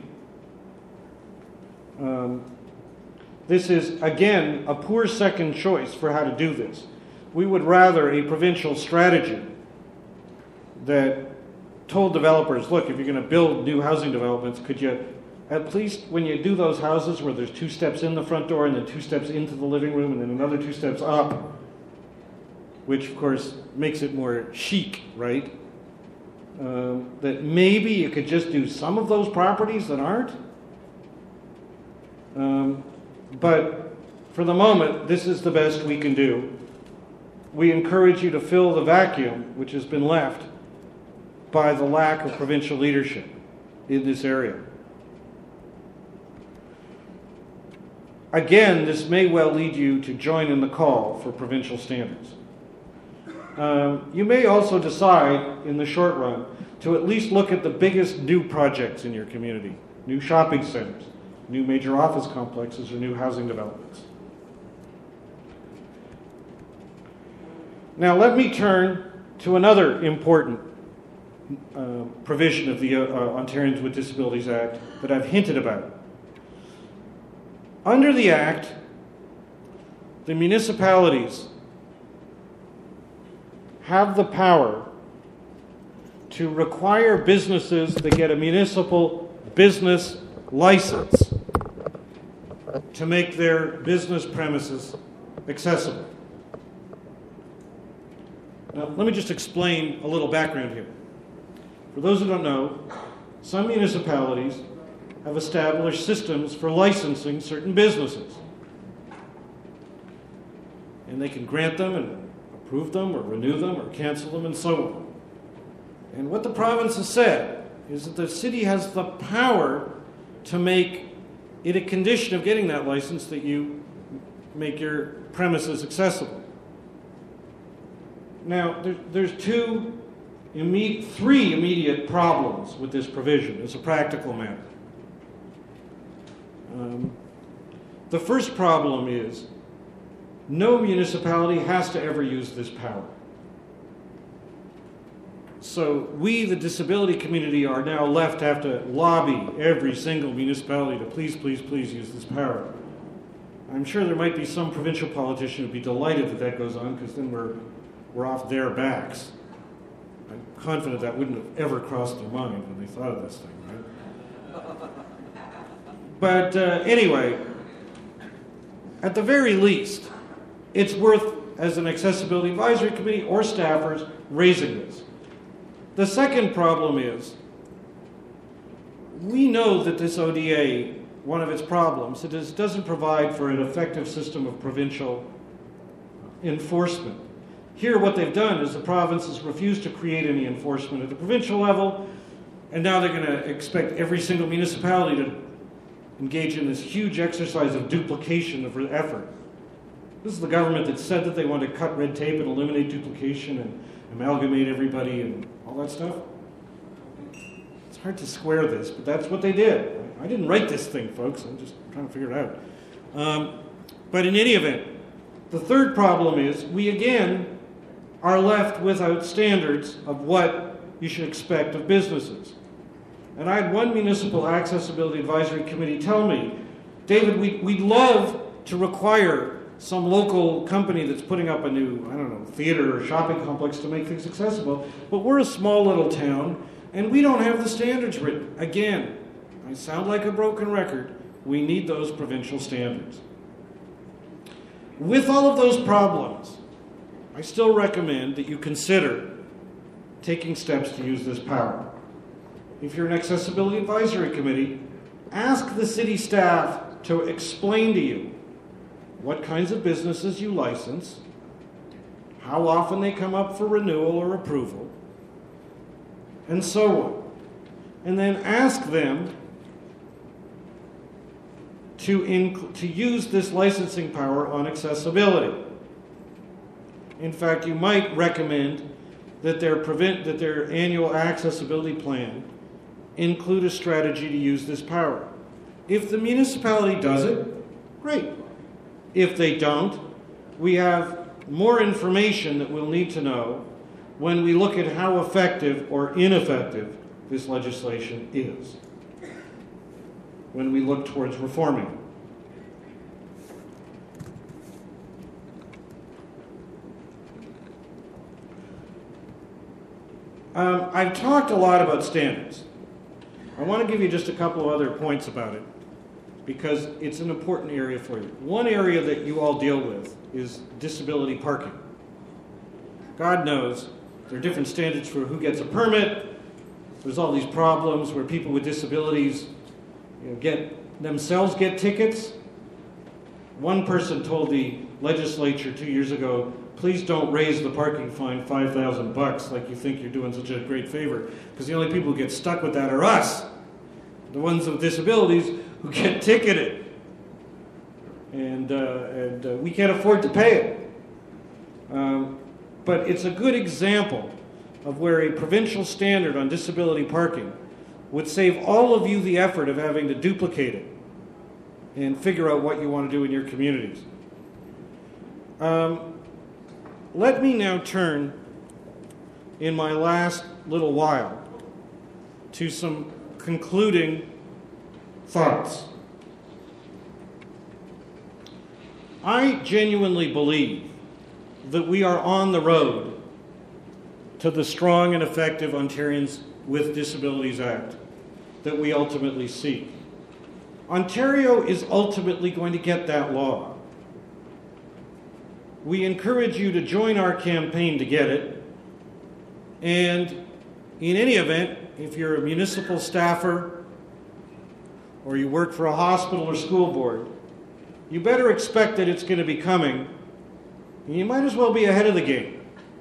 This is, again, a poor second choice for how to do this. We would rather a provincial strategy that told developers, look, if you're going to build new housing developments, could you, at least when you do those houses where there's 2 steps in the front door and then 2 steps into the living room and then another 2 steps up, which of course makes it more chic, right? That maybe you could just do some of those properties that aren't. But for the moment, this is the best we can do. We encourage you to fill the vacuum which has been left by the lack of provincial leadership in this area. Again, this may well lead you to join in the call for provincial standards. You may also decide in the short run to at least look at the biggest new projects in your community, new shopping centers, new major office complexes, or new housing developments. Now let me turn to another important provision of the Ontarians with Disabilities Act that I've hinted about. Under the Act, the municipalities have the power to require businesses that get a municipal business license to make their business premises accessible. Now, let me just explain a little background here. For those who don't know, some municipalities have established systems for licensing certain businesses. And they can grant them and approve them or renew them or cancel them and so on. And what the province has said is that the city has the power to make it a condition of getting that license that you make your premises accessible. Now, there's three immediate problems with this provision as a practical matter. The first problem is no municipality has to ever use this power. So we, the disability community, are now left to have to lobby every single municipality to please, please, please use this power. I'm sure there might be some provincial politician who'd be delighted that that goes on, because then we're off their backs. I'm confident that wouldn't have ever crossed their mind when they thought of this thing, right? But anyway, at the very least, it's worth, as an accessibility advisory committee or staffers, raising this. The second problem is, we know that this ODA, one of its problems, it doesn't provide for an effective system of provincial enforcement. Here, what they've done is the province has refused to create any enforcement at the provincial level, and now they're going to expect every single municipality to engage in this huge exercise of duplication of effort. This is the government that said that they want to cut red tape and eliminate duplication and amalgamate everybody and all that stuff. It's hard to square this, but that's what they did. I didn't write this thing, folks. I'm just trying to figure it out. But in any event, the third problem is we again are left without standards of what you should expect of businesses. And I had one municipal accessibility advisory committee tell me, David, we'd love to require some local company that's putting up a new, theater or shopping complex to make things accessible, but we're a small little town and we don't have the standards written. Again, I sound like a broken record. We need those provincial standards. With all of those problems, I still recommend that you consider taking steps to use this power. If you're an accessibility advisory committee, ask the city staff to explain to you what kinds of businesses you license, how often they come up for renewal or approval, and so on. And then ask them to use this licensing power on accessibility. In fact, you might recommend that their annual accessibility plan include a strategy to use this power. If the municipality does it, great. If they don't, we have more information that we'll need to know when we look at how effective or ineffective this legislation is, when we look towards reforming. I've talked a lot about standards. I want to give you just a couple of other points about it, because it's an important area for you. One area that you all deal with is disability parking. God knows there are different standards for who gets a permit. There's all these problems where people with disabilities get tickets. One person told the legislature 2 years ago, please don't raise the parking fine $5,000 like you think you're doing such a great favor, because the only people who get stuck with that are us, the ones with disabilities who get ticketed. And we can't afford to pay it. But it's a good example of where a provincial standard on disability parking would save all of you the effort of having to duplicate it and figure out what you want to do in your communities. Let me now turn, in my last little while, to some concluding thoughts. I genuinely believe that we are on the road to the strong and effective Ontarians with Disabilities Act that we ultimately seek. Ontario is ultimately going to get that law. We encourage you to join our campaign to get it. And in any event, if you're a municipal staffer or you work for a hospital or school board, you better expect that it's going to be coming. And you might as well be ahead of the game.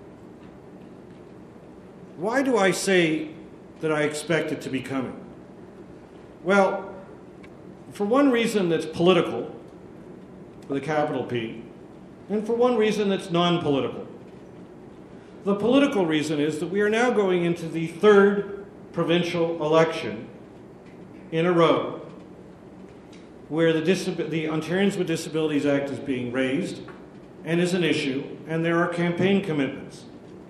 Why do I say that I expect it to be coming? Well, for one reason that's political, with a capital P, and for one reason that's non-political. The political reason is that we are now going into the third provincial election in a row where the Ontarians with Disabilities Act is being raised and is an issue, and there are campaign commitments.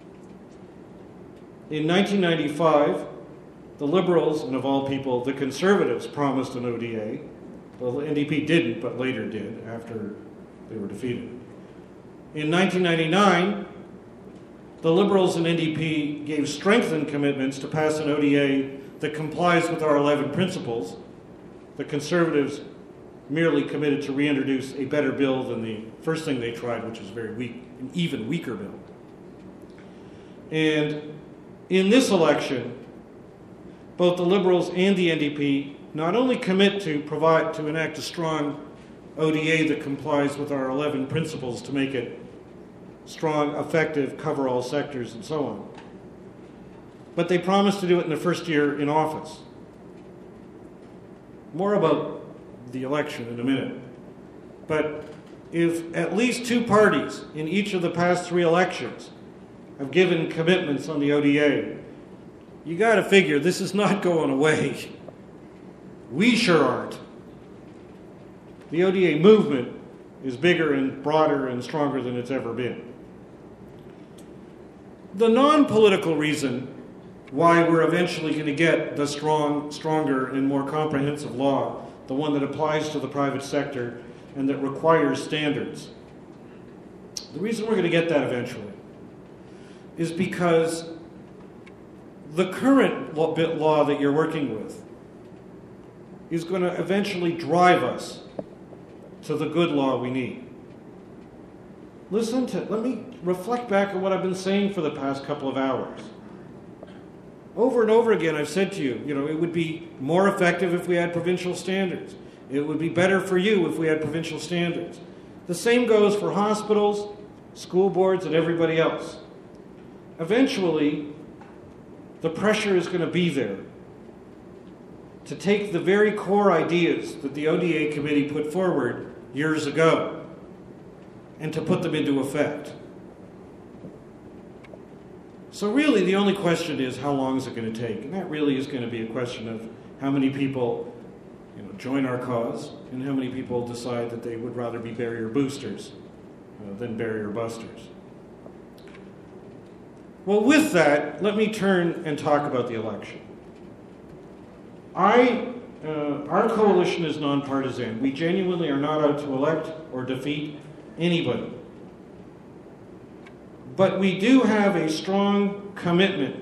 In 1995, the Liberals, and of all people, the Conservatives, promised an ODA. Well, the NDP didn't, but later did, after they were defeated. In 1999, the Liberals and NDP gave strengthened commitments to pass an ODA that complies with our 11 principles. The Conservatives merely committed to reintroduce a better bill than the first thing they tried, which was very weak, an even weaker bill. And in this election, both the Liberals and the NDP not only commit to enact a strong ODA that complies with our 11 principles to make it strong, effective, cover all sectors, and so on, but they promise to do it in their first year in office. More about the election in a minute. But if at least two parties in each of the past three elections have given commitments on the ODA, you got to figure this is not going away. We sure aren't. The ODA movement is bigger and broader and stronger than it's ever been. The non-political reason why we're eventually going to get the stronger and more comprehensive law, the one that applies to the private sector and that requires standards, the reason we're going to get that eventually is because the current law that you're working with is going to eventually drive us to the good law we need. Let me reflect back on what I've been saying for the past couple of hours. Over and over again, I've said to you, it would be more effective if we had provincial standards. It would be better for you if we had provincial standards. The same goes for hospitals, school boards, and everybody else. Eventually, the pressure is going to be there to take the very core ideas that the ODA committee put forward years ago and to put them into effect. So really, the only question is, how long is it going to take? And that really is going to be a question of how many people join our cause and how many people decide that they would rather be barrier boosters than barrier busters. Well, with that, let me turn and talk about the election. Our coalition is nonpartisan. We genuinely are not out to elect or defeat anybody. But we do have a strong commitment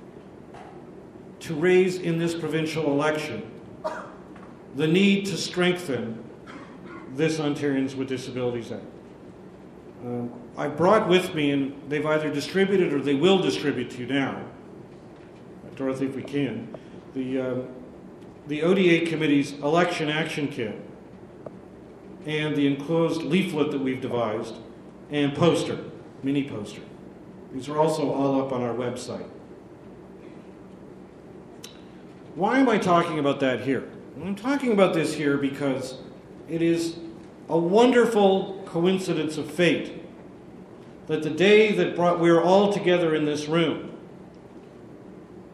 to raise in this provincial election the need to strengthen this Ontarians with Disabilities Act. I brought with me, and they've either distributed or they will distribute to you now, Dorothy, if we can, the ODA Committee's election action kit and the enclosed leaflet that we've devised and poster, mini poster. These are also all up on our website. Why am I talking about that here? Well, I'm talking about this here because it is a wonderful coincidence of fate that the day that we were all together in this room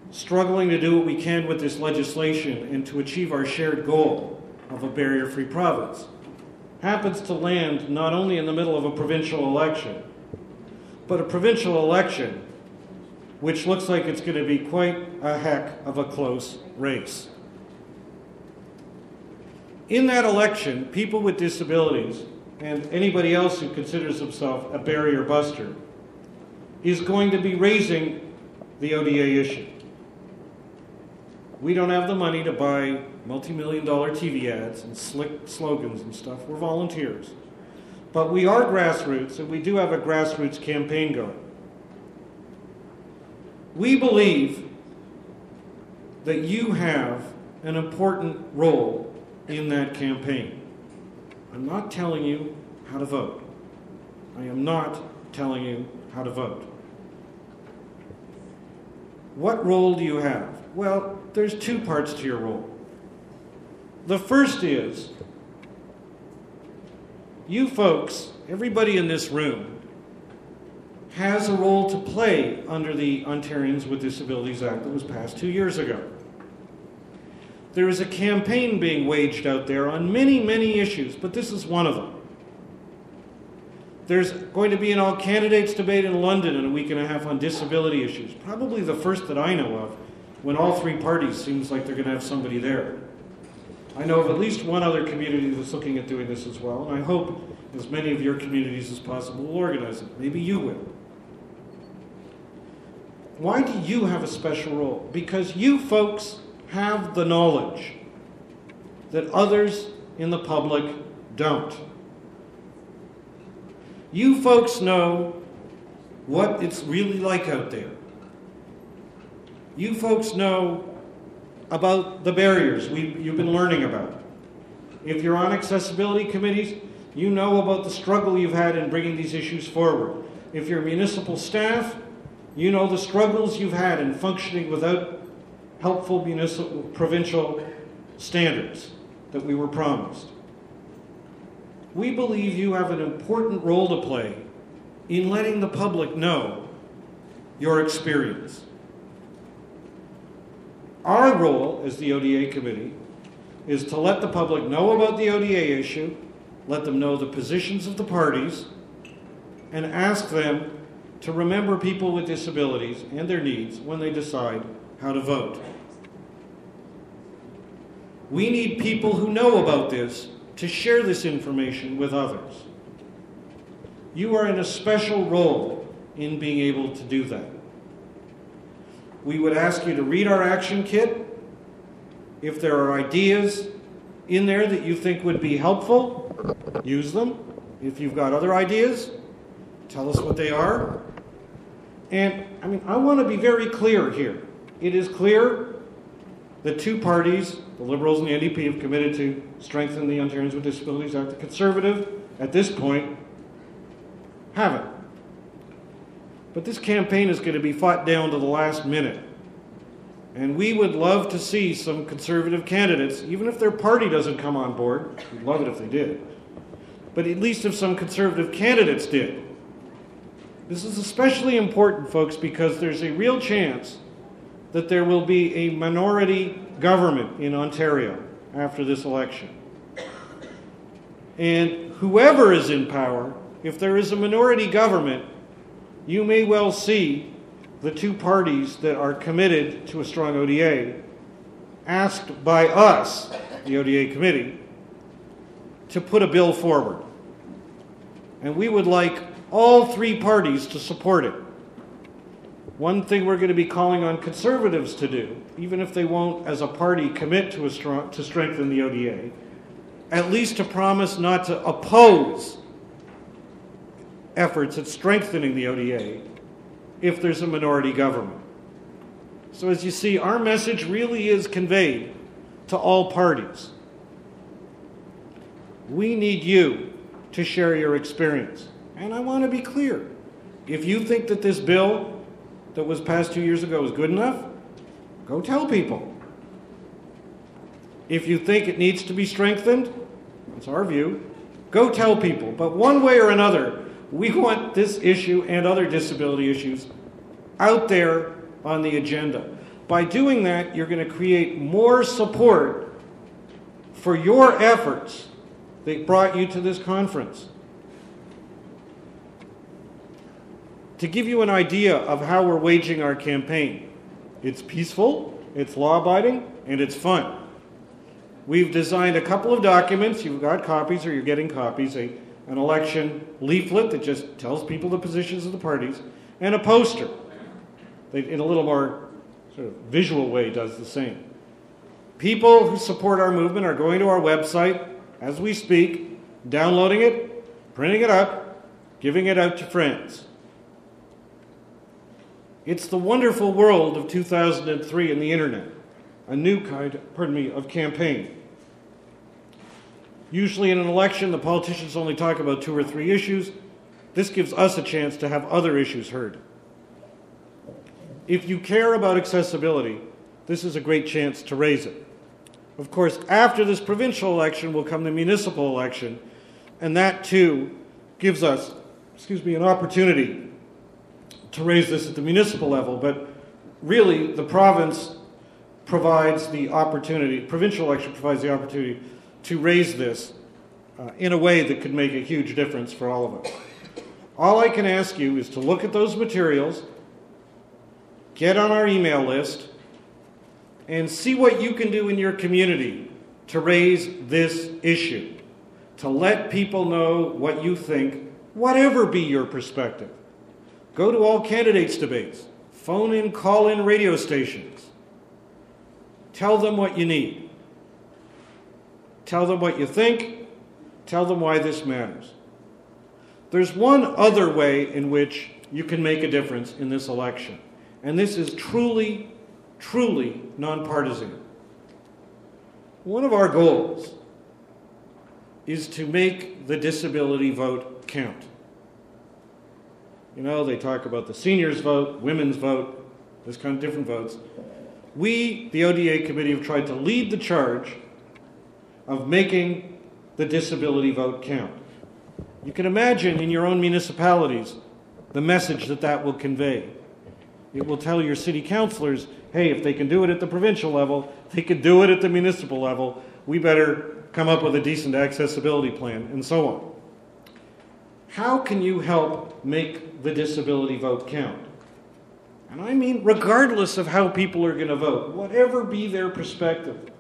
struggling to do what we can with this legislation and to achieve our shared goal of a barrier-free province, happens to land not only in the middle of a provincial election, but a provincial election which looks like it's going to be quite a heck of a close race. In that election, people with disabilities and anybody else who considers himself a barrier buster is going to be raising the ODA issue. We don't have the money to buy multi-million-dollar TV ads and slick slogans and stuff. We're volunteers. But we are grassroots, and we do have a grassroots campaign going. We believe that you have an important role in that campaign. I'm not telling you how to vote. I am not telling you how to vote. What role do you have? Well, there's two parts to your role. The first is, you folks, everybody in this room, has a role to play under the Ontarians with Disabilities Act that was passed 2 years ago. There is a campaign being waged out there on many, many issues, but this is one of them. There's going to be an all-candidates debate in London in a week and a half on disability issues, probably the first that I know of, when all three parties seems like they're going to have somebody there. I know of at least one other community that's looking at doing this as well, and I hope as many of your communities as possible will organize it. Maybe you will. Why do you have a special role? Because you folks have the knowledge that others in the public don't. You folks know what it's really like out there. You folks know about the barriers you've been learning about. If you're on accessibility committees, you know about the struggle you've had in bringing these issues forward. If you're municipal staff, you know the struggles you've had in functioning without helpful provincial standards that we were promised. We believe you have an important role to play in letting the public know your experience. Our role as the ODA committee is to let the public know about the ODA issue, let them know the positions of the parties, and ask them to remember people with disabilities and their needs when they decide how to vote. We need people who know about this to share this information with others. You are in a special role in being able to do that. We would ask you to read our action kit. If there are ideas in there that you think would be helpful, use them. If you've got other ideas, tell us what they are. And I want to be very clear here. It is clear that two parties, the Liberals and the NDP, have committed to strengthen the Ontarians with Disabilities Act. The Conservative, at this point, haven't. But this campaign is going to be fought down to the last minute. And we would love to see some Conservative candidates, even if their party doesn't come on board. We'd love it if they did. But at least if some Conservative candidates did. This is especially important, folks, because there's a real chance that there will be a minority government in Ontario after this election. And whoever is in power, if there is a minority government, you may well see the two parties that are committed to a strong ODA asked by us, the ODA committee, to put a bill forward. And we would like all three parties to support it. One thing we're going to be calling on Conservatives to do, even if they won't as a party commit to strengthen the ODA, at least to promise not to oppose efforts at strengthening the ODA if there's a minority government. So as you see, our message really is conveyed to all parties. We need you to share your experience. And I want to be clear. If you think that this bill that was passed 2 years ago is good enough, go tell people. If you think it needs to be strengthened, that's our view, go tell people. But one way or another, we want this issue and other disability issues out there on the agenda. By doing that, you're going to create more support for your efforts that brought you to this conference. To give you an idea of how we're waging our campaign, it's peaceful, it's law-abiding, and it's fun. We've designed a couple of documents. You've got copies, or you're getting copies, an election leaflet that just tells people the positions of the parties, and a poster that in a little more sort of visual way does the same. People who support our movement are going to our website as we speak, downloading it, printing it up, giving it out to friends. It's the wonderful world of 2003 and the internet, a new kind, of campaign. Usually in an election, the politicians only talk about 2 or 3 issues. This gives us a chance to have other issues heard. If you care about accessibility, this is a great chance to raise it. Of course, after this provincial election will come the municipal election, and that too gives us, an opportunity to raise this at the municipal level, but really the province provides the opportunity, provincial election provides the opportunity to raise this in a way that could make a huge difference for all of us. All I can ask you is to look at those materials, get on our email list, and see what you can do in your community to raise this issue, to let people know what you think, whatever be your perspective. Go to all candidates' debates, phone in, call in radio stations. Tell them what you need. Tell them what you think. Tell them why this matters. There's one other way in which you can make a difference in this election, and this is truly, truly nonpartisan. One of our goals is to make the disability vote count. You know, they talk about the seniors' vote, women's vote, this kind of different votes. We, the ODA committee, have tried to lead the charge of making the disability vote count. You can imagine in your own municipalities the message that will convey. It will tell your city councilors, hey, if they can do it at the provincial level, they can do it at the municipal level. We better come up with a decent accessibility plan, and so on. How can you help make the disability vote count? And I mean regardless of how people are going to vote, whatever be their perspective.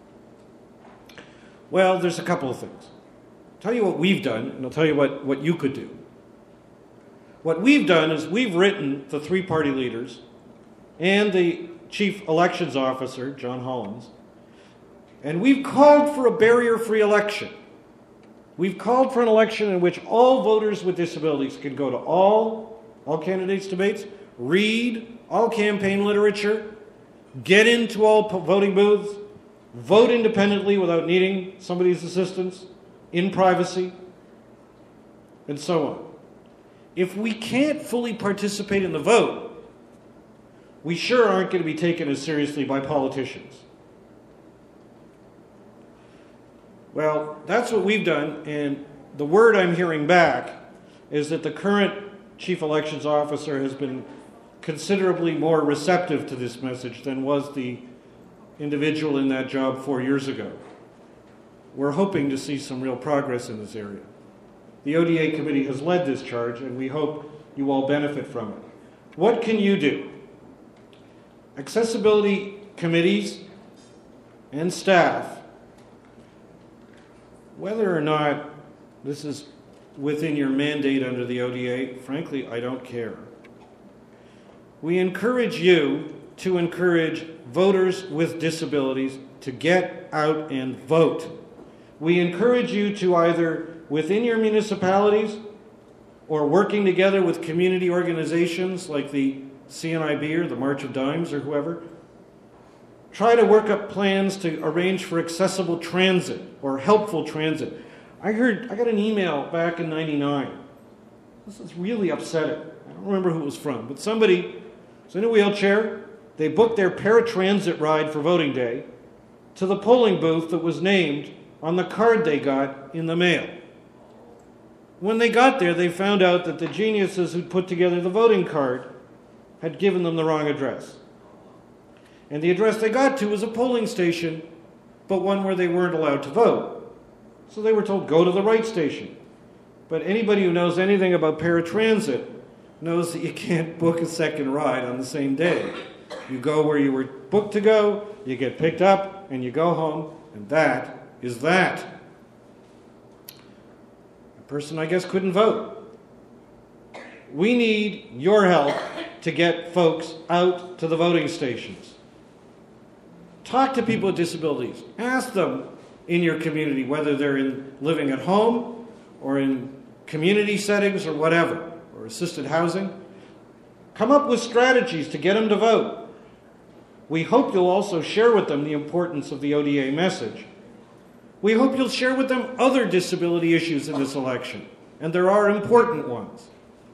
Well, there's a couple of things. I'll tell you what we've done, and I'll tell you what you could do. What we've done is we've written the 3 party leaders and the chief elections officer, John Hollins, and we've called for a barrier-free election. We've called for an election in which all voters with disabilities can go to all candidates' debates, read all campaign literature, get into all voting booths, vote independently without needing somebody's assistance, in privacy, and so on. If we can't fully participate in the vote, we sure aren't going to be taken as seriously by politicians. Well, that's what we've done, and the word I'm hearing back is that the current chief elections officer has been considerably more receptive to this message than was the individual in that job 4 years ago. We're hoping to see some real progress in this area. The ODA committee has led this charge, and we hope you all benefit from it. What can you do? Accessibility committees and staff, whether or not this is within your mandate under the ODA, frankly, I don't care. We encourage you to encourage voters with disabilities to get out and vote. We encourage you to either within your municipalities or working together with community organizations like the CNIB or the March of Dimes or whoever, try to work up plans to arrange for accessible transit or helpful transit. I got an email back in '99. This is really upsetting. I don't remember who it was from, but somebody was in a wheelchair. They booked their paratransit ride for voting day to the polling booth that was named on the card they got in the mail. When they got there, they found out that the geniuses who'd put together the voting card had given them the wrong address. And the address they got to was a polling station, but one where they weren't allowed to vote. So they were told, go to the right station. But anybody who knows anything about paratransit knows that you can't book a second ride on the same day. You go where you were booked to go, you get picked up, and you go home, and that is that. A person, I guess, couldn't vote. We need your help to get folks out to the voting stations. Talk to people with disabilities. Ask them in your community, whether they're living at home or in community settings or whatever, or assisted housing. Come up with strategies to get them to vote. We hope you'll also share with them the importance of the ODA message. We hope you'll share with them other disability issues in this election, and there are important ones.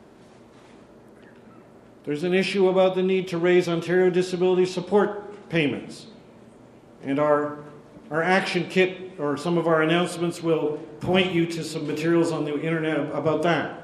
There's an issue about the need to raise Ontario disability support payments. And our action kit, or some of our announcements, will point you to some materials on the internet about that.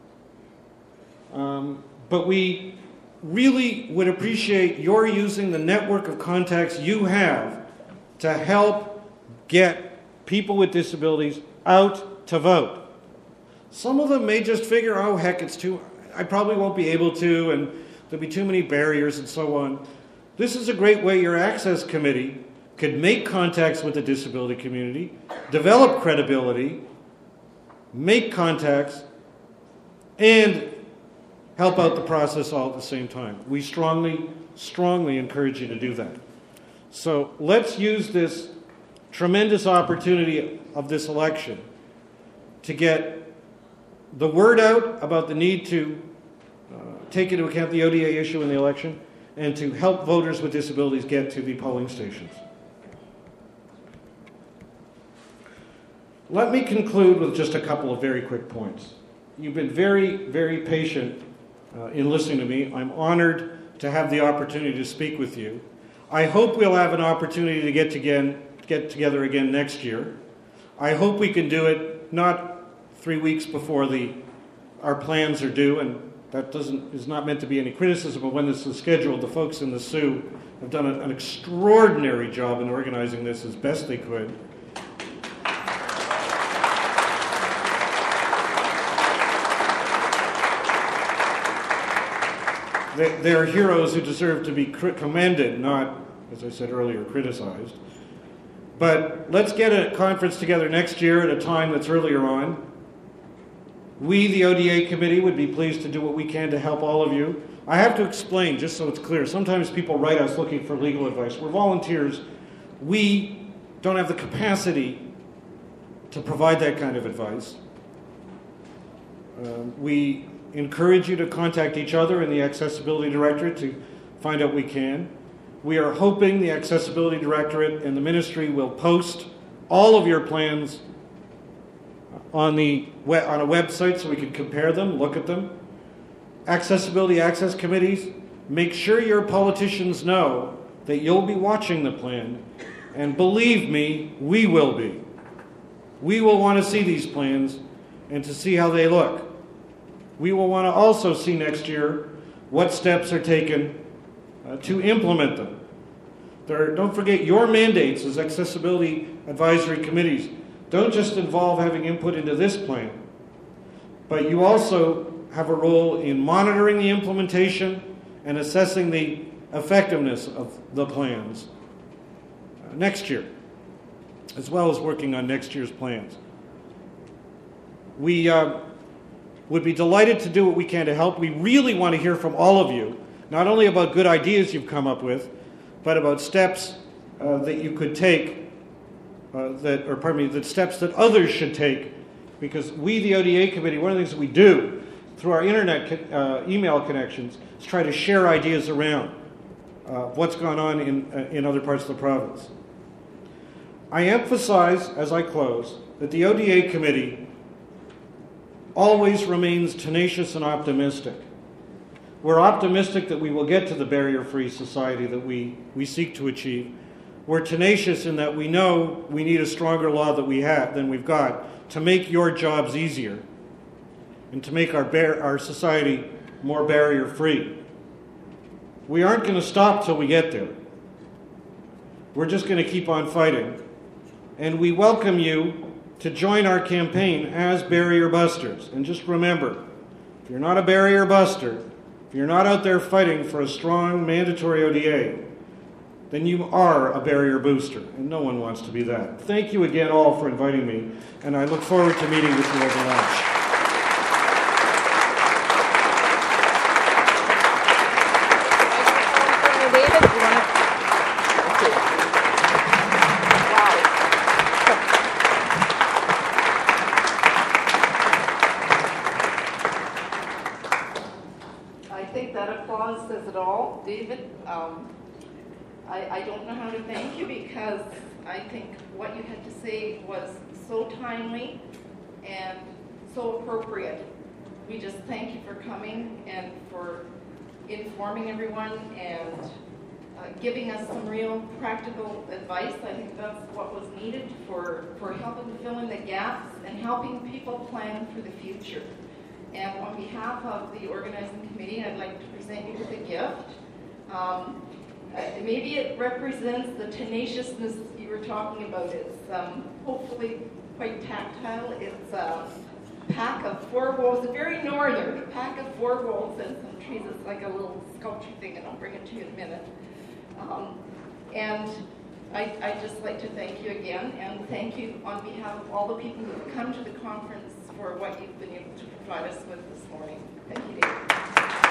But we really would appreciate your using the network of contacts you have to help get people with disabilities out to vote. Some of them may just figure, oh heck, I probably won't be able to, and there'll be too many barriers and so on. This is a great way your access committee could make contacts with the disability community, develop credibility, make contacts, and help out the process all at the same time. We strongly, strongly encourage you to do that. So let's use this tremendous opportunity of this election to get the word out about the need to take into account the ODA issue in the election and to help voters with disabilities get to the polling stations. Let me conclude with just a couple of very quick points. You've been very, very patient in listening to me. I'm honored to have the opportunity to speak with you. I hope we'll have an opportunity to get together again next year. I hope we can do it not 3 weeks before our plans are due, and that is not meant to be any criticism of when this is scheduled. The folks in the Sioux have done an extraordinary job in organizing this as best they could. They're heroes who deserve to be commended, not, as I said earlier, criticized. But let's get a conference together next year at a time that's earlier on. We, the ODA committee, would be pleased to do what we can to help all of you. I have to explain, just so it's clear, sometimes people write us looking for legal advice. We're volunteers. We don't have the capacity to provide that kind of advice. We encourage you to contact each other in the Accessibility Directorate to find out what we can. We are hoping the Accessibility Directorate and the Ministry will post all of your plans on a website so we can compare them, look at them. Accessibility access committees, make sure your politicians know that you'll be watching the plan, and believe me, we will be. We will want to see these plans and to see how they look. We will want to also see next year what steps are taken to implement them. Don't forget, your mandates as accessibility advisory committees don't just involve having input into this plan, but you also have a role in monitoring the implementation and assessing the effectiveness of the plans next year, as well as working on next year's plans. We would be delighted to do what we can to help. We really want to hear from all of you, not only about good ideas you've come up with, but about steps that you could take, the steps that others should take, because we, the ODA committee, one of the things that we do through our internet email connections is try to share ideas around what's gone on in other parts of the province. I emphasize, as I close, that the ODA committee always remains tenacious and optimistic. We're optimistic that we will get to the barrier-free society that we seek to achieve. We're tenacious in that we know we need a stronger law than we've got to make your jobs easier and to make our society more barrier-free. We aren't going to stop till we get there. We're just going to keep on fighting. And we welcome you to join our campaign as barrier busters. And just remember, if you're not a barrier buster, if you're not out there fighting for a strong mandatory ODA, then you are a barrier booster, and no one wants to be that. Thank you again all for inviting me, and I look forward to meeting with you over lunch. David, you want to? I think that applause says it all. David, I don't know how to thank you because I think what you had to say was so timely and so appropriate. We just thank you for coming and for informing everyone and giving us some real practical advice. I think that's what was needed for helping to fill in the gaps and helping people plan for the future. And on behalf of the organizing committee, I'd like to present you with a gift. Maybe it represents the tenaciousness you were talking about. It's hopefully quite tactile. It's a pack of 4 wolves, very northern, a pack of 4 wolves and some trees. It's like a little sculpture thing, and I'll bring it to you in a minute. And I'd just like to thank you again, and thank you on behalf of all the people who have come to the conference for what you've been able to provide us with this morning. Thank you, David.